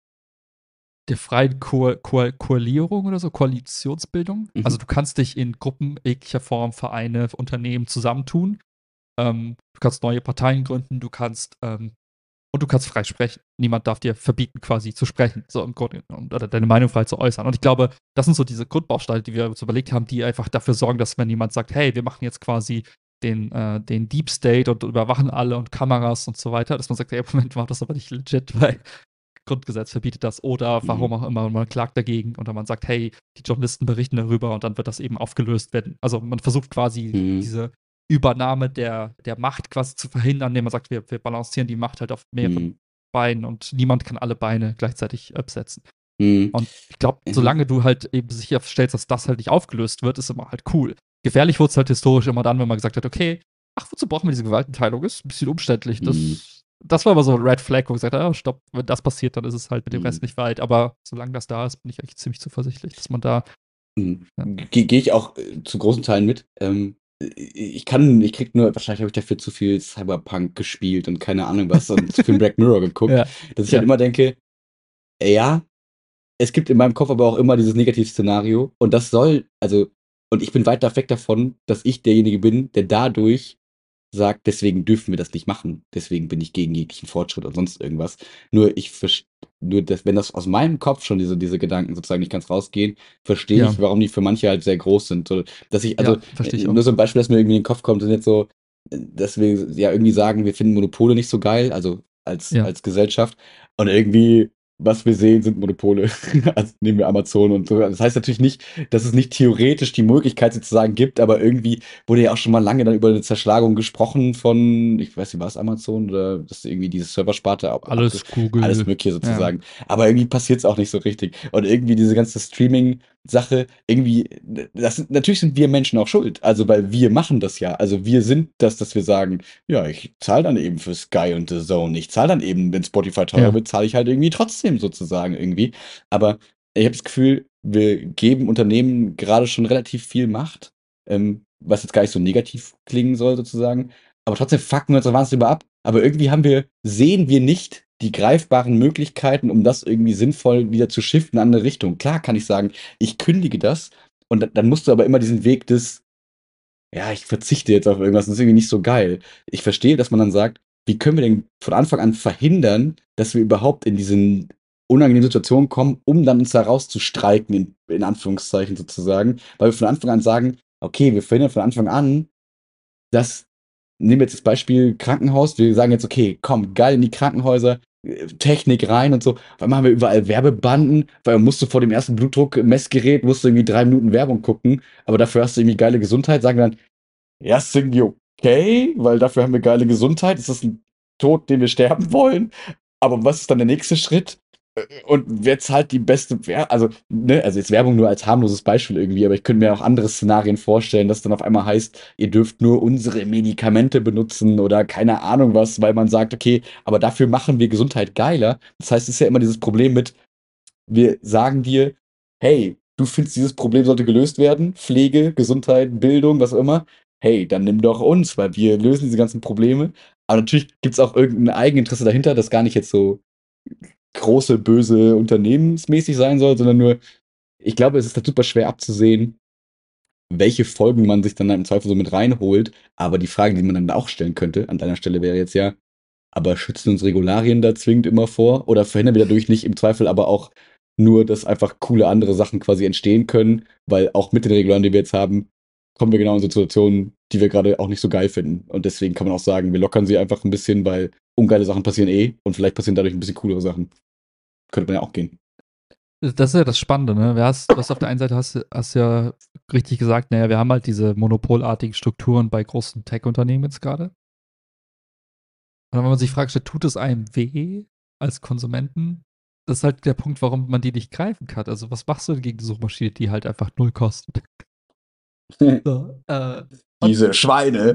S1: der freien Ko Koal Koalierung oder so, Koalitionsbildung. Also,
S2: Mhm.
S1: du kannst dich in Gruppen jeglicher Form, Vereine, Unternehmen zusammentun. Ähm, du kannst neue Parteien gründen, du kannst, ähm und du kannst frei sprechen. Niemand darf dir verbieten, quasi zu sprechen, so im Grunde genommen oder deine Meinung frei zu äußern. Und ich glaube, das sind so diese Grundbausteine, die wir uns überlegt haben, die einfach dafür sorgen, dass wenn jemand sagt: „Hey, wir machen jetzt quasi den äh, den Deep State und überwachen alle und Kameras und so weiter“, dass man sagt: „Ey, Moment, mach das aber nicht legit, weil Grundgesetz verbietet das“ oder warum
S2: Mhm.
S1: auch immer, man klagt dagegen oder man sagt: „Hey, die Journalisten berichten darüber“ und dann wird das eben aufgelöst werden. Also, man versucht quasi
S2: Mhm.
S1: diese Übernahme der der Macht quasi zu verhindern, indem man sagt: „Wir wir balancieren die Macht halt auf mehreren
S2: Mhm.
S1: Beinen und niemand kann alle Beine gleichzeitig, äh, besetzen.“
S2: Mhm.
S1: Und ich glaube,
S2: Ja.
S1: solange du halt eben sicherstellst, dass das halt nicht aufgelöst wird, ist immer halt cool. Gefährlich wurd's halt historisch immer dann, wenn man gesagt hat: „Okay, ach, wozu brauchen wir diese Gewaltenteilung? Ist 'n bisschen umständlich.“
S2: Mhm.
S1: Das das war immer so 'n Red Flag, wo ich gesagt habe: „Ah, stopp, wenn das passiert, dann ist es halt mit dem
S2: Mhm.
S1: Rest nicht weit.“ Aber solange das da ist, bin ich eigentlich ziemlich zuversichtlich, dass man da
S2: Mhm.
S1: ja.
S2: Ge gehe ich auch, äh, zu großen Teilen mit. Ähm, i i ich kann ich kriege nur wahrscheinlich habe ich dafür zu viel Cyberpunk gespielt und keine Ahnung was und zu viel Black Mirror geguckt,
S1: Ja,
S2: dass ich halt
S1: ja.
S2: immer denke: „Ja, es gibt in meinem Kopf aber auch immer dieses Negativszenario und das soll also und ich bin weit da weg davon, dass ich derjenige bin, der dadurch sagt: „Deswegen dürfen wir das nicht machen. Deswegen bin ich gegen jeglichen Fortschritt und sonst irgendwas.“ Nur ich verst nur das wenn das aus meinem Kopf schon diese diese Gedanken sozusagen nicht ganz rausgehen, verstehe
S1: Ja.
S2: ich, warum die für manche halt sehr groß sind. So, dass ich also,
S1: Ja, verstehe ich
S2: äh,
S1: auch.
S2: nur so 'n Beispiel, das mir irgendwie in den Kopf kommt, sind jetzt so, äh, dass wir ja irgendwie sagen, wir finden Monopole nicht so geil, also als
S1: Ja.
S2: als Gesellschaft und irgendwie, was wir sehen, sind Monopole. Also, nehmen wir Amazon und so. Das heißt natürlich nicht, dass es nicht theoretisch die Möglichkeit sozusagen gibt, aber irgendwie wurde ja auch schon mal lange dann über 'ne Zerschlagung gesprochen von ich weiß nicht, war's Amazon oder dass irgendwie diese Serversparte ab abge
S1: Alles
S2: alles
S1: Google,
S2: Mögliche
S1: ja.
S2: sozusagen. Aber irgendwie passiert's auch nicht so richtig. Und irgendwie diese ganze Streaming-Sache, irgendwie, d das sind natürlich sind wir Menschen auch schuld. Also, weil wir machen das ja. Also, wir sind das, dass wir sagen: „Ja, ich zahle dann eben für Sky und The Zone. Ich zahle dann eben, wenn Spotify teurer
S1: Ja.
S2: wird, zahle ich halt irgendwie trotzdem sozusagen irgendwie.“ Aber ich habe das Gefühl, wir geben Unternehmen grade schon relativ viel Macht, ähm, was jetzt gar nicht so negativ klingen soll sozusagen. Aber trotzdem fucken wir uns da wahnsinnig drüber ab. Aber irgendwie haben wir sehen wir nicht die greifbaren Möglichkeiten, um das irgendwie sinnvoll wieder zu shiften in 'ne andere Richtung. Klar kann ich sagen: „Ich kündige das“ und da dann musst du aber immer diesen Weg des „Ja, ich verzichte jetzt auf irgendwas, das ist irgendwie nicht so geil.“ Ich verstehe, dass man dann sagt: „Wie können wir denn von Anfang an verhindern, dass wir überhaupt in diesen unangenehmen Situationen kommen, um dann uns da rauszustreiken in in Anführungszeichen sozusagen?“ Weil wir von Anfang an sagen: „Okay, wir verhindern von Anfang an, dass“ nehmen wir jetzt das Beispiel Krankenhaus. Wir sagen jetzt: „Okay, komm, geil in die Krankenhäuser, äh, Technik rein und so.“ Auf einmal haben wir überall Werbebanden, weil man musste vor dem ersten Blutdruck-Messgerät musst du irgendwie drei Minuten Werbung gucken, aber dafür hast du irgendwie geile Gesundheit. Sagen wir dann: „Ja, ist irgendwie okay, weil dafür haben wir geile Gesundheit.“ Ist das 'n Tod, den wir sterben wollen. Aber was ist dann der nächste Schritt? Äh, Und wer zahlt die beste Wer also, ne, also jetzt Werbung nur als harmloses Beispiel irgendwie, aber ich könnte mir auch andere Szenarien vorstellen, dass dann auf einmal heißt, ihr dürft nur unsere Medikamente benutzen oder keine Ahnung was, weil man sagt, okay, aber dafür machen wir Gesundheit geiler. Das heißt, es ist ja immer dieses Problem mit, wir sagen dir, hey, du findest, dieses Problem sollte gelöst werden, Pflege, Gesundheit, Bildung, was auch immer. Hey, dann nimm doch uns, weil wir lösen diese ganzen Probleme. Aber natürlich gibt es auch irgendein Eigeninteresse dahinter, das gar nicht jetzt so große, böse unternehmensmäßig sein soll, sondern nur, ich glaube, es ist halt super schwer abzusehen, welche Folgen man sich dann im Zweifel so mit reinholt. Aber die Frage, die man dann auch stellen könnte, an deiner Stelle wäre jetzt ja, aber schützen uns Regularien da zwingend immer vor? Oder verhindern wir dadurch nicht im Zweifel aber auch nur, dass einfach coole andere Sachen quasi entstehen können? Weil auch mit den Regularien, die wir jetzt haben, kommen wir genau in Situationen, die wir gerade auch nicht so geil finden. Und deswegen kann man auch sagen, wir lockern sie einfach ein bisschen, weil ungeile Sachen passieren eh und vielleicht passieren dadurch ein bisschen coolere Sachen. Könnte man ja auch gehen.
S1: Das ist ja das Spannende, ne? Du hast, du hast auf der einen Seite hast, hast ja richtig gesagt, naja, wir haben halt diese monopolartigen Strukturen bei großen Tech-Unternehmen jetzt gerade. Und wenn man sich fragt, tut es einem weh als Konsumenten? Das ist halt der Punkt, warum man die nicht greifen kann. Also, was machst du denn gegen eine Suchmaschine, die halt einfach null kostet? So, äh, und
S2: Diese Schweine.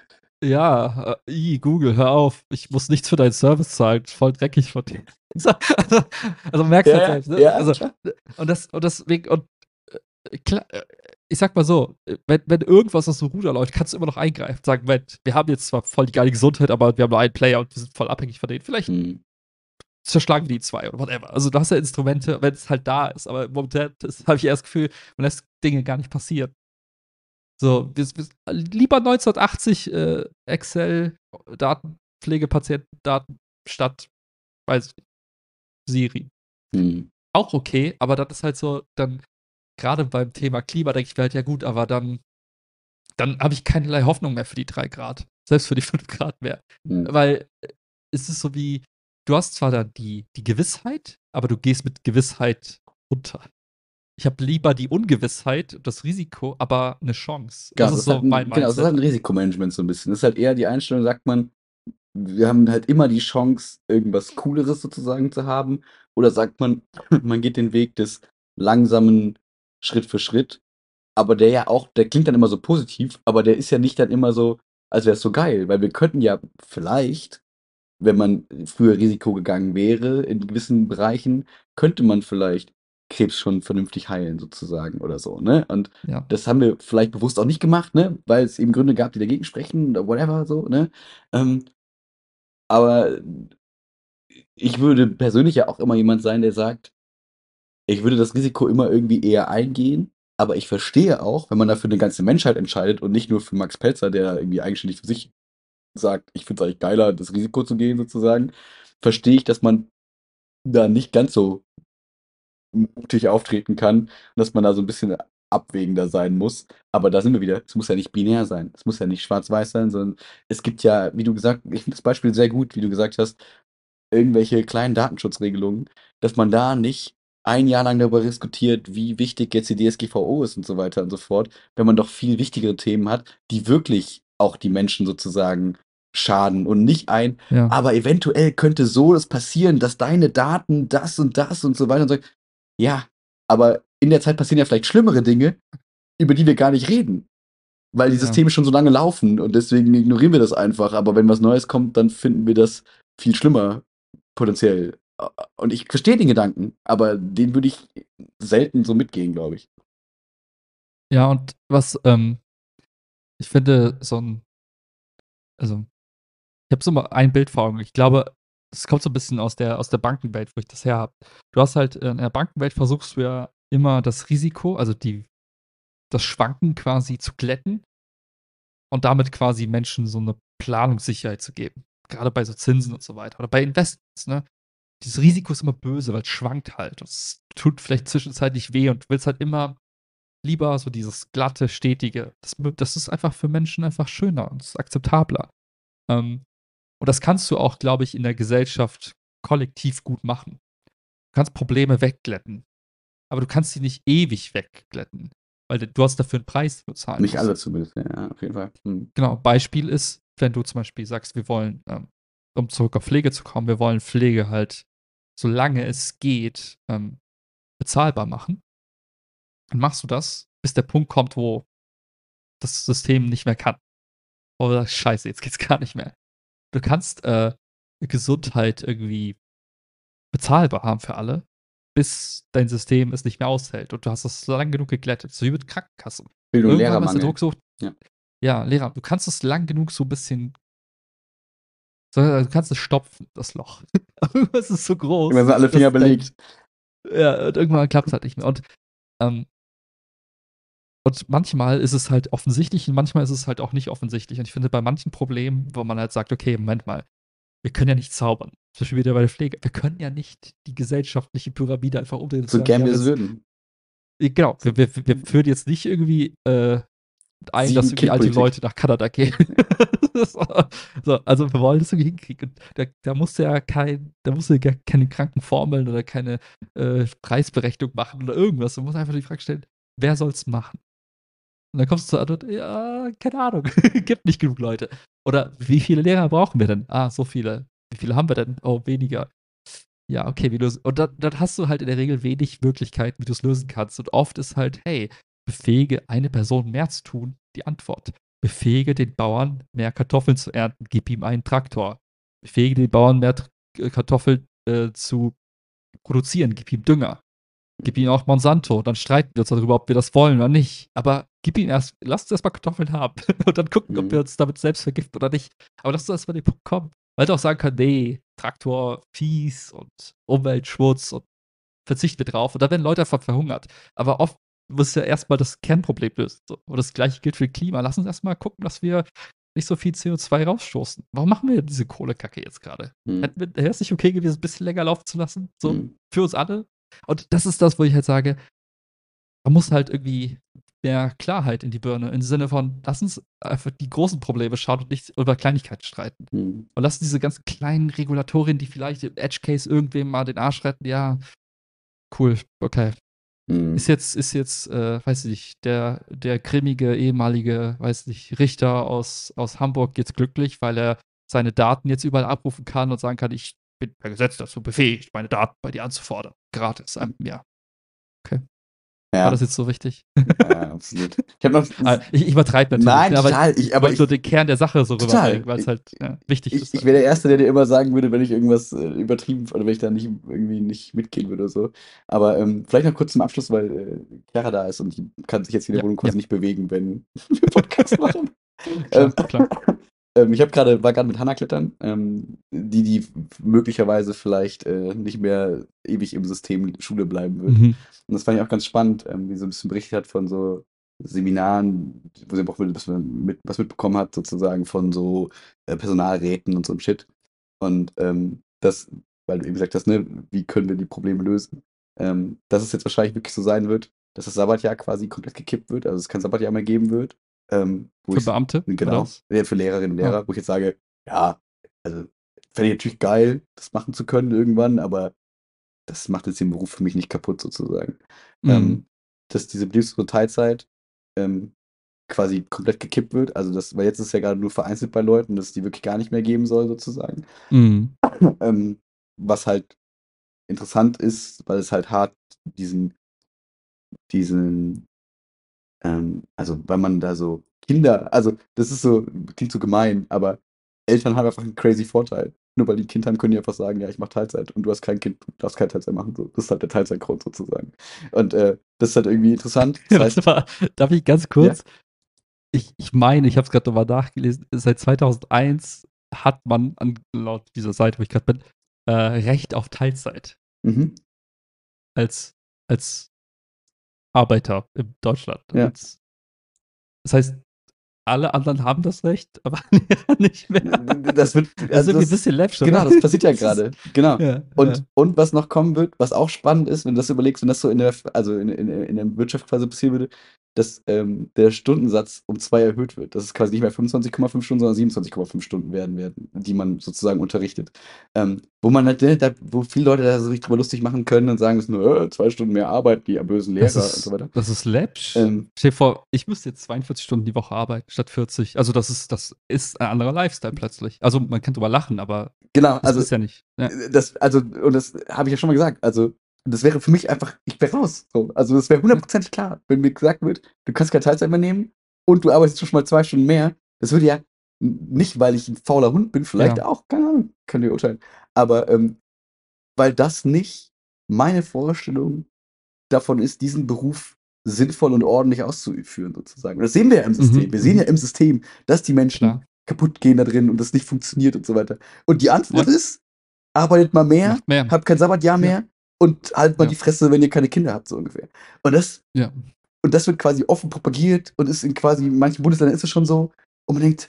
S1: ja, äh, i, Google, hör auf, ich muss nichts für deinen Service zahlen, voll dreckig von dir. So, also, also merkst
S2: Ja,
S1: halt
S2: ja,
S1: selbst, ne?
S2: ja,
S1: Also,
S2: klar.
S1: und das, und deswegen, und äh, klar, äh, ich sag mal so, äh, wenn, wenn irgendwas aus dem Ruder läuft, kannst du immer noch eingreifen. Sagen, Mensch, wir haben jetzt zwar voll die geile Gesundheit, aber wir haben nur einen Player und wir sind voll abhängig von denen. Vielleicht
S2: Hm.
S1: zerschlagen wir die zwei oder whatever. Also du hast ja Instrumente, wenn es halt da ist, aber momentan habe ich eher das Gefühl, man lässt Dinge gar nicht passieren. So, wir, wir, lieber neunzehnhundertachtzig äh, Excel, Datenpflege, Patientendaten statt, weiß ich nicht, Siri.
S2: Hm.
S1: Auch okay, aber das ist halt so, dann, gerade beim Thema Klima, denke ich mir halt, ja gut, aber dann, dann habe ich keinerlei Hoffnung mehr für die drei Grad. Selbst für die fünf Grad mehr.
S2: Hm.
S1: Weil äh, es ist so wie, du hast zwar dann die, die Gewissheit, aber du gehst mit Gewissheit runter. Ich habe lieber die Ungewissheit und das Risiko, aber eine Chance.
S2: Genau,
S1: Das
S2: das
S1: ist
S2: ist halt
S1: so mein
S2: ein, genau, das ist
S1: Mindset.
S2: halt ein Risikomanagement so ein bisschen. Das ist halt eher die Einstellung, sagt man, wir haben halt immer die Chance, irgendwas Cooleres sozusagen zu haben. Oder sagt man, man geht den Weg des langsamen Schritt für Schritt. Aber der ja auch, der klingt dann immer so positiv, aber der ist ja nicht dann immer so, als wäre es so geil. Weil wir könnten ja vielleicht, wenn man früher Risiko gegangen wäre in gewissen Bereichen, könnte man vielleicht Krebs schon vernünftig heilen sozusagen oder so, ne? Und
S1: Ja.
S2: das haben wir vielleicht bewusst auch nicht gemacht, ne? Weil es eben Gründe gab, die dagegen sprechen oder whatever so, ne? Ähm, aber ich würde persönlich ja auch immer jemand sein, der sagt, ich würde das Risiko immer irgendwie eher eingehen, aber ich verstehe auch, wenn man dafür eine ganze Menschheit entscheidet und nicht nur für Max Pelzer, der irgendwie eigenständig für sich sagt, ich finde es eigentlich geiler, das Risiko zu gehen sozusagen, verstehe ich, dass man da nicht ganz so mutig auftreten kann und dass man da so ein bisschen abwägender sein muss. Aber da sind wir wieder. Es muss ja nicht binär sein. Es muss ja nicht schwarz-weiß sein, sondern es gibt ja, wie du gesagt, ich finde das Beispiel sehr gut, wie du gesagt hast, irgendwelche kleinen Datenschutzregelungen, dass man da nicht ein Jahr lang darüber diskutiert, wie wichtig jetzt die D S G V O ist und so weiter und so fort, wenn man doch viel wichtigere Themen hat, die wirklich auch die Menschen sozusagen schaden und nicht ein,
S1: Ja.
S2: aber eventuell könnte so das passieren, dass deine Daten das und das und so weiter und so. Ja, aber in der Zeit passieren ja vielleicht schlimmere Dinge, über die wir gar nicht reden, weil die
S1: Ja.
S2: Systeme schon so lange laufen und deswegen ignorieren wir das einfach. Aber wenn was Neues kommt, dann finden wir das viel schlimmer, potenziell. Und ich verstehe den Gedanken, aber den würde ich selten so mitgehen, glaube ich.
S1: Ja, und was, ähm, ich finde, so ein, also, ich habe so mal ein Bild vor Augen. Ich glaube, das kommt so ein bisschen aus der, aus der Bankenwelt, wo ich das her habe. Du hast halt, äh, in der Bankenwelt versuchst du ja immer das Risiko, also die, das Schwanken quasi zu glätten und damit quasi Menschen so eine Planungssicherheit zu geben. Gerade bei so Zinsen und so weiter. Oder bei Investments, ne? Dieses Risiko ist immer böse, weil es schwankt halt. Es tut vielleicht zwischenzeitlich weh und du willst halt immer lieber so dieses glatte, stetige. Das, das ist einfach für Menschen einfach schöner und ist akzeptabler. Ähm, und das kannst du auch, glaube ich, in der Gesellschaft kollektiv gut machen. Du kannst Probleme wegglätten, aber du kannst sie nicht ewig wegglätten, weil du hast dafür einen Preis, den du zahlen
S2: Nicht
S1: musst.
S2: alle zumindest, ja, auf jeden Fall. Hm.
S1: Genau, Beispiel ist, wenn du zum Beispiel sagst, wir wollen ähm, um zurück auf Pflege zu kommen, wir wollen Pflege halt, solange es geht, ähm, bezahlbar machen. Dann machst du das, bis der Punkt kommt, wo das System nicht mehr kann. Oder scheiße, jetzt geht's gar nicht mehr. Du kannst äh, Gesundheit irgendwie bezahlbar haben für alle, bis dein System es nicht mehr aushält. Und du hast das lang genug geglättet, so wie mit Krankenkassen.
S2: Bildung,
S1: Irgendwann ist der
S2: Lehrermangel.
S1: Druck so,
S2: Ja.
S1: ja, Lehrer, du kannst es lang genug so ein bisschen, so, du kannst es stopfen, das Loch. Aber irgendwas ist so groß.
S2: Immer sind alle Finger
S1: dass dein-
S2: belegt.
S1: Ja, und irgendwann klappt es halt nicht mehr. Und, ähm, und manchmal ist es halt offensichtlich und manchmal ist es halt auch nicht offensichtlich. Und ich finde, bei manchen Problemen, wo man halt sagt, okay, Moment mal, wir können ja nicht zaubern. Zum Beispiel wieder bei der Pflege. Wir können ja nicht die gesellschaftliche Pyramide einfach umdrehen. und
S2: So
S1: sagen,
S2: gern
S1: ja,
S2: wir es
S1: jetzt-
S2: würden.
S1: Genau, wir, wir, wir führen jetzt nicht irgendwie äh, ein, dass irgendwie alte
S2: Sieben-Kind-Politik.
S1: Leute nach Kanada gehen. so, so, also wir wollen das irgendwie hinkriegen. Und da, da musst du ja kein, da musst du gar keine kranken Formeln oder keine äh, Preisberechnung machen oder irgendwas. Du musst einfach die Frage stellen, wer soll's machen? Und dann kommst du zur Antwort, ja, keine Ahnung, gibt nicht genug Leute. Oder wie viele Lehrer brauchen wir denn? Ah, so viele. Wie viele haben wir denn? Oh, weniger. Ja, okay, wie du und dann, dann hast du halt in der Regel wenig Möglichkeiten, wie du es lösen kannst. Und oft ist halt, hey, befähige eine Person mehr zu tun, die Antwort. Befähige den Bauern, mehr Kartoffeln zu ernten, gib ihm einen Traktor. Befähige den Bauern, mehr Tr- äh, Kartoffeln äh, zu produzieren, gib ihm Dünger. Gib ihm auch Monsanto, dann streiten wir uns darüber, ob wir das wollen oder nicht. Aber gib ihm erst, lass uns erstmal Kartoffeln haben und dann gucken, ob
S2: Mhm.
S1: wir uns damit selbst vergiften oder nicht. Aber lass uns erstmal den Punkt kommen. Weil du auch sagen kannst, nee, Traktor, fies und Umweltschmutz und verzichten wir drauf. Und dann werden Leute einfach verhungert. Aber oft muss ja erstmal das Kernproblem lösen. So. Und das gleiche gilt für Klima. Lass uns erstmal gucken, dass wir nicht so viel C O zwei rausstoßen. Warum machen wir diese Kohlekacke jetzt gerade?
S2: Mhm.
S1: Hätten wir- Wäre es nicht okay gewesen, ein bisschen länger laufen zu lassen? So,
S2: Mhm.
S1: für uns alle? Und das ist das, wo ich halt sage, man muss halt irgendwie mehr Klarheit in die Birne, im Sinne von, lass uns einfach die großen Probleme schauen und nicht über Kleinigkeiten streiten.
S2: Mhm.
S1: Und lass diese ganz kleinen Regulatorien, die vielleicht im Edge-Case irgendwem mal den Arsch retten, ja, cool, okay.
S2: Mhm.
S1: Ist jetzt, ist jetzt, äh, weiß ich nicht, der, der grimmige ehemalige, weiß nicht, Richter aus, aus Hamburg jetzt glücklich, weil er seine Daten jetzt überall abrufen kann und sagen kann, ich bin per Gesetz dazu befähigt, meine Daten bei dir anzufordern. Gratis, einem Jahr. Okay. War
S2: Ja,
S1: das jetzt so wichtig?
S2: ja, absolut. Ich habe noch.
S1: Ah, ich ich übertreibe natürlich.
S2: Nein,
S1: ne, aber
S2: total.
S1: ich,
S2: Ich, aber
S1: wollte nur
S2: ich,
S1: den Kern der Sache so
S2: Total.
S1: rüberbringen, weil es halt ja, wichtig
S2: ich,
S1: ist.
S2: ich
S1: halt.
S2: wäre der Erste, der dir immer sagen würde, wenn ich irgendwas äh, übertrieben oder wenn ich da nicht irgendwie nicht mitgehen würde oder so. Aber ähm, vielleicht noch kurz zum Abschluss, weil äh, Chiara da ist und die kann sich jetzt in der
S1: Ja,
S2: Wohnung quasi
S1: ja.
S2: nicht bewegen, wenn wir Podcast machen.
S1: Klar,
S2: ähm,
S1: klar.
S2: ähm, ich habe gerade war gerade mit Hannah klettern, ähm, die die möglicherweise vielleicht äh, nicht mehr ewig im System Schule bleiben wird.
S1: Mhm.
S2: Und das fand ich auch ganz spannend, ähm, wie sie so ein bisschen berichtet hat von so Seminaren, wo sie auch mit, was, mit, was mitbekommen hat, sozusagen von so äh, Personalräten und so ein Shit. Und ähm, das, weil du eben gesagt hast, ne, wie können wir die Probleme lösen, ähm, dass es jetzt wahrscheinlich wirklich so sein wird, dass das Sabbatjahr quasi komplett gekippt wird, also es kein Sabbatjahr mehr geben wird. Ähm, wo
S1: Für
S2: ich,
S1: Beamte? Oder
S2: genau,
S1: was?
S2: ja, für Lehrerinnen und
S1: Ah.
S2: Lehrer, wo ich jetzt sage, ja, also fände ich natürlich geil, das machen zu können irgendwann, aber das macht jetzt den Beruf für mich nicht kaputt sozusagen.
S1: Mhm.
S2: Ähm, dass diese betriebsbare Teilzeit ähm, quasi komplett gekippt wird, also das, weil jetzt ist es ja gerade nur vereinzelt bei Leuten, dass es die wirklich gar nicht mehr geben soll sozusagen.
S1: Mhm.
S2: Ähm, was halt interessant ist, weil es halt hart diesen, diesen, ähm, also weil man da so Kinder, also das ist so, klingt so gemein, aber Eltern haben einfach einen crazy Vorteil. Nur weil die ein Kind haben, können die einfach sagen, ja, ich mache Teilzeit und du hast kein Kind, du darfst keine Teilzeit machen. So. Das ist halt der Teilzeitgrund sozusagen. Und äh, das ist halt irgendwie interessant. Das heißt,
S1: Warte mal, darf ich ganz kurz? Ich, ich meine, ich habe es gerade nochmal nachgelesen, seit zweitausendeins hat man, an, laut dieser Seite, wo ich gerade bin, äh, Recht auf Teilzeit
S2: mhm,
S1: als, als Arbeiter in Deutschland.
S2: Ja.
S1: Als, das heißt, alle anderen haben das Recht, aber Lehrer nicht mehr.
S2: das wird,
S1: Das ist
S2: also
S1: irgendwie ein
S2: das,
S1: bisschen läppisch, oder?
S2: genau, das passiert ja
S1: Das ist-
S2: gerade. Genau.
S1: Ja,
S2: Und,
S1: ja.
S2: und was noch kommen wird, was auch spannend ist, wenn du das überlegst, wenn das so in der, also in, in, in der Wirtschaft quasi passieren würde, dass ähm, der Stundensatz um zwei erhöht wird. Dass es quasi nicht mehr fünfundzwanzig Komma fünf Stunden, sondern siebenundzwanzig Komma fünf Stunden werden werden, die man sozusagen unterrichtet. Ähm, wo man halt, ne, da, wo viele Leute da so sich drüber lustig machen können und sagen müssen, äh, zwei Stunden mehr Arbeit, die bösen
S1: Das
S2: Lehrer und so
S1: ist,
S2: weiter.
S1: das ist läppsch.
S2: Ähm,
S1: Stell dir vor, ich müsste jetzt zweiundvierzig Stunden die Woche arbeiten statt vierzig. Also das ist, das ist ein anderer Lifestyle plötzlich. Also man kann drüber lachen, aber
S2: genau,
S1: das
S2: also
S1: ist ja nicht. Ja.
S2: das, also, und das habe ich ja schon mal gesagt, also das wäre für mich einfach, ich wäre raus. So. Also das wäre hundertprozentig klar, wenn mir gesagt wird, du kannst keine Teilzeit mehr nehmen und du arbeitest schon mal zwei Stunden mehr. Das würde ja nicht, weil ich ein fauler Hund bin, vielleicht
S1: Ja.
S2: auch, keine Ahnung, könnt ihr urteilen. Aber ähm, weil das nicht meine Vorstellung davon ist, diesen Beruf sinnvoll und ordentlich auszuführen, sozusagen. Und das sehen wir ja im System.
S1: Mhm,
S2: Wir sehen ja
S1: mhm.
S2: im System, dass die Menschen
S1: Klar.
S2: kaputt gehen da drin und das nicht funktioniert und so weiter. Und die Antwort
S1: Ja.
S2: ist, arbeitet mal mehr,
S1: Macht mehr.
S2: habt kein Sabbatjahr
S1: Ja.
S2: mehr und halt mal
S1: Ja.
S2: die Fresse, wenn ihr keine Kinder habt, so ungefähr. Und das,
S1: Ja.
S2: und das wird quasi offen propagiert und ist in quasi, in manchen Bundesländern ist es schon so. Und man denkt,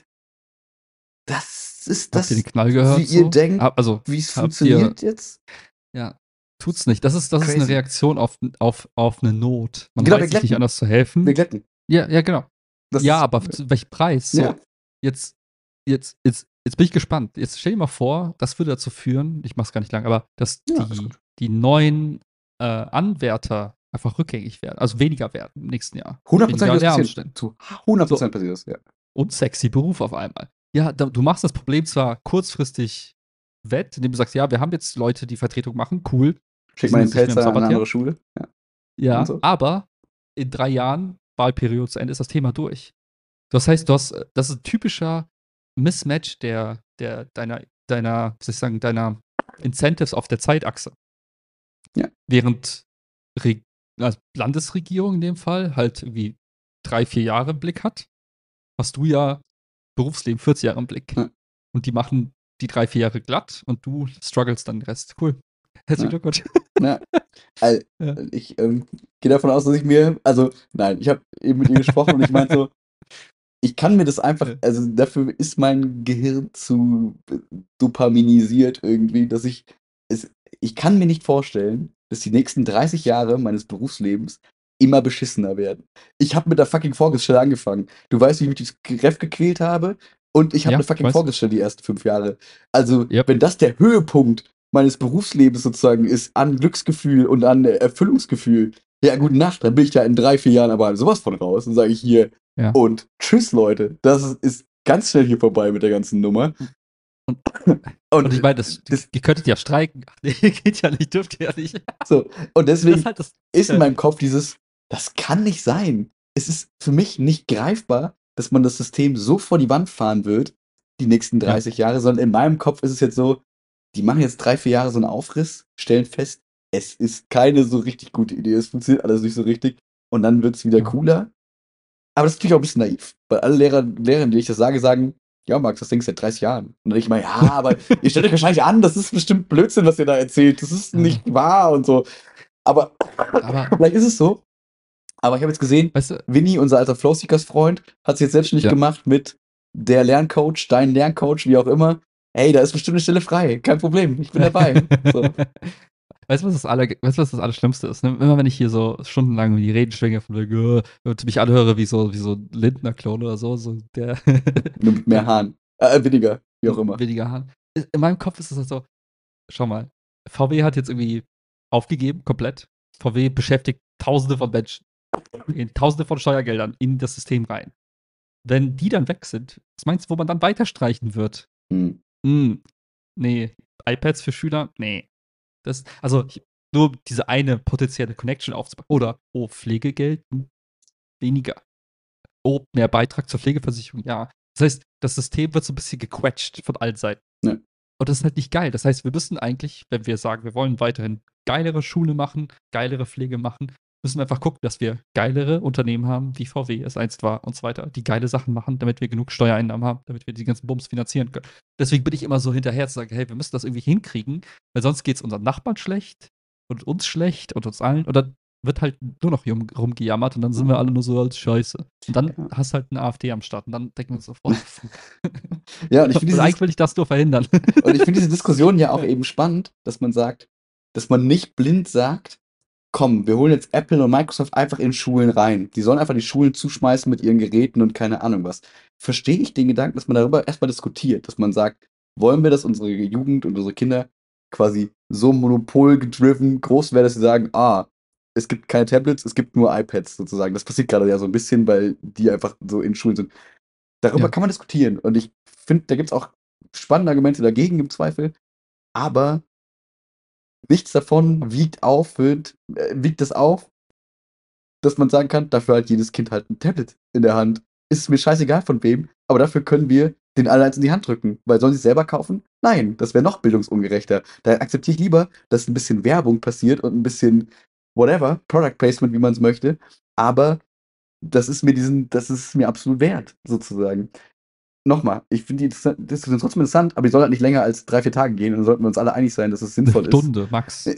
S2: das ist
S1: Habt ihr
S2: das,
S1: den Knall
S2: wie
S1: gehört
S2: ihr
S1: so?
S2: denkt,
S1: Hab, also
S2: wie es
S1: habt ihr,
S2: funktioniert jetzt?
S1: ja, tut's nicht. Das ist, das ist eine
S2: Crazy.
S1: Reaktion auf, auf, auf eine Not. Man
S2: Genau,
S1: weiß
S2: wir
S1: sich nicht
S2: glätten.
S1: anders zu
S2: Wir
S1: helfen.
S2: glätten.
S1: Ja, ja, genau.
S2: Das
S1: Ja,
S2: ist,
S1: aber zu welchem Preis? So,
S2: ja.
S1: jetzt, jetzt, jetzt, jetzt bin ich gespannt. Jetzt stell dir mal vor, das würde dazu führen, ich mach's gar nicht lang, aber dass
S2: Ja, ist
S1: die,
S2: gut.
S1: die neuen äh, Anwärter einfach rückgängig werden, also weniger werden im nächsten Jahr.
S2: hundert
S1: Weniger
S2: Prozent wird das passieren.
S1: Lehramtsstellen.
S2: Zu hundert
S1: So,
S2: Prozent passiert das, ja.
S1: und sexy Beruf auf einmal. Ja, da, du machst das Problem zwar kurzfristig wett, indem du sagst, ja, wir haben jetzt Leute, die Vertretung machen, cool. Die
S2: Schick
S1: sind
S2: mal den
S1: jetzt nicht mehr im
S2: Pelzer an eine
S1: Sabbatjahr.
S2: andere Schule. Ja. Und
S1: Ja,
S2: so.
S1: aber in drei Jahren, Wahlperiode zu Ende, ist das Thema durch. Das heißt, du hast, das ist ein typischer Mismatch der, der, deiner, deiner, wie soll ich sagen, deiner Incentives auf der Zeitachse.
S2: Ja.
S1: Während Re also Landesregierung in dem Fall halt irgendwie drei, vier Jahre im Blick hat, hast du ja Berufsleben vierzig Jahre im Blick.
S2: Ja.
S1: Und die machen die drei, vier Jahre glatt und du struggles dann den Rest. Cool. Herzlichen
S2: Ja.
S1: Glückwunsch.
S2: Ja. Also,
S1: Ja.
S2: ich ähm, gehe davon aus, dass ich mir, also nein, ich habe eben mit ihr gesprochen und ich meinte so, ich kann mir das einfach,
S1: Ja.
S2: also dafür ist mein Gehirn zu äh, dopaminisiert irgendwie, dass ich es, ich kann mir nicht vorstellen, dass die nächsten dreißig Jahre meines Berufslebens immer beschissener werden. Ich habe mit der fucking Vorgestelle angefangen. Du weißt, wie ich mich durch Ref gequält habe und ich habe
S1: Ja,
S2: eine
S1: ich
S2: fucking
S1: weiß.
S2: Vorgestelle die ersten fünf Jahre. Also,
S1: Yep.
S2: wenn das der Höhepunkt meines Berufslebens sozusagen ist, an Glücksgefühl und an äh, Erfüllungsgefühl, ja, gute Nacht, dann bin ich da in drei, vier Jahren aber sowas von raus und sage ich hier,
S1: Ja.
S2: und tschüss, Leute. Das ist ganz schnell hier vorbei mit der ganzen Nummer.
S1: Und,
S2: Und,
S1: und ich meine, das,
S2: das,
S1: ihr könntet ja streiken. Nee, geht ja nicht, dürft ihr ja nicht.
S2: so, und deswegen
S1: Das ist halt das.
S2: ist in meinem Kopf dieses, das kann nicht sein. Es ist für mich nicht greifbar, dass man das System so vor die Wand fahren wird, die nächsten
S1: Ja.
S2: dreißig Jahre, sondern in meinem Kopf ist es jetzt so, die machen jetzt drei, vier Jahre so einen Aufriss, stellen fest, es ist keine so richtig gute Idee, es funktioniert alles nicht so richtig und dann wird es wieder
S1: Ja.
S2: cooler. Aber das ist natürlich auch ein bisschen naiv, weil alle Lehrer, Lehrerinnen, die ich das sage, sagen, ja, Max, das Ding ist seit dreißig Jahren. Und dann denke ich mal, ja, aber ihr stellt euch wahrscheinlich an, das ist bestimmt Blödsinn, was ihr da erzählt. Das ist
S1: Ja.
S2: nicht wahr und so. Aber,
S1: Aber
S2: vielleicht ist es so. Aber ich habe jetzt gesehen,
S1: weißt du,
S2: Winnie, unser alter Flowseekers-Freund, hat es jetzt selbstständig
S1: Ja.
S2: gemacht mit der Lerncoach, dein Lerncoach, wie auch immer. Ey, da ist bestimmt eine Stelle frei. Kein Problem, ich bin dabei. So.
S1: Weißt du, was das aller, weißt du, was das Allerschlimmste ist? Ne? Immer wenn ich hier so stundenlang die Reden schwinge von wegen, äh, und mich anhöre wie so, wie so ein Lindner-Klon oder so, so der
S2: Nur mit mehr Haaren. Äh, weniger, wie auch immer.
S1: weniger Haaren. In meinem Kopf ist es halt so, schau mal, V W hat jetzt irgendwie aufgegeben, komplett. V W beschäftigt Tausende von Menschen, in Tausende von Steuergeldern in das System rein. Wenn die dann weg sind, was meinst du, wo man dann weiter streichen wird?
S2: Hm.
S1: Hm, nee, iPads für Schüler? Nee. Das, also ich, nur diese eine potenzielle Connection aufzubauen. Oder, oh, Pflegegeld? Hm, weniger. Oh, mehr Beitrag zur Pflegeversicherung? Ja. Das heißt, das System wird so ein bisschen gequetscht von allen Seiten.
S2: Ja.
S1: Und das ist halt nicht geil. Das heißt, wir müssen eigentlich, wenn wir sagen, wir wollen weiterhin geilere Schule machen, geilere Pflege machen, müssen wir einfach gucken, dass wir geilere Unternehmen haben, wie V W es einst war und so weiter, die geile Sachen machen, damit wir genug Steuereinnahmen haben, damit wir die ganzen Bums finanzieren können. Deswegen bin ich immer so hinterher zu sagen, hey, wir müssen das irgendwie hinkriegen, weil sonst geht es unseren Nachbarn schlecht und uns schlecht und uns allen. Und dann wird halt nur noch rum, rumgejammert und dann sind wir alle nur so als Scheiße. Und dann
S2: Ja.
S1: hast halt eine AfD am Start und dann denken wir uns so, what the fuck.
S2: Ja, und ich finde
S1: Und
S2: dieses,
S1: eigentlich will ich das nur verhindern.
S2: und ich finde diese Diskussion ja auch
S1: Ja.
S2: eben spannend, dass man sagt, dass man nicht blind sagt, komm, wir holen jetzt Apple und Microsoft einfach in Schulen rein. Die sollen einfach die Schulen zuschmeißen mit ihren Geräten und keine Ahnung was. Verstehe ich den Gedanken, dass man darüber erstmal diskutiert, dass man sagt, wollen wir, dass unsere Jugend und unsere Kinder quasi so monopolgedriven groß werden, dass sie sagen, ah, es gibt keine Tablets, es gibt nur iPads sozusagen. Das passiert gerade ja so ein bisschen, weil die einfach so in Schulen sind. Darüber
S1: Ja.
S2: kann man diskutieren. Und ich finde, da gibt es auch spannende Argumente dagegen im Zweifel. Aber nichts davon wiegt auf, wird, äh, wiegt es auf, dass man sagen kann, dafür hat jedes Kind halt ein Tablet in der Hand. Ist mir scheißegal von wem, aber dafür können wir den alle eins in die Hand drücken. Weil sollen sie es selber kaufen? Nein, das wäre noch bildungsungerechter. Da akzeptiere ich lieber, dass ein bisschen Werbung passiert und ein bisschen whatever, Product Placement, wie man es möchte. Aber das ist mir diesen, das ist mir absolut wert, sozusagen. Nochmal, ich finde die Dis- Diskussion trotzdem interessant, aber die soll halt nicht länger als drei, vier Tage gehen. Dann sollten wir uns alle einig sein, dass es
S1: Eine
S2: sinnvoll ist.
S1: Stunde, Max.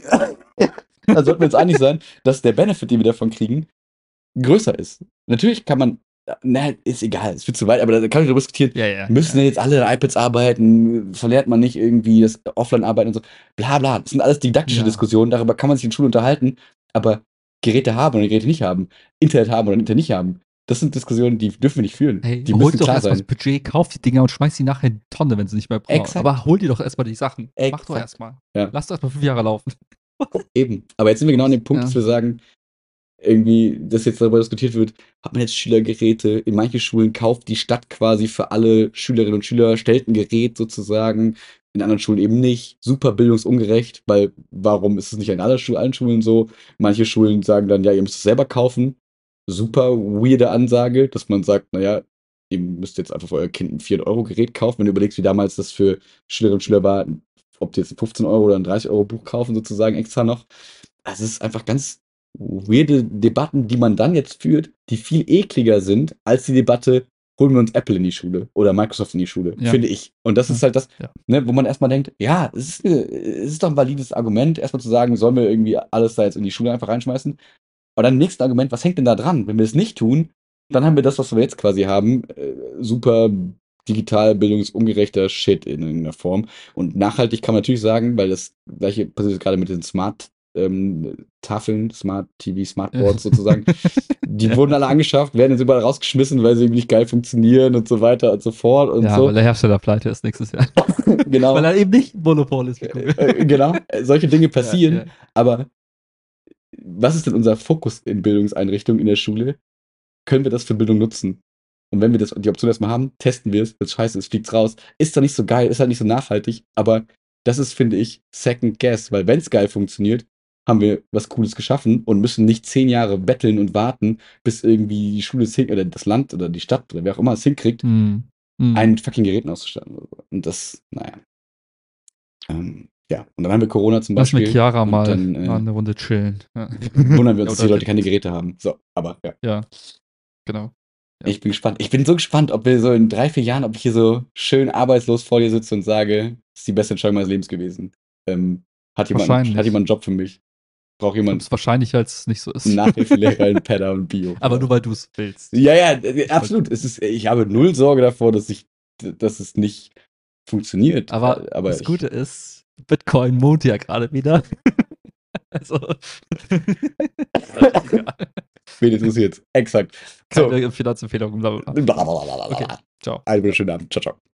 S2: Dann sollten wir uns einig sein, dass der Benefit, den wir davon kriegen, größer ist. Natürlich kann man, na, ist egal, es wird zu weit, aber da kann man darüber diskutieren,
S1: Ja, ja.
S2: müssen
S1: ja.
S2: denn jetzt alle an iPads arbeiten, verlernt man nicht irgendwie das Offline-Arbeiten und so, bla bla. Das sind alles didaktische
S1: Ja.
S2: Diskussionen, darüber kann man sich in Schule unterhalten, aber Geräte haben oder Geräte nicht haben, Internet haben oder Internet nicht haben, das sind Diskussionen, die dürfen wir nicht führen.
S1: Hey,
S2: die
S1: hol
S2: müssen
S1: doch
S2: klar
S1: erstmal das
S2: sein.
S1: Budget, kauf die Dinger und schmeiß die nachher in die Tonne, wenn sie nicht mehr brauchen.
S2: Exakt.
S1: Aber hol dir doch erstmal die Sachen. Mach doch
S2: Exakt.
S1: erstmal.
S2: Ja.
S1: Lass doch erstmal fünf Jahre laufen.
S2: Eben. Aber jetzt sind wir genau an dem Punkt,
S1: Ja.
S2: dass wir sagen, irgendwie, dass jetzt darüber diskutiert wird, hat man jetzt Schülergeräte? In manchen Schulen kauft die Stadt quasi für alle Schülerinnen und Schüler, stellt ein Gerät sozusagen, in anderen Schulen eben nicht. Super bildungsungerecht, weil warum ist es nicht an aller Schu- allen Schulen so? Manche Schulen sagen dann, ja, ihr müsst es selber kaufen. Super weirde Ansage, dass man sagt, naja, ihr müsst jetzt einfach für euer Kind ein vierhundert-Euro-Gerät kaufen. Wenn du überlegst, wie damals das für Schülerinnen und Schüler war, ob die jetzt ein fünfzehn Euro oder ein dreißig Euro Buch kaufen, sozusagen extra noch. Also es ist einfach ganz weirde Debatten, die man dann jetzt führt, die viel ekliger sind, als die Debatte, holen wir uns Apple in die Schule oder Microsoft in die Schule,
S1: Ja.
S2: finde ich. Und das
S1: Ja.
S2: ist halt das,
S1: Ja.
S2: ne, wo man erstmal denkt, ja, es ist, eine, es ist doch ein valides Argument, erstmal zu sagen, sollen wir irgendwie alles da jetzt in die Schule einfach reinschmeißen. Aber dann nächstes Argument, was hängt denn da dran? Wenn wir es nicht tun, dann haben wir das, was wir jetzt quasi haben, äh, super digital bildungsungerechter Shit in irgendeiner Form. Und nachhaltig kann man natürlich sagen, weil das gleiche passiert gerade mit den Smart ähm, Tafeln, Smart T V, Smartboards sozusagen. Die
S1: Ja.
S2: wurden alle angeschafft, werden jetzt überall rausgeschmissen, weil sie irgendwie nicht geil funktionieren und so weiter und so fort und
S1: Ja,
S2: so.
S1: weil der Hersteller pleite ist nächstes Jahr.
S2: Genau.
S1: Weil er eben nicht ein Monopol ist. Wie Google.
S2: Äh, genau, äh, solche Dinge passieren,
S1: Ja, ja.
S2: aber was ist denn unser Fokus in Bildungseinrichtungen in der Schule? Können wir das für Bildung nutzen? Und wenn wir das, die Option erstmal haben, testen wir es, das scheiße, es fliegt raus. Ist doch nicht so geil, ist halt nicht so nachhaltig, aber das ist, finde ich, Second Guess, weil wenn es geil funktioniert, haben wir was Cooles geschaffen und müssen nicht zehn Jahre betteln und warten, bis irgendwie die Schule es hin, oder das Land oder die Stadt oder wer auch immer es hinkriegt,
S1: Hm. Hm.
S2: einen fucking Geräten auszustatten. Und das, naja. Ähm, ja, und dann haben wir Corona zum
S1: Lass
S2: Beispiel.
S1: mit Chiara
S2: und
S1: mal,
S2: dann
S1: mal
S2: äh,
S1: eine Runde chillen. Ja.
S2: wundern wir uns, dass
S1: Oder-
S2: die Leute keine Geräte haben. So, aber ja.
S1: Ja, genau. Ja.
S2: Ich bin gespannt. Ich bin so gespannt, ob wir so in drei, vier Jahren, ob ich hier so schön arbeitslos vor dir sitze und sage, das ist die beste Entscheidung meines Lebens gewesen. Ähm, hat, jemand,
S1: Wahrscheinlich.
S2: hat jemand einen Job für mich? Braucht
S1: Ich glaube,
S2: jemand
S1: es ist wahrscheinlich, als es nicht so ist.
S2: einen Nachhilfelehrer in Pedda und Bio?
S1: Aber
S2: Ja.
S1: nur, weil du es willst.
S2: Ja, ja, äh, absolut. Es ist, ich habe null Sorge davor, dass ich, dass es nicht funktioniert.
S1: Aber,
S2: Äh, aber
S1: das
S2: ich,
S1: Gute ist, Bitcoin mond ja gerade wieder. Also. Egal.
S2: wen interessiert? Exakt. So.
S1: Keine Finanzempfehlung. Blablabla.
S2: Blablabla.
S1: Okay, ciao.
S2: Einen wunderschönen Abend. Ciao, ciao.